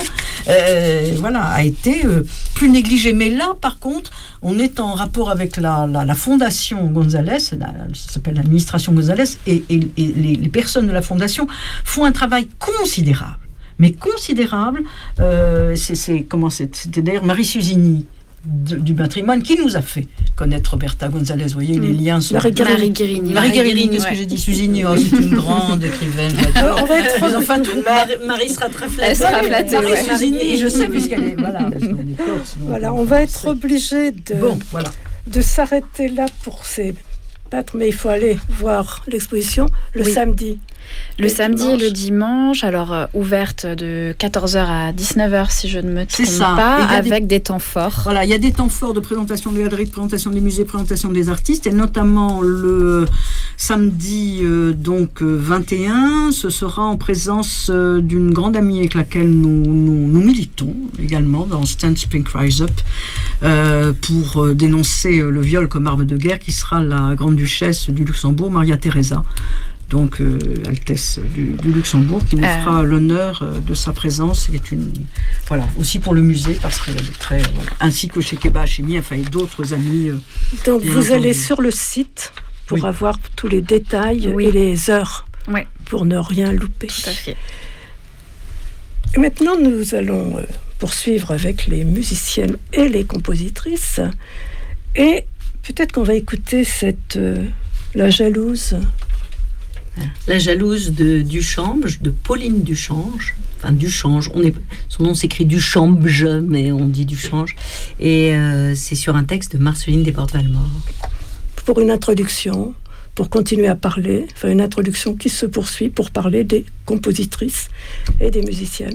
a été plus négligée. Mais là, par contre, on est en rapport avec la fondation González, ça s'appelle l'administration González, et les personnes de la fondation font un travail considérable. Mais considérable, c'était d'ailleurs Marie Susini, du patrimoine qui nous a fait connaître Roberta González. Vous voyez, les liens sont... Marie Guérini. Qu'est-ce que j'ai dit? Susini, c'est une grande écrivaine. On va être... Marie sera très flattée. Elle sera flattée. Marie Susini, je sais, puisqu'elle est... On va être obligé de s'arrêter là pour ces peintres, mais il faut aller voir l'exposition le samedi. Le samedi et le dimanche, alors ouverte de 14h à 19h si je ne me trompe pas, avec des temps forts. Voilà, il y a des temps forts de présentation des galeries, de présentation des musées, présentation des artistes, et notamment le samedi 21, ce sera en présence d'une grande amie avec laquelle nous militons également dans Stand Spring Rise Up pour dénoncer le viol comme arme de guerre, qui sera la grande duchesse du Luxembourg, Maria Teresa. Donc, Altesse du Luxembourg, qui nous fera l'honneur de sa présence. Aussi pour le musée, parce qu'elle est très... ainsi que chez Keba Hachemi, et d'autres amis. Donc, vous allez sur le site pour avoir tous les détails et les heures, pour ne rien louper. Tout à fait. Et maintenant, nous allons poursuivre avec les musiciennes et les compositrices. Et peut-être qu'on va écouter La Jalouse. La Jalouse de Duchange, de Pauline Duchange. Enfin, Duchange. Son nom s'écrit Duchange, mais on dit Duchange. Et c'est sur un texte de Marceline Desportes-Valmore. Pour une introduction, pour continuer à parler, une introduction qui se poursuit pour parler des compositrices et des musiciennes.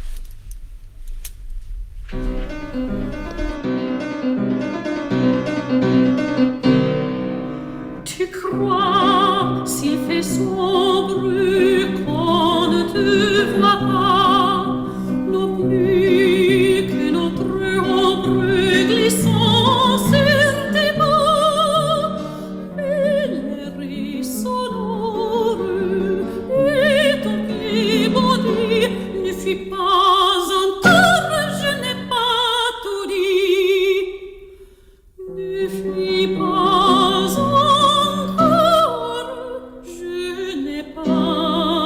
Tu crois, s'il fait sombre, qu'on ne te voit pas, non plus que notre ombre glissant sur tes pas, et l'air sonore, et ton pied bandit, ne fuis pas entendre, je n'ai pas tout dit, ne fuis pas encore, je n'ai pas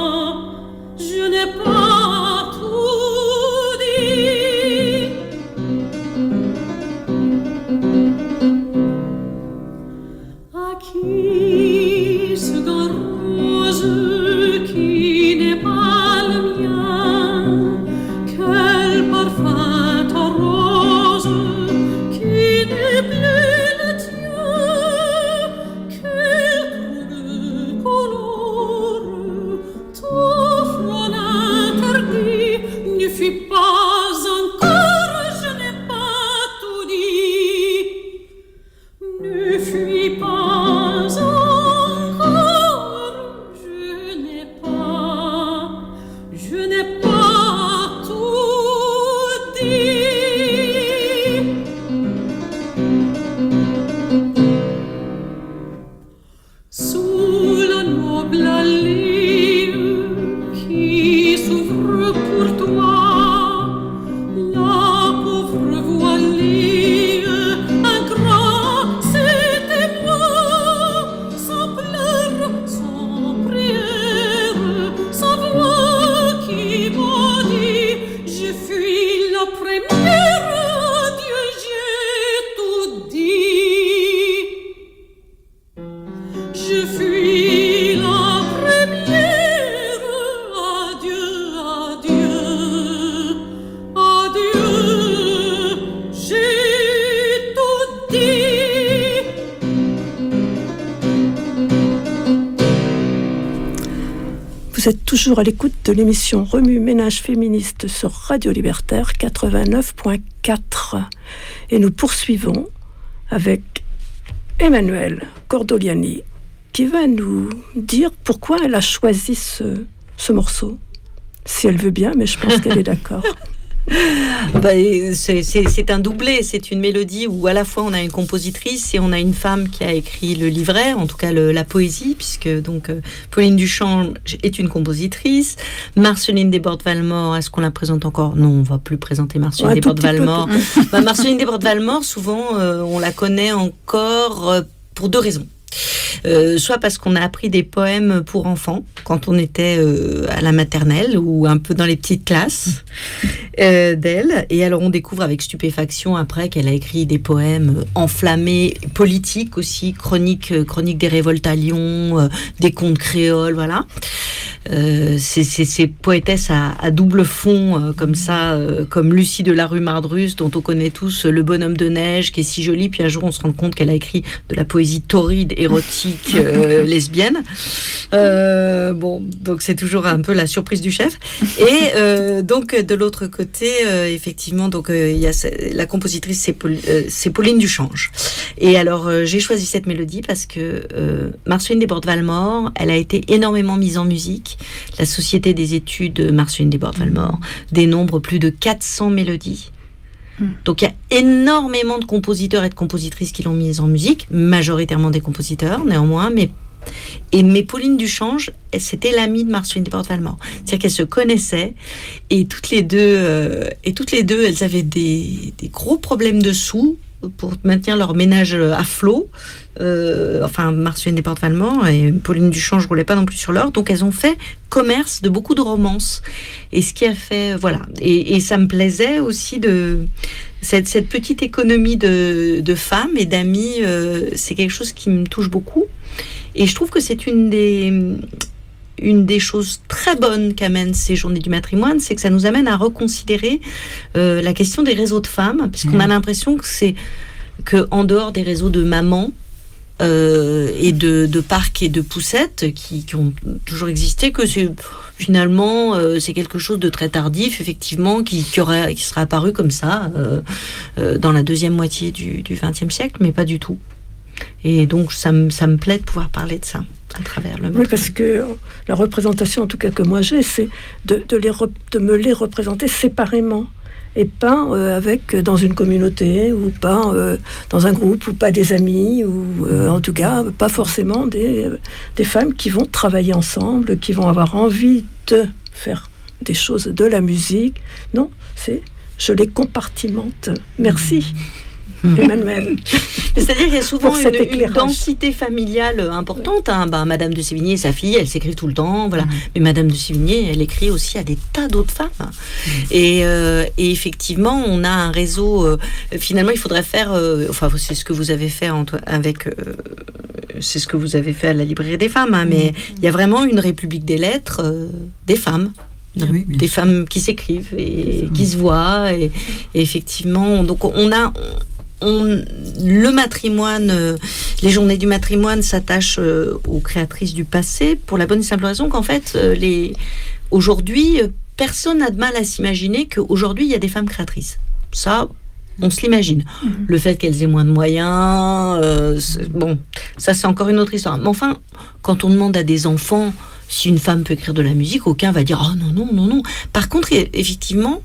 Vous êtes toujours à l'écoute de l'émission Remue Ménage Féministe sur Radio Libertaire 89.4. Et nous poursuivons avec Emmanuelle Cordoliani qui va nous dire pourquoi elle a choisi ce morceau. Si elle veut bien, mais je pense qu'elle est d'accord. C'est un doublé, c'est une mélodie où à la fois on a une compositrice et on a une femme qui a écrit le livret, en tout cas la poésie, puisque donc Pauline Duchange est une compositrice. Marceline Desbordes-Valmore, est-ce qu'on la présente encore ? Non, on va plus présenter Marceline Desbordes-Valmore. Marceline Desbordes-Valmore, souvent on la connaît encore pour deux raisons. Soit parce qu'on a appris des poèmes pour enfants quand on était à la maternelle ou un peu dans les petites classes d'elle, et alors on découvre avec stupéfaction après qu'elle a écrit des poèmes enflammés, politiques aussi, chroniques des révoltes à Lyon, des contes créoles, voilà. Ces poétesses à double fond comme ça, comme Lucie de la rue Mardrus, dont on connaît tous Le bonhomme de neige, qui est si jolie, puis un jour on se rend compte qu'elle a écrit de la poésie torride, érotique, lesbienne. Donc c'est toujours un peu la surprise du chef. Et donc de l'autre côté, effectivement, donc il y a la compositrice, c'est Pauline Duchange. Et alors j'ai choisi cette mélodie parce que Marceline Desbordes-Valmore, elle a été énormément mise en musique. La Société des études Marceline Desbordes-Valmore dénombre plus de 400 mélodies. Donc il y a énormément de compositeurs et de compositrices qui l'ont mise en musique, majoritairement des compositeurs néanmoins, mais Pauline Duchange, c'était l'amie de Marceline Desbordes-Valmore. C'est-à-dire qu'elles se connaissaient et toutes les deux, elles avaient des gros problèmes de sous pour maintenir leur ménage à flot. Marceline Desbordes-Valmore et Pauline Duchange ne roulaient pas non plus sur l'or, donc elles ont fait commerce de beaucoup de romances. Et ce qui a fait, voilà. Et ça me plaisait aussi de cette petite économie de femmes et d'amis. C'est quelque chose qui me touche beaucoup. Et je trouve que c'est une des choses très bonnes qu'amènent ces journées du matrimoine, c'est que ça nous amène à reconsidérer la question des réseaux de femmes, puisqu'on a l'impression que en dehors des réseaux de mamans et de parcs et de poussettes qui ont toujours existé, que finalement c'est quelque chose de très tardif, effectivement, qui serait apparu comme ça dans la deuxième moitié du XXe siècle, mais pas du tout. Et donc ça me plaît de pouvoir parler de ça à travers le matrimoine. Oui, parce que la représentation, en tout cas que moi j'ai, c'est de me les représenter séparément et pas dans une communauté ou pas dans un groupe ou pas des amis ou en tout cas pas forcément des femmes qui vont travailler ensemble, qui vont avoir envie de faire des choses, de la musique. Non, je les compartimente. Merci. Emmanuel. C'est-à-dire qu'il y a souvent une densité familiale importante. Madame de Sévigné, sa fille, elle s'écrit tout le temps, voilà. Mais Madame de Sévigné, elle écrit aussi à des tas d'autres femmes. Et effectivement, on a un réseau. Finalement, il faudrait faire. C'est ce que vous avez fait c'est ce que vous avez fait à la Librairie des femmes. Mais il y a vraiment une république des lettres des femmes. Oui, des femmes qui s'écrivent et qui se voient. Et effectivement, donc le matrimoine, les journées du matrimoine s'attachent aux créatrices du passé pour la bonne et simple raison qu'en fait, aujourd'hui, personne n'a de mal à s'imaginer qu'aujourd'hui, il y a des femmes créatrices. Ça, on se l'imagine. Le fait qu'elles aient moins de moyens, ça c'est encore une autre histoire. Mais enfin, quand on demande à des enfants si une femme peut écrire de la musique, aucun va dire « Oh non ». Par contre, effectivement,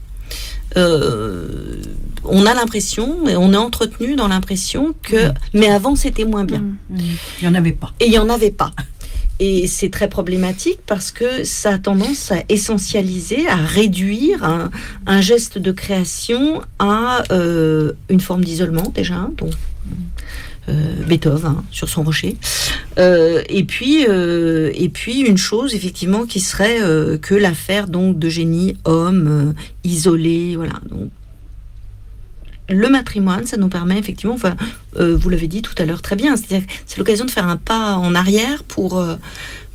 on a l'impression, et on est entretenu dans l'impression que... Mais avant, c'était moins bien. Il n'y en avait pas. Et il n'y en avait pas. Et c'est très problématique parce que ça a tendance à essentialiser, à réduire un geste de création à une forme d'isolement, déjà, donc... Beethoven sur son rocher, et puis une chose effectivement qui serait que l'affaire donc de génie homme isolé, voilà. Donc le matrimoine, ça nous permet effectivement, vous l'avez dit tout à l'heure très bien, c'est-à-dire que c'est l'occasion de faire un pas en arrière pour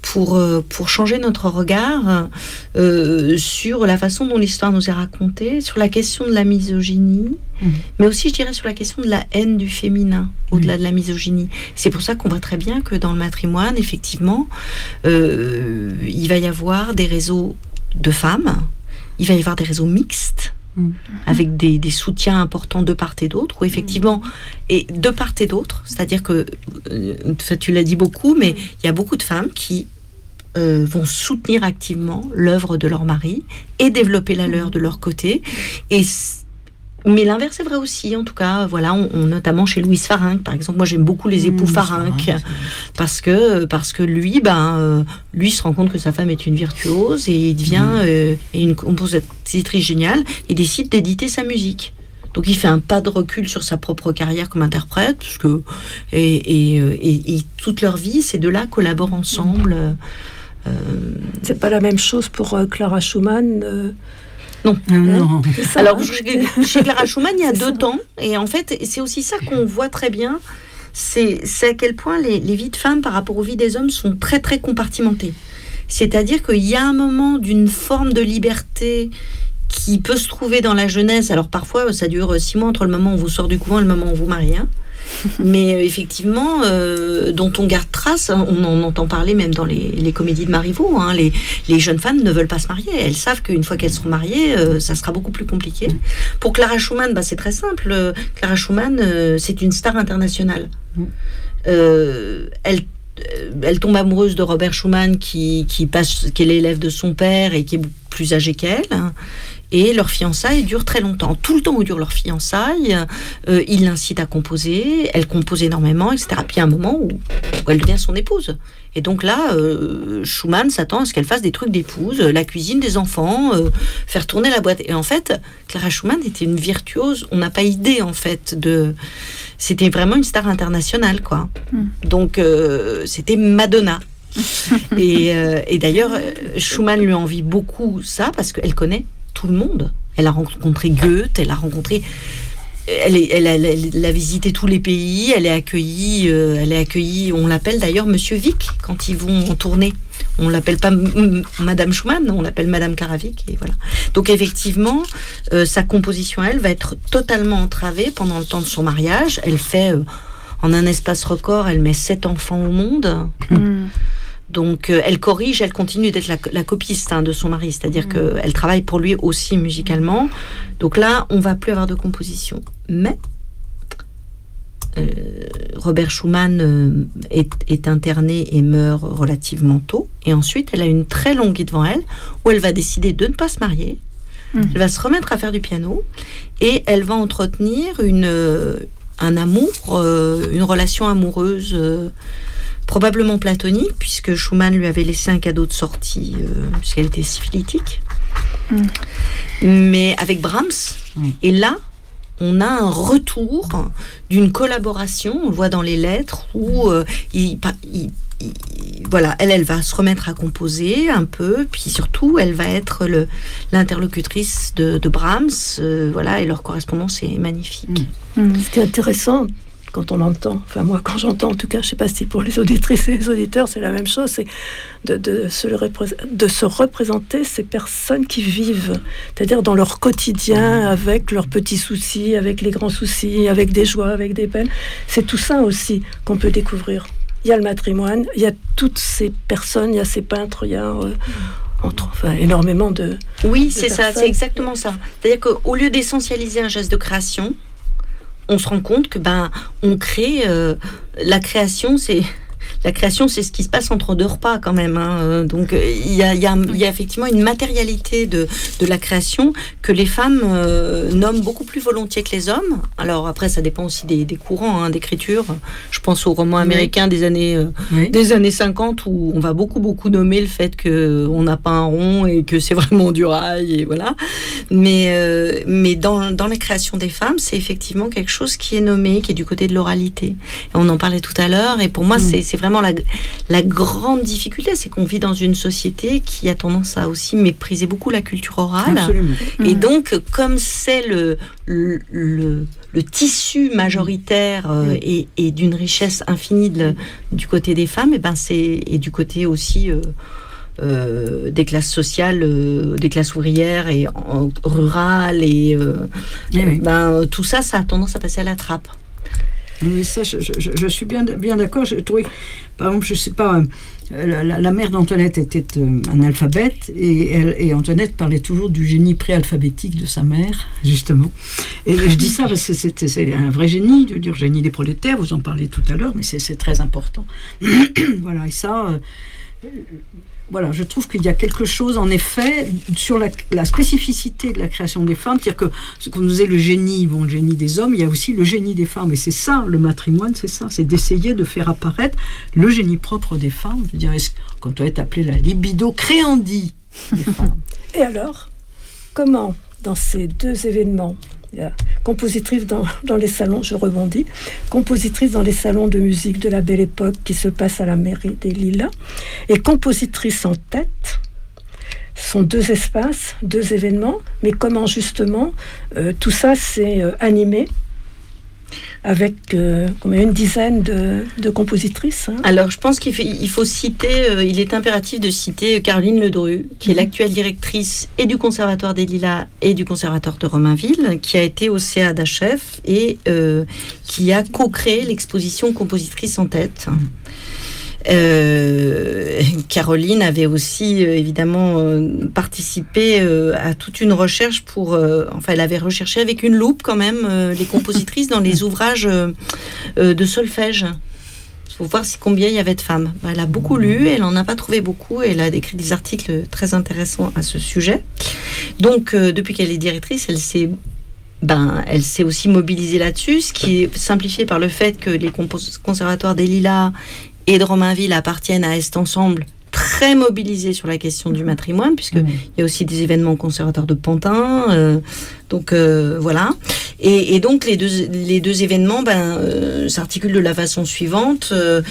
pour changer notre regard sur la façon dont l'histoire nous est racontée, sur la question de la misogynie, mais aussi, je dirais, sur la question de la haine du féminin, au-delà de la misogynie. C'est pour ça qu'on voit très bien que dans le matrimoine, effectivement, il va y avoir des réseaux de femmes, il va y avoir des réseaux mixtes, avec des soutiens importants de part et d'autre, où effectivement, et de part et d'autre, c'est-à-dire que, tu l'as dit beaucoup, mais il y a beaucoup de femmes qui vont soutenir activement l'œuvre de leur mari et développer la leur de leur côté. Mais l'inverse est vrai aussi, en tout cas, voilà, notamment chez Louise Farinck, par exemple. Moi, j'aime beaucoup les époux Farinck, parce que lui, lui se rend compte que sa femme est une virtuose et il devient une compositrice géniale et décide d'éditer sa musique. Donc, il fait un pas de recul sur sa propre carrière comme interprète, parce que et toute leur vie, ces deux-là collaborent ensemble. C'est pas la même chose pour Clara Schumann. Non. Non. Alors, chez Clara Schumann, il y a deux temps. Et en fait, c'est aussi ça qu'on voit très bien. C'est à quel point les vies de femmes par rapport aux vies des hommes sont très, très compartimentées. C'est-à-dire qu'il y a un moment d'une forme de liberté qui peut se trouver dans la jeunesse. Alors, parfois, ça dure 6 mois entre le moment où on vous sort du couvent et le moment où on vous marie. Mais effectivement, dont on garde trace, on en entend parler même dans les comédies de Marivaux. Les jeunes femmes ne veulent pas se marier. Elles savent qu'une fois qu'elles seront mariées, ça sera beaucoup plus compliqué. Pour Clara Schumann, c'est très simple. Clara Schumann, c'est une star internationale. Elle tombe amoureuse de Robert Schumann, qui est l'élève de son père et qui est plus âgé qu'elle. Et leur fiançailles dure très longtemps. Tout le temps où dure leur fiançailles, il l'incite à composer, elle compose énormément, etc. Puis il y a un moment où elle devient son épouse. Et donc là, Schumann s'attend à ce qu'elle fasse des trucs d'épouse, la cuisine des enfants, faire tourner la boîte. Et en fait, Clara Schumann était une virtuose. On n'a pas idée, en fait, C'était vraiment une star internationale, quoi. Donc, c'était Madonna. Et d'ailleurs, Schumann lui envie beaucoup ça, parce qu'elle connaît tout le monde. Elle a rencontré Goethe, elle a visité tous les pays, elle est accueillie, on l'appelle d'ailleurs Monsieur Vic quand ils vont en tournée. On l'appelle pas Madame Schumann, on l'appelle Madame Karavic, et voilà. Donc effectivement, sa composition, elle, va être totalement entravée pendant le temps de son mariage. Elle fait, en un espace record, elle met 7 enfants au monde. Donc, elle corrige, elle continue d'être la copiste de son mari, c'est-à-dire qu'elle travaille pour lui aussi musicalement. Donc là, on va plus avoir de composition. Mais Robert Schumann est interné et meurt relativement tôt. Et ensuite, elle a une très longue vie devant elle, où elle va décider de ne pas se marier. Elle va se remettre à faire du piano, et elle va entretenir un amour, une relation amoureuse probablement platonique, puisque Schumann lui avait laissé un cadeau de sortie, puisqu'elle était syphilitique. Mais avec Brahms, et là, on a un retour d'une collaboration, on le voit dans les lettres, où voilà, elle va se remettre à composer un peu, puis surtout, elle va être l'interlocutrice de Brahms, voilà, et leur correspondance est magnifique. Ce qui est intéressant, quand on entend, enfin moi quand j'entends en tout cas, je ne sais pas si pour les auditrices et les auditeurs c'est la même chose, c'est de se représenter ces personnes qui vivent, c'est-à-dire dans leur quotidien, avec leurs petits soucis, avec les grands soucis, avec des joies, avec des peines. C'est tout ça aussi qu'on peut découvrir. Il y a le matrimoine, il y a toutes ces personnes, il y a ces peintres, il y a énormément de... Oui, c'est ça, c'est exactement ça. C'est-à-dire qu'au lieu d'essentialiser un geste de création, on se rend compte que on crée la création, c'est ce qui se passe entre 2 repas quand même. Donc il y a effectivement une matérialité de la création que les femmes nomment beaucoup plus volontiers que les hommes. Alors après, ça dépend aussi des courants d'écriture. Je pense aux romans américains des années 50 où on va beaucoup nommer le fait qu'on n'a pas un rond et que c'est vraiment du rail et voilà. Mais dans la création des femmes, c'est effectivement quelque chose qui est nommé, qui est du côté de l'oralité. Et on en parlait tout à l'heure. Et pour moi, c'est vraiment vraiment la grande difficulté, c'est qu'on vit dans une société qui a tendance à aussi mépriser beaucoup la culture orale. Absolument. Et donc, comme c'est le tissu majoritaire et d'une richesse infinie du côté des femmes, et du côté aussi des classes sociales, des classes ouvrières et rurales, tout ça a tendance à passer à la trappe. Mais ça, je suis bien d'accord. Je trouvais, par exemple, je sais pas, la mère d'Antoinette était analphabète et Antoinette parlait toujours du génie préalphabétique de sa mère, justement. Et je dis ça parce que c'est un vrai génie, de dire génie des prolétaires, vous en parlez tout à l'heure, mais c'est très important. Voilà, et ça... Voilà, je trouve qu'il y a quelque chose, en effet, sur la spécificité de la création des femmes, c'est-à-dire que ce qu'on nous est le génie des hommes, il y a aussi le génie des femmes, et c'est ça, le matrimoine, c'est d'essayer de faire apparaître le génie propre des femmes, je veux dire, quand on est appelé la libido créandi des femmes. Et alors, comment, dans ces deux événements, compositrice dans les salons, je rebondis, compositrice dans les salons de musique de la Belle Époque qui se passe à la mairie des Lilas, et compositrice en tête, sont deux espaces, deux événements, mais comment justement tout ça s'est animé avec une dizaine de compositrices. Alors, je pense qu'il faut citer, il est impératif de citer Caroline Ledru, qui est l'actuelle directrice et du Conservatoire des Lilas et du Conservatoire de Romainville, qui a été au CA d'HF et qui a co-créé l'exposition Compositrice en tête. Caroline avait aussi évidemment participé à toute une recherche elle avait recherché avec une loupe quand même les compositrices dans les ouvrages de solfège pour voir combien il y avait de femmes. Elle a beaucoup lu, elle n'en a pas trouvé beaucoup, et elle a écrit des articles très intéressants à ce sujet. Donc depuis qu'elle est directrice, elle s'est aussi mobilisée là-dessus, ce qui est simplifié par le fait que les conservatoires des Lilas et de Romainville appartiennent à Est Ensemble, très mobilisés sur la question du matrimoine, puisqu'il y a aussi des événements au conservatoire de Pantin, voilà. Et donc les deux événements s'articulent de la façon suivante.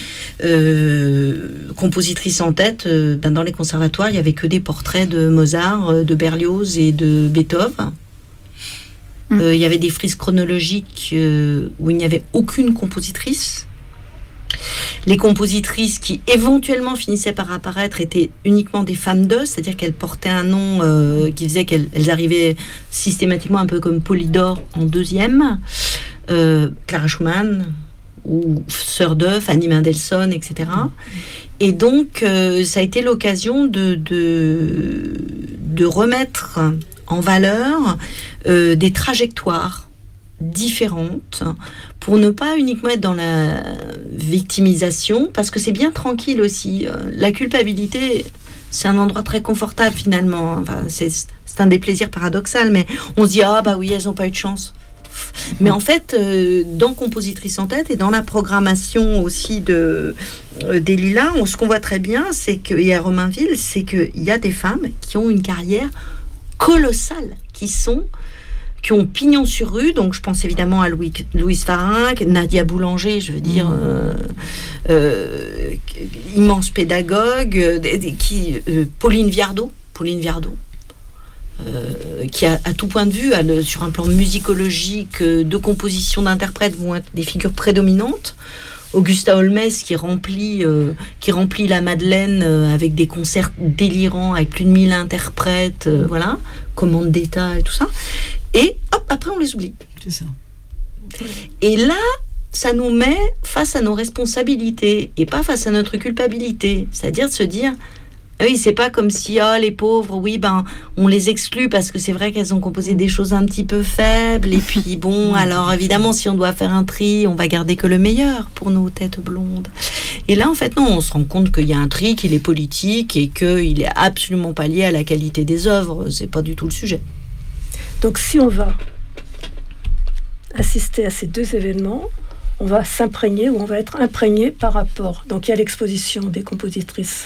Compositrice en tête, dans les conservatoires, il n'y avait que des portraits de Mozart, de Berlioz et de Beethoven. Il y avait des frises chronologiques où il n'y avait aucune compositrice. Les compositrices qui éventuellement finissaient par apparaître étaient uniquement des femmes d'eux, c'est-à-dire qu'elles portaient un nom qui faisait qu'elles arrivaient systématiquement un peu comme Polydore en deuxième, Clara Schumann ou Sœur d'eux, Fanny Mendelssohn, etc. Et donc ça a été l'occasion de remettre en valeur des trajectoires différentes pour ne pas uniquement être dans la victimisation, parce que c'est bien tranquille aussi. La culpabilité, c'est un endroit très confortable finalement. Enfin, c'est un déplaisir paradoxal, mais on se dit oui, elles n'ont pas eu de chance. Mais en fait, dans Compositrice en tête et dans la programmation aussi des Lilas, ce qu'on voit très bien, c'est et à Romainville, c'est qu'il y a des femmes qui ont une carrière colossale, qui ont pignon sur rue. Donc je pense évidemment à Louise Farinck, Nadia Boulanger, je veux dire, immense pédagogue, Pauline Viardot, qui à tout point de vue, sur un plan musicologique, de composition d'interprètes, vont être des figures prédominantes. Augusta Holmes qui remplit la Madeleine avec des concerts délirants avec plus de 1000 interprètes, voilà, commande d'État et tout ça. Et hop, après on les oublie. C'est ça. Et là, ça nous met face à nos responsabilités et pas face à notre culpabilité. C'est-à-dire de se dire, oui, c'est pas comme si les pauvres, on les exclut parce que c'est vrai qu'elles ont composé des choses un petit peu faibles. Et puis alors évidemment, si on doit faire un tri, on va garder que le meilleur pour nos têtes blondes. Et là, en fait, non, on se rend compte qu'il y a un tri, qu'il est politique et qu'il est absolument pas lié à la qualité des œuvres. C'est pas du tout le sujet. Donc si on va assister à ces deux événements, on va s'imprégner ou on va être imprégné par rapport. Donc il y a l'exposition des compositrices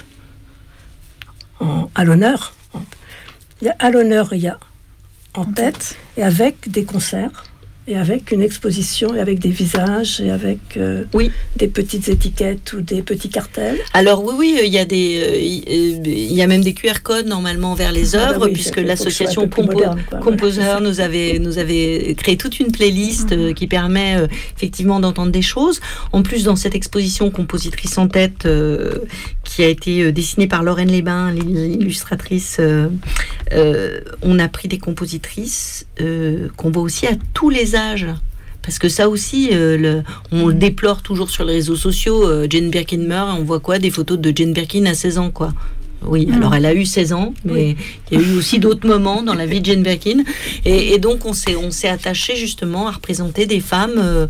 à l'honneur. Il y a à l'honneur, il y a en tête, et avec des concerts et avec une exposition, et avec des visages, et avec des petites étiquettes ou des petits cartels. Alors oui, il y a même des QR codes normalement vers les œuvres, puisque l'association Composer nous avait créé toute une playlist qui permet effectivement d'entendre des choses. En plus, dans cette exposition Compositrice en tête, qui a été dessinée par Lorraine Lesbains, l'illustratrice, on a pris des compositrices qu'on voit aussi à tous les âges. Parce que ça aussi, on le déplore toujours sur les réseaux sociaux. Jane Birkin meurt, on voit quoi? Des photos de Jane Birkin à 16 ans, quoi. Oui, alors elle a eu 16 ans, mais il y a eu aussi d'autres moments dans la vie de Jane Birkin. Et donc, on s'est attaché justement à représenter des femmes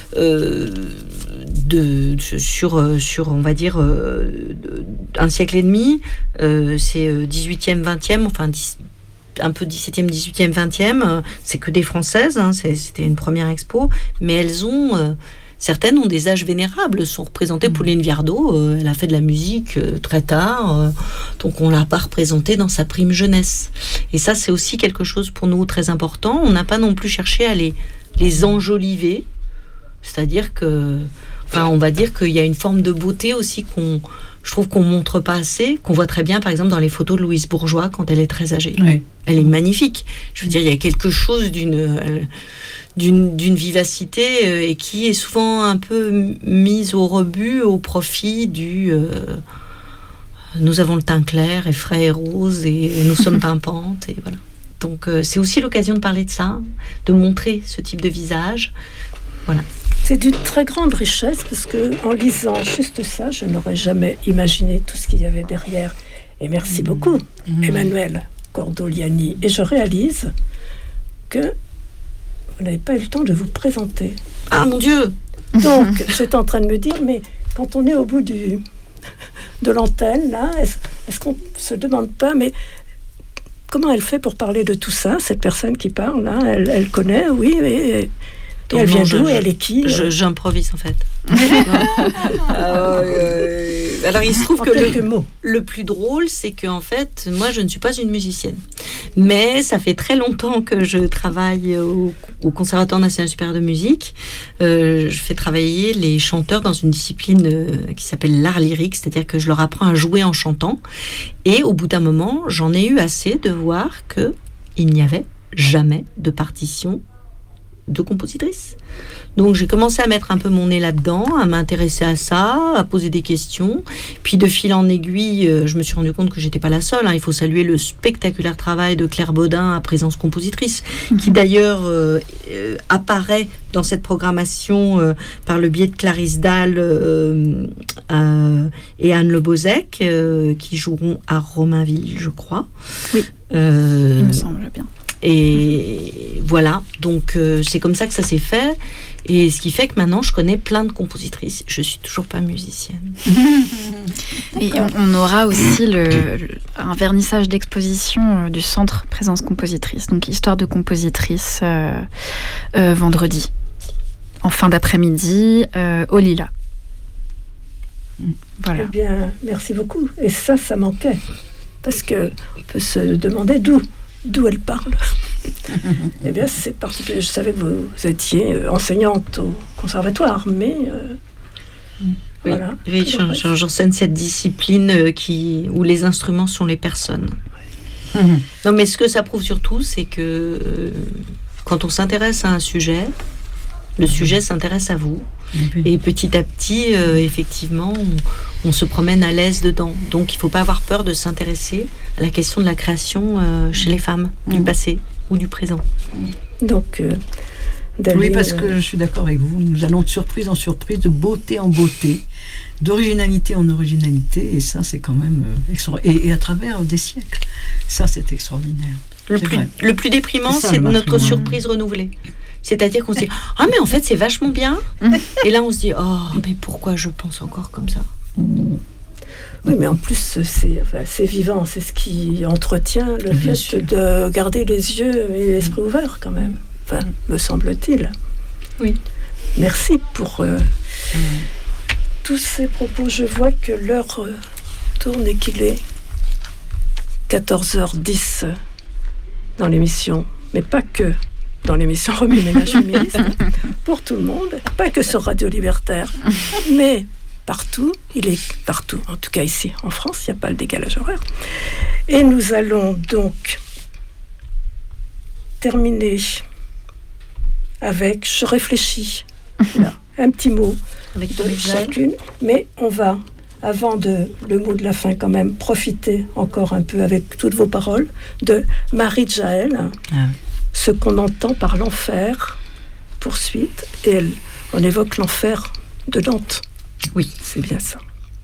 sur, on va dire, un siècle et demi. C'est 18e, 20e, enfin... un peu 17e, 18e, 20e, c'est que des Françaises, c'était une première expo, mais elles ont, certaines ont des âges vénérables, sont représentées. Pauline Viardot, elle a fait de la musique très tard, donc on l'a pas représentée dans sa prime jeunesse. Et ça, c'est aussi quelque chose pour nous très important. On n'a pas non plus cherché à les enjoliver, c'est-à-dire que, enfin, on va dire qu'il y a une forme de beauté aussi je trouve qu'on montre pas assez, qu'on voit très bien, par exemple, dans les photos de Louise Bourgeois quand elle est très âgée. Oui. Elle est magnifique. Je veux dire, il y a quelque chose d'une vivacité et qui est souvent un peu mise au rebut au profit du nous avons le teint clair et frais et rose et nous sommes pimpantes et voilà. Donc c'est aussi l'occasion de parler de ça, de montrer ce type de visage. Voilà. C'est d'une très grande richesse parce que en lisant juste ça, je n'aurais jamais imaginé tout ce qu'il y avait derrière. Et merci beaucoup, Emmanuelle Cordoliani. Et je réalise que vous n'avez pas eu le temps de vous présenter. Ah mon Dieu! Donc, j'étais en train de me dire, mais quand on est au bout de l'antenne, là, est-ce qu'on se demande pas, mais comment elle fait pour parler de tout ça, cette personne qui parle, là, elle connaît, oui, mais... Et elle vient d'où? Elle est qui? J'improvise en fait. Alors il se trouve que le plus drôle, c'est qu'en fait, moi je ne suis pas une musicienne. Mais ça fait très longtemps que je travaille au Conservatoire national supérieur de musique. Je fais travailler les chanteurs dans une discipline qui s'appelle l'art lyrique, c'est-à-dire que je leur apprends à jouer en chantant. Et au bout d'un moment, j'en ai eu assez de voir qu'il n'y avait jamais de partition de compositrice. Donc j'ai commencé à mettre un peu mon nez là-dedans, à m'intéresser à ça, à poser des questions. Puis de fil en aiguille, je me suis rendu compte que j'étais pas la seule. Il faut saluer le spectaculaire travail de Claire Baudin à Présence compositrice, qui d'ailleurs apparaît dans cette programmation par le biais de Clarisse Dalle et Anne Le Bozec, qui joueront à Romainville, je crois. Oui, il me semble bien. Et voilà, donc c'est comme ça que ça s'est fait. Et ce qui fait que maintenant, je connais plein de compositrices. Je suis toujours pas musicienne. Et on aura aussi un vernissage d'exposition du Centre Présence Compositrice, donc Histoire de compositrice, vendredi, en fin d'après-midi, au Lila. Voilà. Eh bien, merci beaucoup. Et ça manquait. Parce qu'on peut se demander d'où elle parle. Eh bien, c'est particulier. Je savais que vous étiez enseignante au conservatoire, mais voilà. Oui, j'enseigne cette discipline où les instruments sont les personnes. Non, mais ce que ça prouve surtout, c'est que quand on s'intéresse à un sujet, le sujet s'intéresse à vous. Et petit à petit, effectivement, on se promène à l'aise dedans. Donc, il ne faut pas avoir peur de s'intéresser à la question de la création chez les femmes, du passé ou du présent. Donc, oui, parce que je suis d'accord avec vous. Nous allons de surprise en surprise, de beauté en beauté, d'originalité en originalité. Et ça, c'est quand même extraordinaire. Et à travers des siècles. Ça, c'est extraordinaire. Le plus déprimant, c'est notre surprise renouvelée. C'est-à-dire qu'on se dit « Ah, mais en fait, c'est vachement bien !» Et là, on se dit « Oh, mais pourquoi je pense encore comme ça ?» Oui, mais en plus, c'est vivant. C'est ce qui entretient le fait de garder les yeux et l'esprit ouverts, quand même. Enfin, me semble-t-il. Oui. Merci pour tous ces propos. Je vois que l'heure tourne et qu'il est 14h10 dans l'émission. Mais pas que. dans l'émission Remue Ménage Féministe, pour tout le monde, pas que sur Radio Libertaire, mais partout. Il est partout, en tout cas ici en France, il n'y a pas le décalage horaire. Et nous allons donc terminer avec, je réfléchis, là, un petit mot Avec de chacune, mais on va, avant le mot de la fin quand même, profiter encore un peu avec toutes vos paroles de Marie Jaël, ce qu'on entend par l'enfer, poursuite, et on évoque l'enfer de Dante. Oui, c'est bien ça.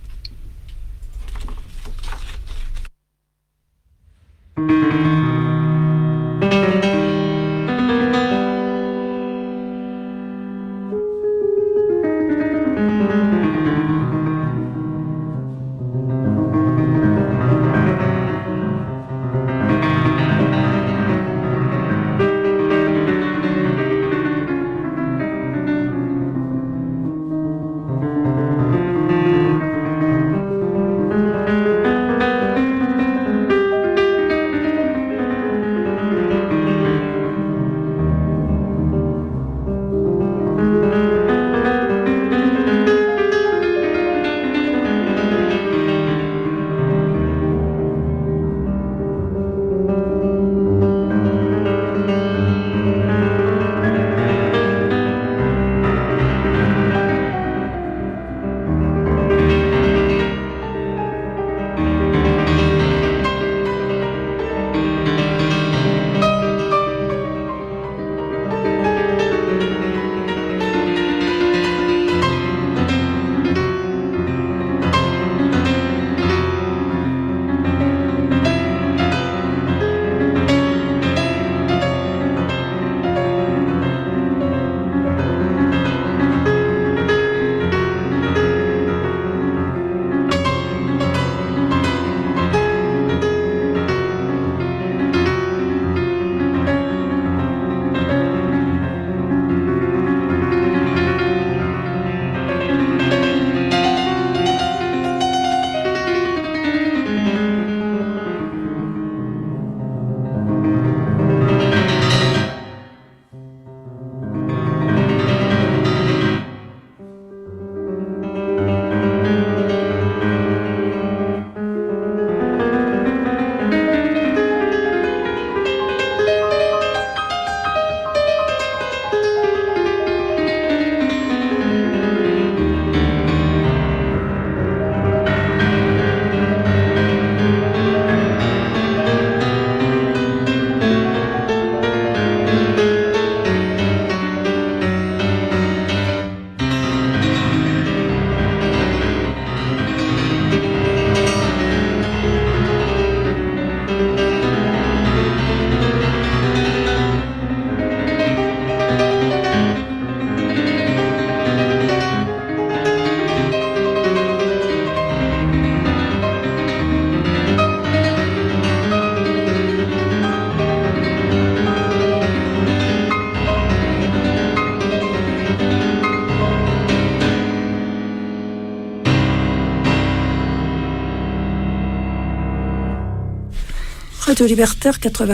Radio Libertaire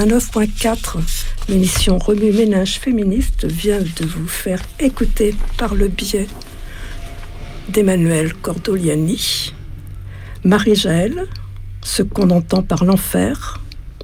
89.4, l'émission Remue Ménage Féministe vient de vous faire écouter par le biais d'Emmanuel Cordoliani, Marie Jaël, ce qu'on entend par l'enfer,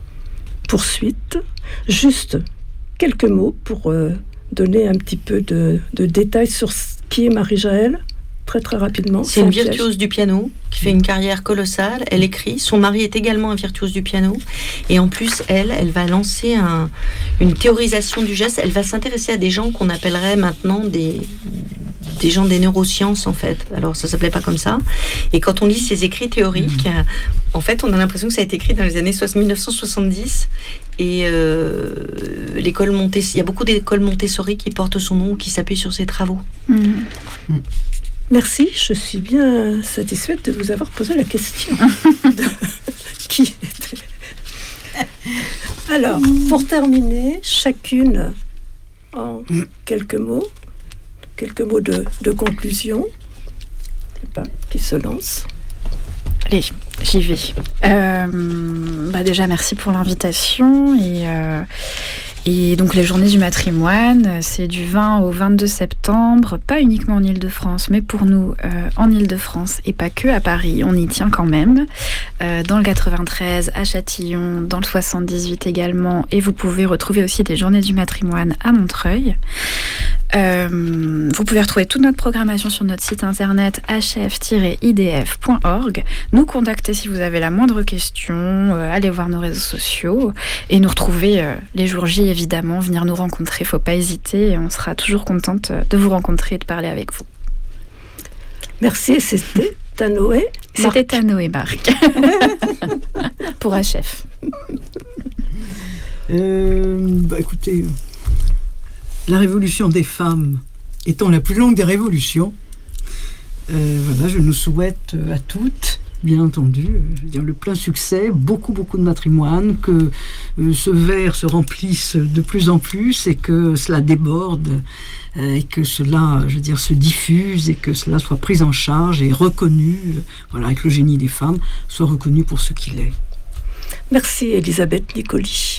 poursuite, juste quelques mots pour donner un petit peu de détails sur qui est Marie Jaël. Très très rapidement. C'est une virtuose du piano qui fait une carrière colossale. Elle écrit. Son mari est également un virtuose du piano. Et en plus, elle va lancer une théorisation du geste. Elle va s'intéresser à des gens qu'on appellerait maintenant des gens des neurosciences, en fait. Alors, ça s'appelait pas comme ça. Et quand on lit ses écrits théoriques, en fait, on a l'impression que ça a été écrit dans les années 1970. Et l'école il y a beaucoup d'écoles Montessori qui portent son nom, qui s'appuient sur ses travaux. Merci, je suis bien satisfaite de vous avoir posé la question. Qui était... Alors, pour terminer, chacune en quelques mots de conclusion. Je sais pas, qui se lance. Allez, j'y vais. Déjà, merci pour l'invitation Et donc les journées du matrimoine, c'est du 20 au 22 septembre, pas uniquement en Île-de-France, mais pour nous en Île-de-France et pas que à Paris, on y tient quand même. Dans le 93, à Châtillon, dans le 78 également, et vous pouvez retrouver aussi des journées du matrimoine à Montreuil. Vous pouvez retrouver toute notre programmation sur notre site internet hf-idf.org. Nous contacter si vous avez la moindre question, allez voir nos réseaux sociaux et nous retrouver les jours J évidemment, venir nous rencontrer, faut pas hésiter, on sera toujours contente de vous rencontrer et de parler avec vous. Merci, c'était Tanoé. C'était Tanoé Marc pour HF. Écoutez, la révolution des femmes étant la plus longue des révolutions, voilà, je nous souhaite à toutes, bien entendu, le plein succès, beaucoup de matrimoine, que ce verre se remplisse de plus en plus et que cela déborde et que cela, se diffuse et que cela soit pris en charge et reconnu, et que le génie des femmes soit reconnu pour ce qu'il est. Merci Elisabeth Nicoli.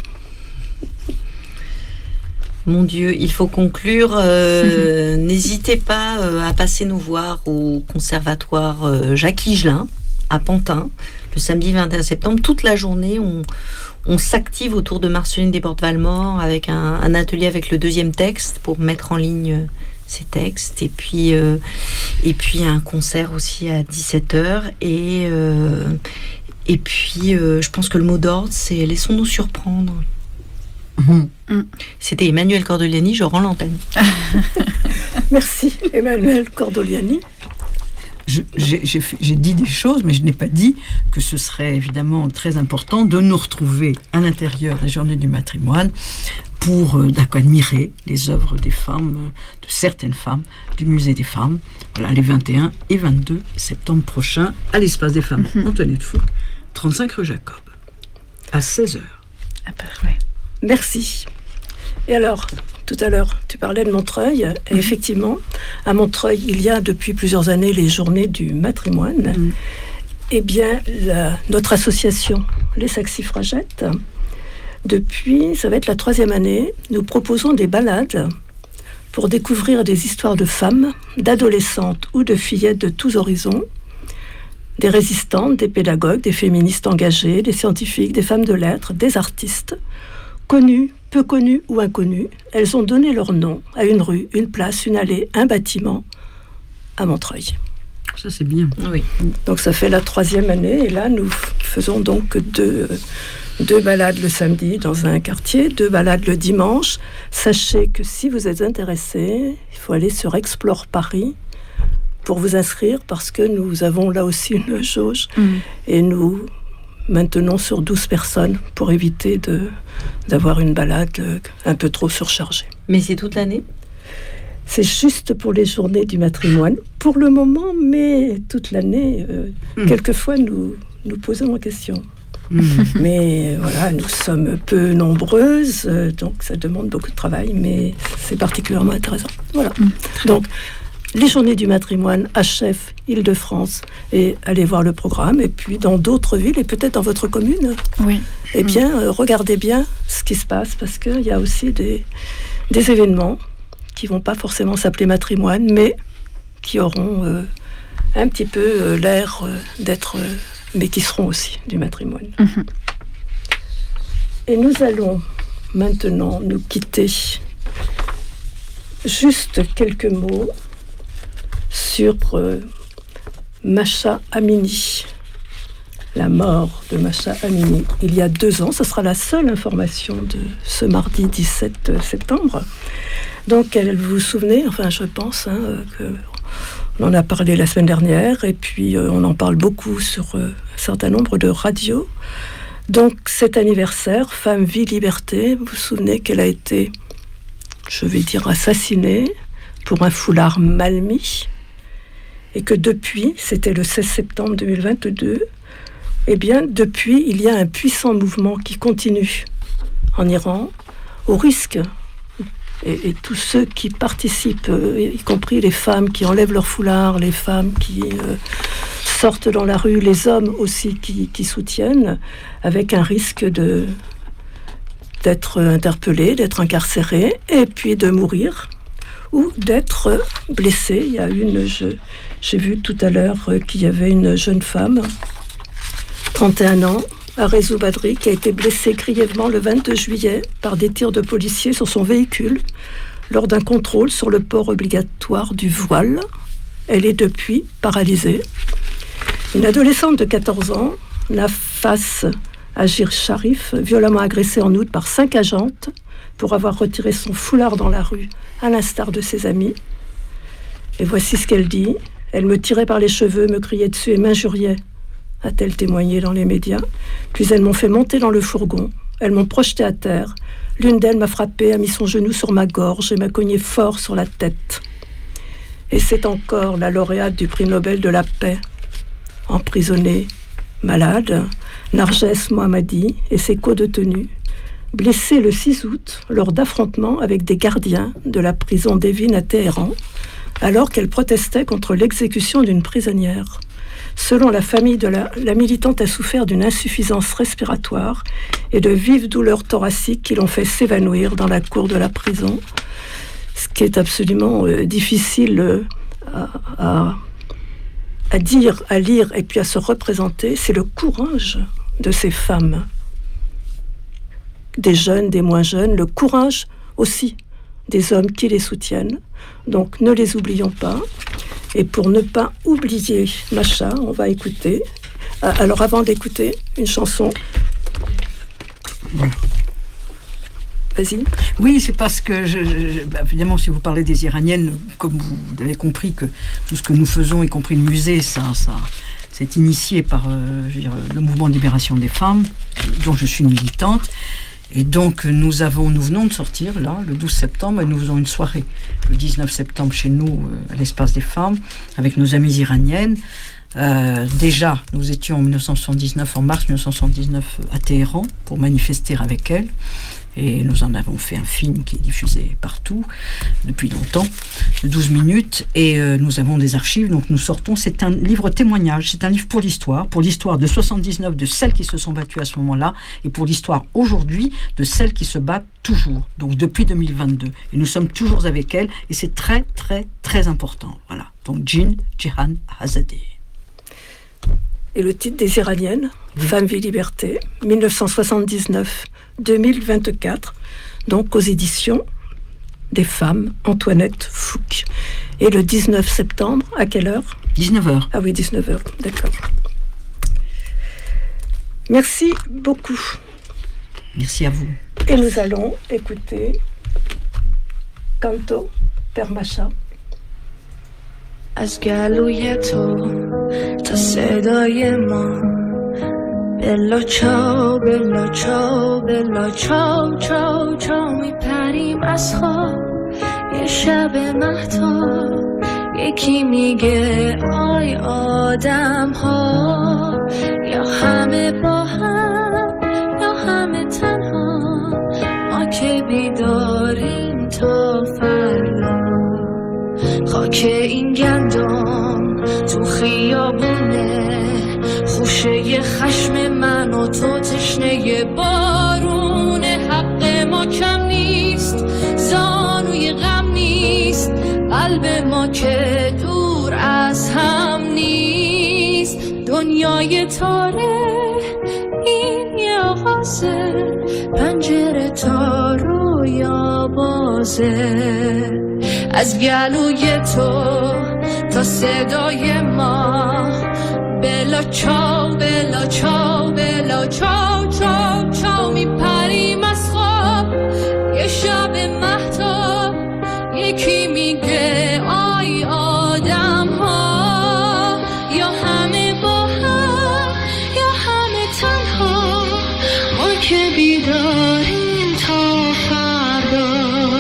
Mon Dieu, il faut conclure. N'hésitez pas à passer nous voir au conservatoire Jacques Higelin à Pantin, le samedi 21 septembre. Toute la journée, on s'active autour de Marceline Desbordes-Valmore avec un atelier avec le deuxième texte pour mettre en ligne ces textes. Et puis un concert aussi à 17h. Et puis, je pense que le mot d'ordre, c'est « Laissons-nous surprendre ». C'était Emmanuel Cordoliani, je rends l'antenne. Merci Emmanuel Cordoliani. J'ai dit des choses, mais je n'ai pas dit que ce serait évidemment très important de nous retrouver à l'intérieur des journées du matrimoine pour admirer les œuvres des femmes, de certaines femmes, du musée des femmes, les 21 et 22 septembre prochains, à l'espace des femmes Antoinette Fouque, 35 rue Jacob, à 16h. Ouais. Merci. Et alors, tout à l'heure, tu parlais de Montreuil. Et effectivement, à Montreuil, il y a depuis plusieurs années les journées du matrimoine. Eh bien, notre association, les Saxifragettes, depuis, ça va être la 3e année, nous proposons des balades pour découvrir des histoires de femmes, d'adolescentes ou de fillettes de tous horizons, des résistantes, des pédagogues, des féministes engagées, des scientifiques, des femmes de lettres, des artistes, connues, peu connues ou inconnues. Elles ont donné leur nom à une rue, une place, une allée, un bâtiment à Montreuil. Ça, c'est bien. Oui. Donc, ça fait la 3e année. Et là, nous faisons donc deux balades le samedi dans un quartier, 2 balades le dimanche. Sachez que si vous êtes intéressé, il faut aller sur Explore Paris pour vous inscrire parce que nous avons là aussi une jauge et nous maintenons sur 12 personnes pour éviter d'avoir une balade un peu trop surchargée. Mais c'est toute l'année ? C'est juste pour les journées du matrimoine pour le moment, mais toute l'année, quelquefois nous posons la question. Mais voilà, nous sommes peu nombreuses, donc ça demande beaucoup de travail, mais c'est particulièrement intéressant. Voilà. Donc, les journées du matrimoine, HF, Île-de-France, et allez voir le programme. Et puis dans d'autres villes, et peut-être dans votre commune, eh bien, regardez bien ce qui se passe, parce qu'il y a aussi des événements qui vont pas forcément s'appeler matrimoine, mais qui auront un petit peu l'air d'être, mais qui seront aussi du matrimoine. Et nous allons maintenant nous quitter. Juste quelques mots sur Masha Amini, la mort de Masha Amini, il y a 2 ans. Ce sera la seule information de ce mardi 17 septembre. Donc, vous vous souvenez, enfin je pense, qu'on en a parlé la semaine dernière, et puis on en parle beaucoup sur un certain nombre de radios. Donc, cet anniversaire, Femme, Vie, Liberté, vous vous souvenez qu'elle a été, je vais dire, assassinée pour un foulard mal mis, et que depuis, c'était le 16 septembre 2022, eh bien, depuis, il y a un puissant mouvement qui continue en Iran, au risque, et tous ceux qui participent, y compris les femmes qui enlèvent leur foulard, les femmes qui sortent dans la rue, les hommes aussi qui soutiennent, avec un risque d'être interpellé, d'être incarcéré, et puis de mourir, ou d'être blessé. Il y a j'ai vu tout à l'heure qu'il y avait une jeune femme, 31 ans, Arezou Badri, qui a été blessée grièvement le 22 juillet par des tirs de policiers sur son véhicule lors d'un contrôle sur le port obligatoire du voile. Elle est depuis paralysée. Une adolescente de 14 ans, Nafas Agir Sharif, violemment agressée en août par 5 agentes pour avoir retiré son foulard dans la rue, à l'instar de ses amis. Et voici ce qu'elle dit. Elle me tirait par les cheveux, me criait dessus et m'injuriait, a-t-elle témoigné dans les médias. Puis elles m'ont fait monter dans le fourgon. Elles m'ont projeté à terre. L'une d'elles m'a frappé, a mis son genou sur ma gorge et m'a cogné fort sur la tête. Et c'est encore la lauréate du prix Nobel de la paix, emprisonnée, malade, Narges Mohammadi et ses co-détenus, blessés le 6 août lors d'affrontements avec des gardiens de la prison d'Evin à Téhéran, alors qu'elle protestait contre l'exécution d'une prisonnière. Selon la famille de la militante a souffert d'une insuffisance respiratoire et de vives douleurs thoraciques qui l'ont fait s'évanouir dans la cour de la prison. Ce qui est absolument difficile à dire, à lire et puis à se représenter, c'est le courage de ces femmes, des jeunes, des moins jeunes, le courage aussi des hommes qui les soutiennent. Donc ne les oublions pas. Et pour ne pas oublier Macha, on va écouter. Alors avant d'écouter une chanson. Voilà. Vas-y. Oui, c'est parce que, évidemment, si vous parlez des Iraniennes, comme vous avez compris que tout ce que nous faisons, y compris le musée, ça c'est initié par le mouvement de libération des femmes, dont je suis une militante. Et donc, nous venons de sortir, là, le 12 septembre, et nous faisons une soirée, le 19 septembre, chez nous, à l'Espace des Femmes, avec nos amies iraniennes. Déjà, nous étions en mars 1979, à Téhéran, pour manifester avec elles. Et nous en avons fait un film qui est diffusé partout, depuis longtemps, de 12 minutes. Et nous avons des archives, donc nous sortons. C'est un livre témoignage, c'est un livre pour l'histoire de 79, de celles qui se sont battues à ce moment-là, et pour l'histoire aujourd'hui, de celles qui se battent toujours, donc depuis 2022. Et nous sommes toujours avec elles, et c'est très, très, très important. Voilà. Donc, Jihan Azadeh. Et le titre des Iraniennes, Femme, vie, liberté, 1979-2024, donc aux éditions des femmes, Antoinette Fouque. Et le 19 septembre, à quelle heure ? 19h. Ah oui, 19h, d'accord. Merci beaucoup. Merci à vous. Et nous allons écouter Canto per Macha. از گلوی تو تا صدای ما بلا چاو بلا چاو بلا چاو چاو چاو میپریم از خواب یه شب مهتاب یکی میگه آی آدم ها یا همه با هم یا همه تنها ما که بیداریم تا فردا خاک این گندم تو خیابونه خوشه خشم من و تو تشنه بارونه حق ما کم نیست زانوی غم نیست قلب ما که دور از هم نیست دنیای تاره این یه آغازه پنجره تا رویا بازه از گلوی تو تا صدای ما بلا چاو بلا چاو بلا چاو چاو چاو میپریم از خواب یه شب مهتاب یکی میگه آی آدم ها یا همه با هم یا همه تنها ما که بیداریم تا فردا.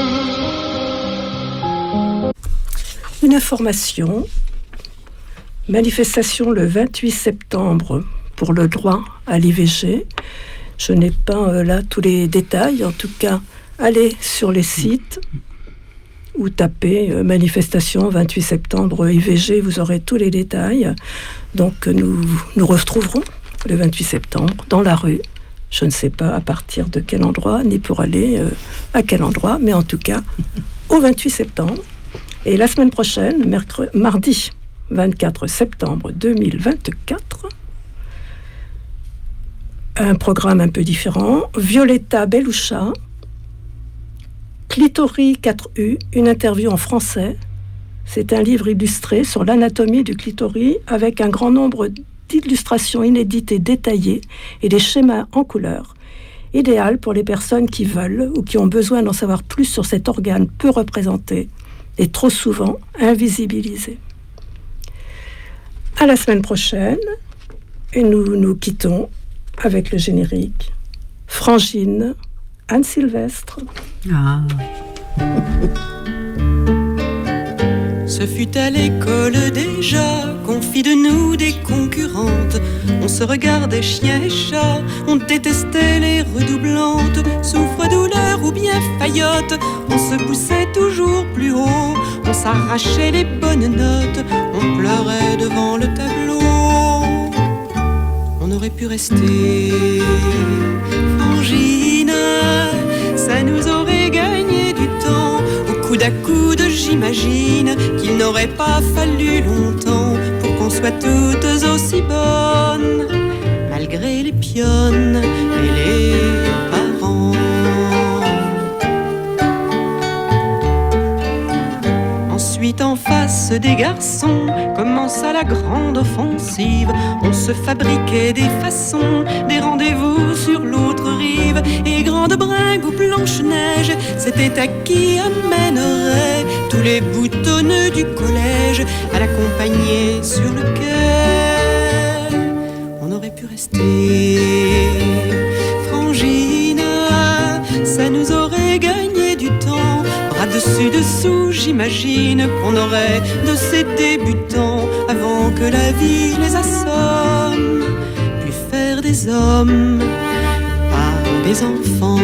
Une information, manifestation le 28 septembre pour le droit à l'IVG. Je n'ai pas là tous les détails, en tout cas, allez sur les sites ou tapez manifestation 28 septembre IVG, vous aurez tous les détails. Donc nous retrouverons le 28 septembre dans la rue Je ne sais pas à partir de quel endroit, ni pour aller à quel endroit, mais en tout cas, au 28 septembre. Et la semaine prochaine, mardi 24 septembre 2024, un programme un peu différent. Violetta Belloucha, Clitoris 4U, une interview en français. C'est un livre illustré sur l'anatomie du clitoris avec un grand nombre d'illustrations inédites et détaillées et des schémas en couleur, idéal pour les personnes qui veulent ou qui ont besoin d'en savoir plus sur cet organe peu représenté et trop souvent invisibilisé. À la semaine prochaine, et nous nous quittons avec le générique Frangine, Anne Sylvestre. Ah. Ce fut à l'école déjà qu'on fit de nous des concurrentes. On se regardait chien et chat, on détestait les redoublantes. Souffre-douleur ou bien faillotte, on se poussait toujours plus haut. On s'arrachait les bonnes notes, on pleurait devant le tableau. On aurait pu rester Frangine, ça nous aurait gagné du temps. Coude à coude, j'imagine qu'il n'aurait pas fallu longtemps pour qu'on soit toutes aussi bonnes, malgré les pionnes et les parents. Ensuite, en face des garçons, commença la grande offensive. On se fabriquait des façons, des rendez-vous sur l'autre rive. Et grande bringue ou Blanche-Neige, c'était à qui amènerait tous les boutonneux du collège à l'accompagner sur le quai. On aurait pu rester Frangine, ça nous aurait gagné du temps. Bras dessus dessous, j'imagine qu'on aurait de ces débutants avant que la vie les assomme, puis faire des hommes par des enfants.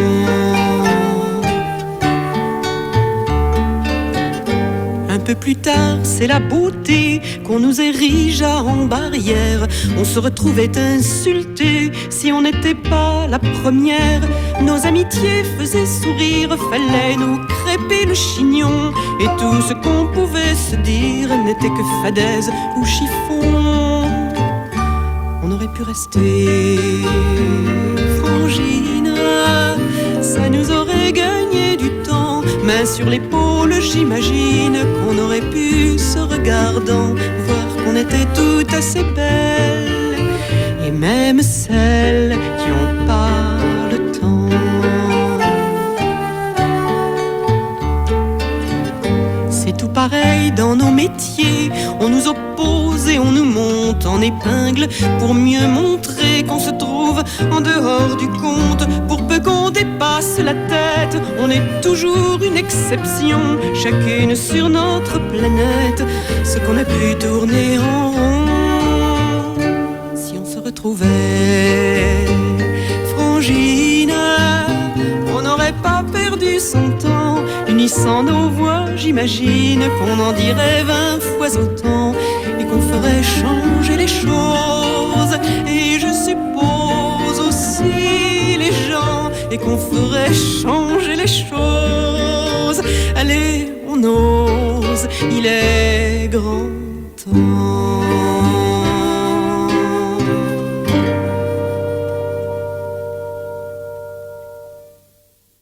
Un peu plus tard, c'est la beauté qu'on nous érigea en barrière. On se retrouvait insultés si on n'était pas la première. Nos amitiés faisaient sourire, fallait nous crêper le chignon. Et tout ce qu'on pouvait se dire n'était que fadaise ou chiffon. On aurait pu rester Frangine, ça nous aurait gagné du temps. Main sur l'épaule, j'imagine qu'on aurait pu, se regardant, voir qu'on était toutes assez belles. Et même celles qui ont pas le temps. C'est tout pareil dans nos métiers, on nous oppose et on nous monte en épingle pour mieux montrer qu'on se trouve en dehors du compte. Pour peu qu'on dépasse la tête, on est toujours une exception, chacune sur notre planète, ce qu'on a pu tourner en rond. Si on se retrouvait Frangine, on n'aurait pas perdu son temps, unissant nos voix, j'imagine qu'on en dirait 20 fois autant et qu'on ferait changer les choses. Et je suppose aussi les gens, et qu'on ferait changer les choses. Allez, on ose, il est grand temps.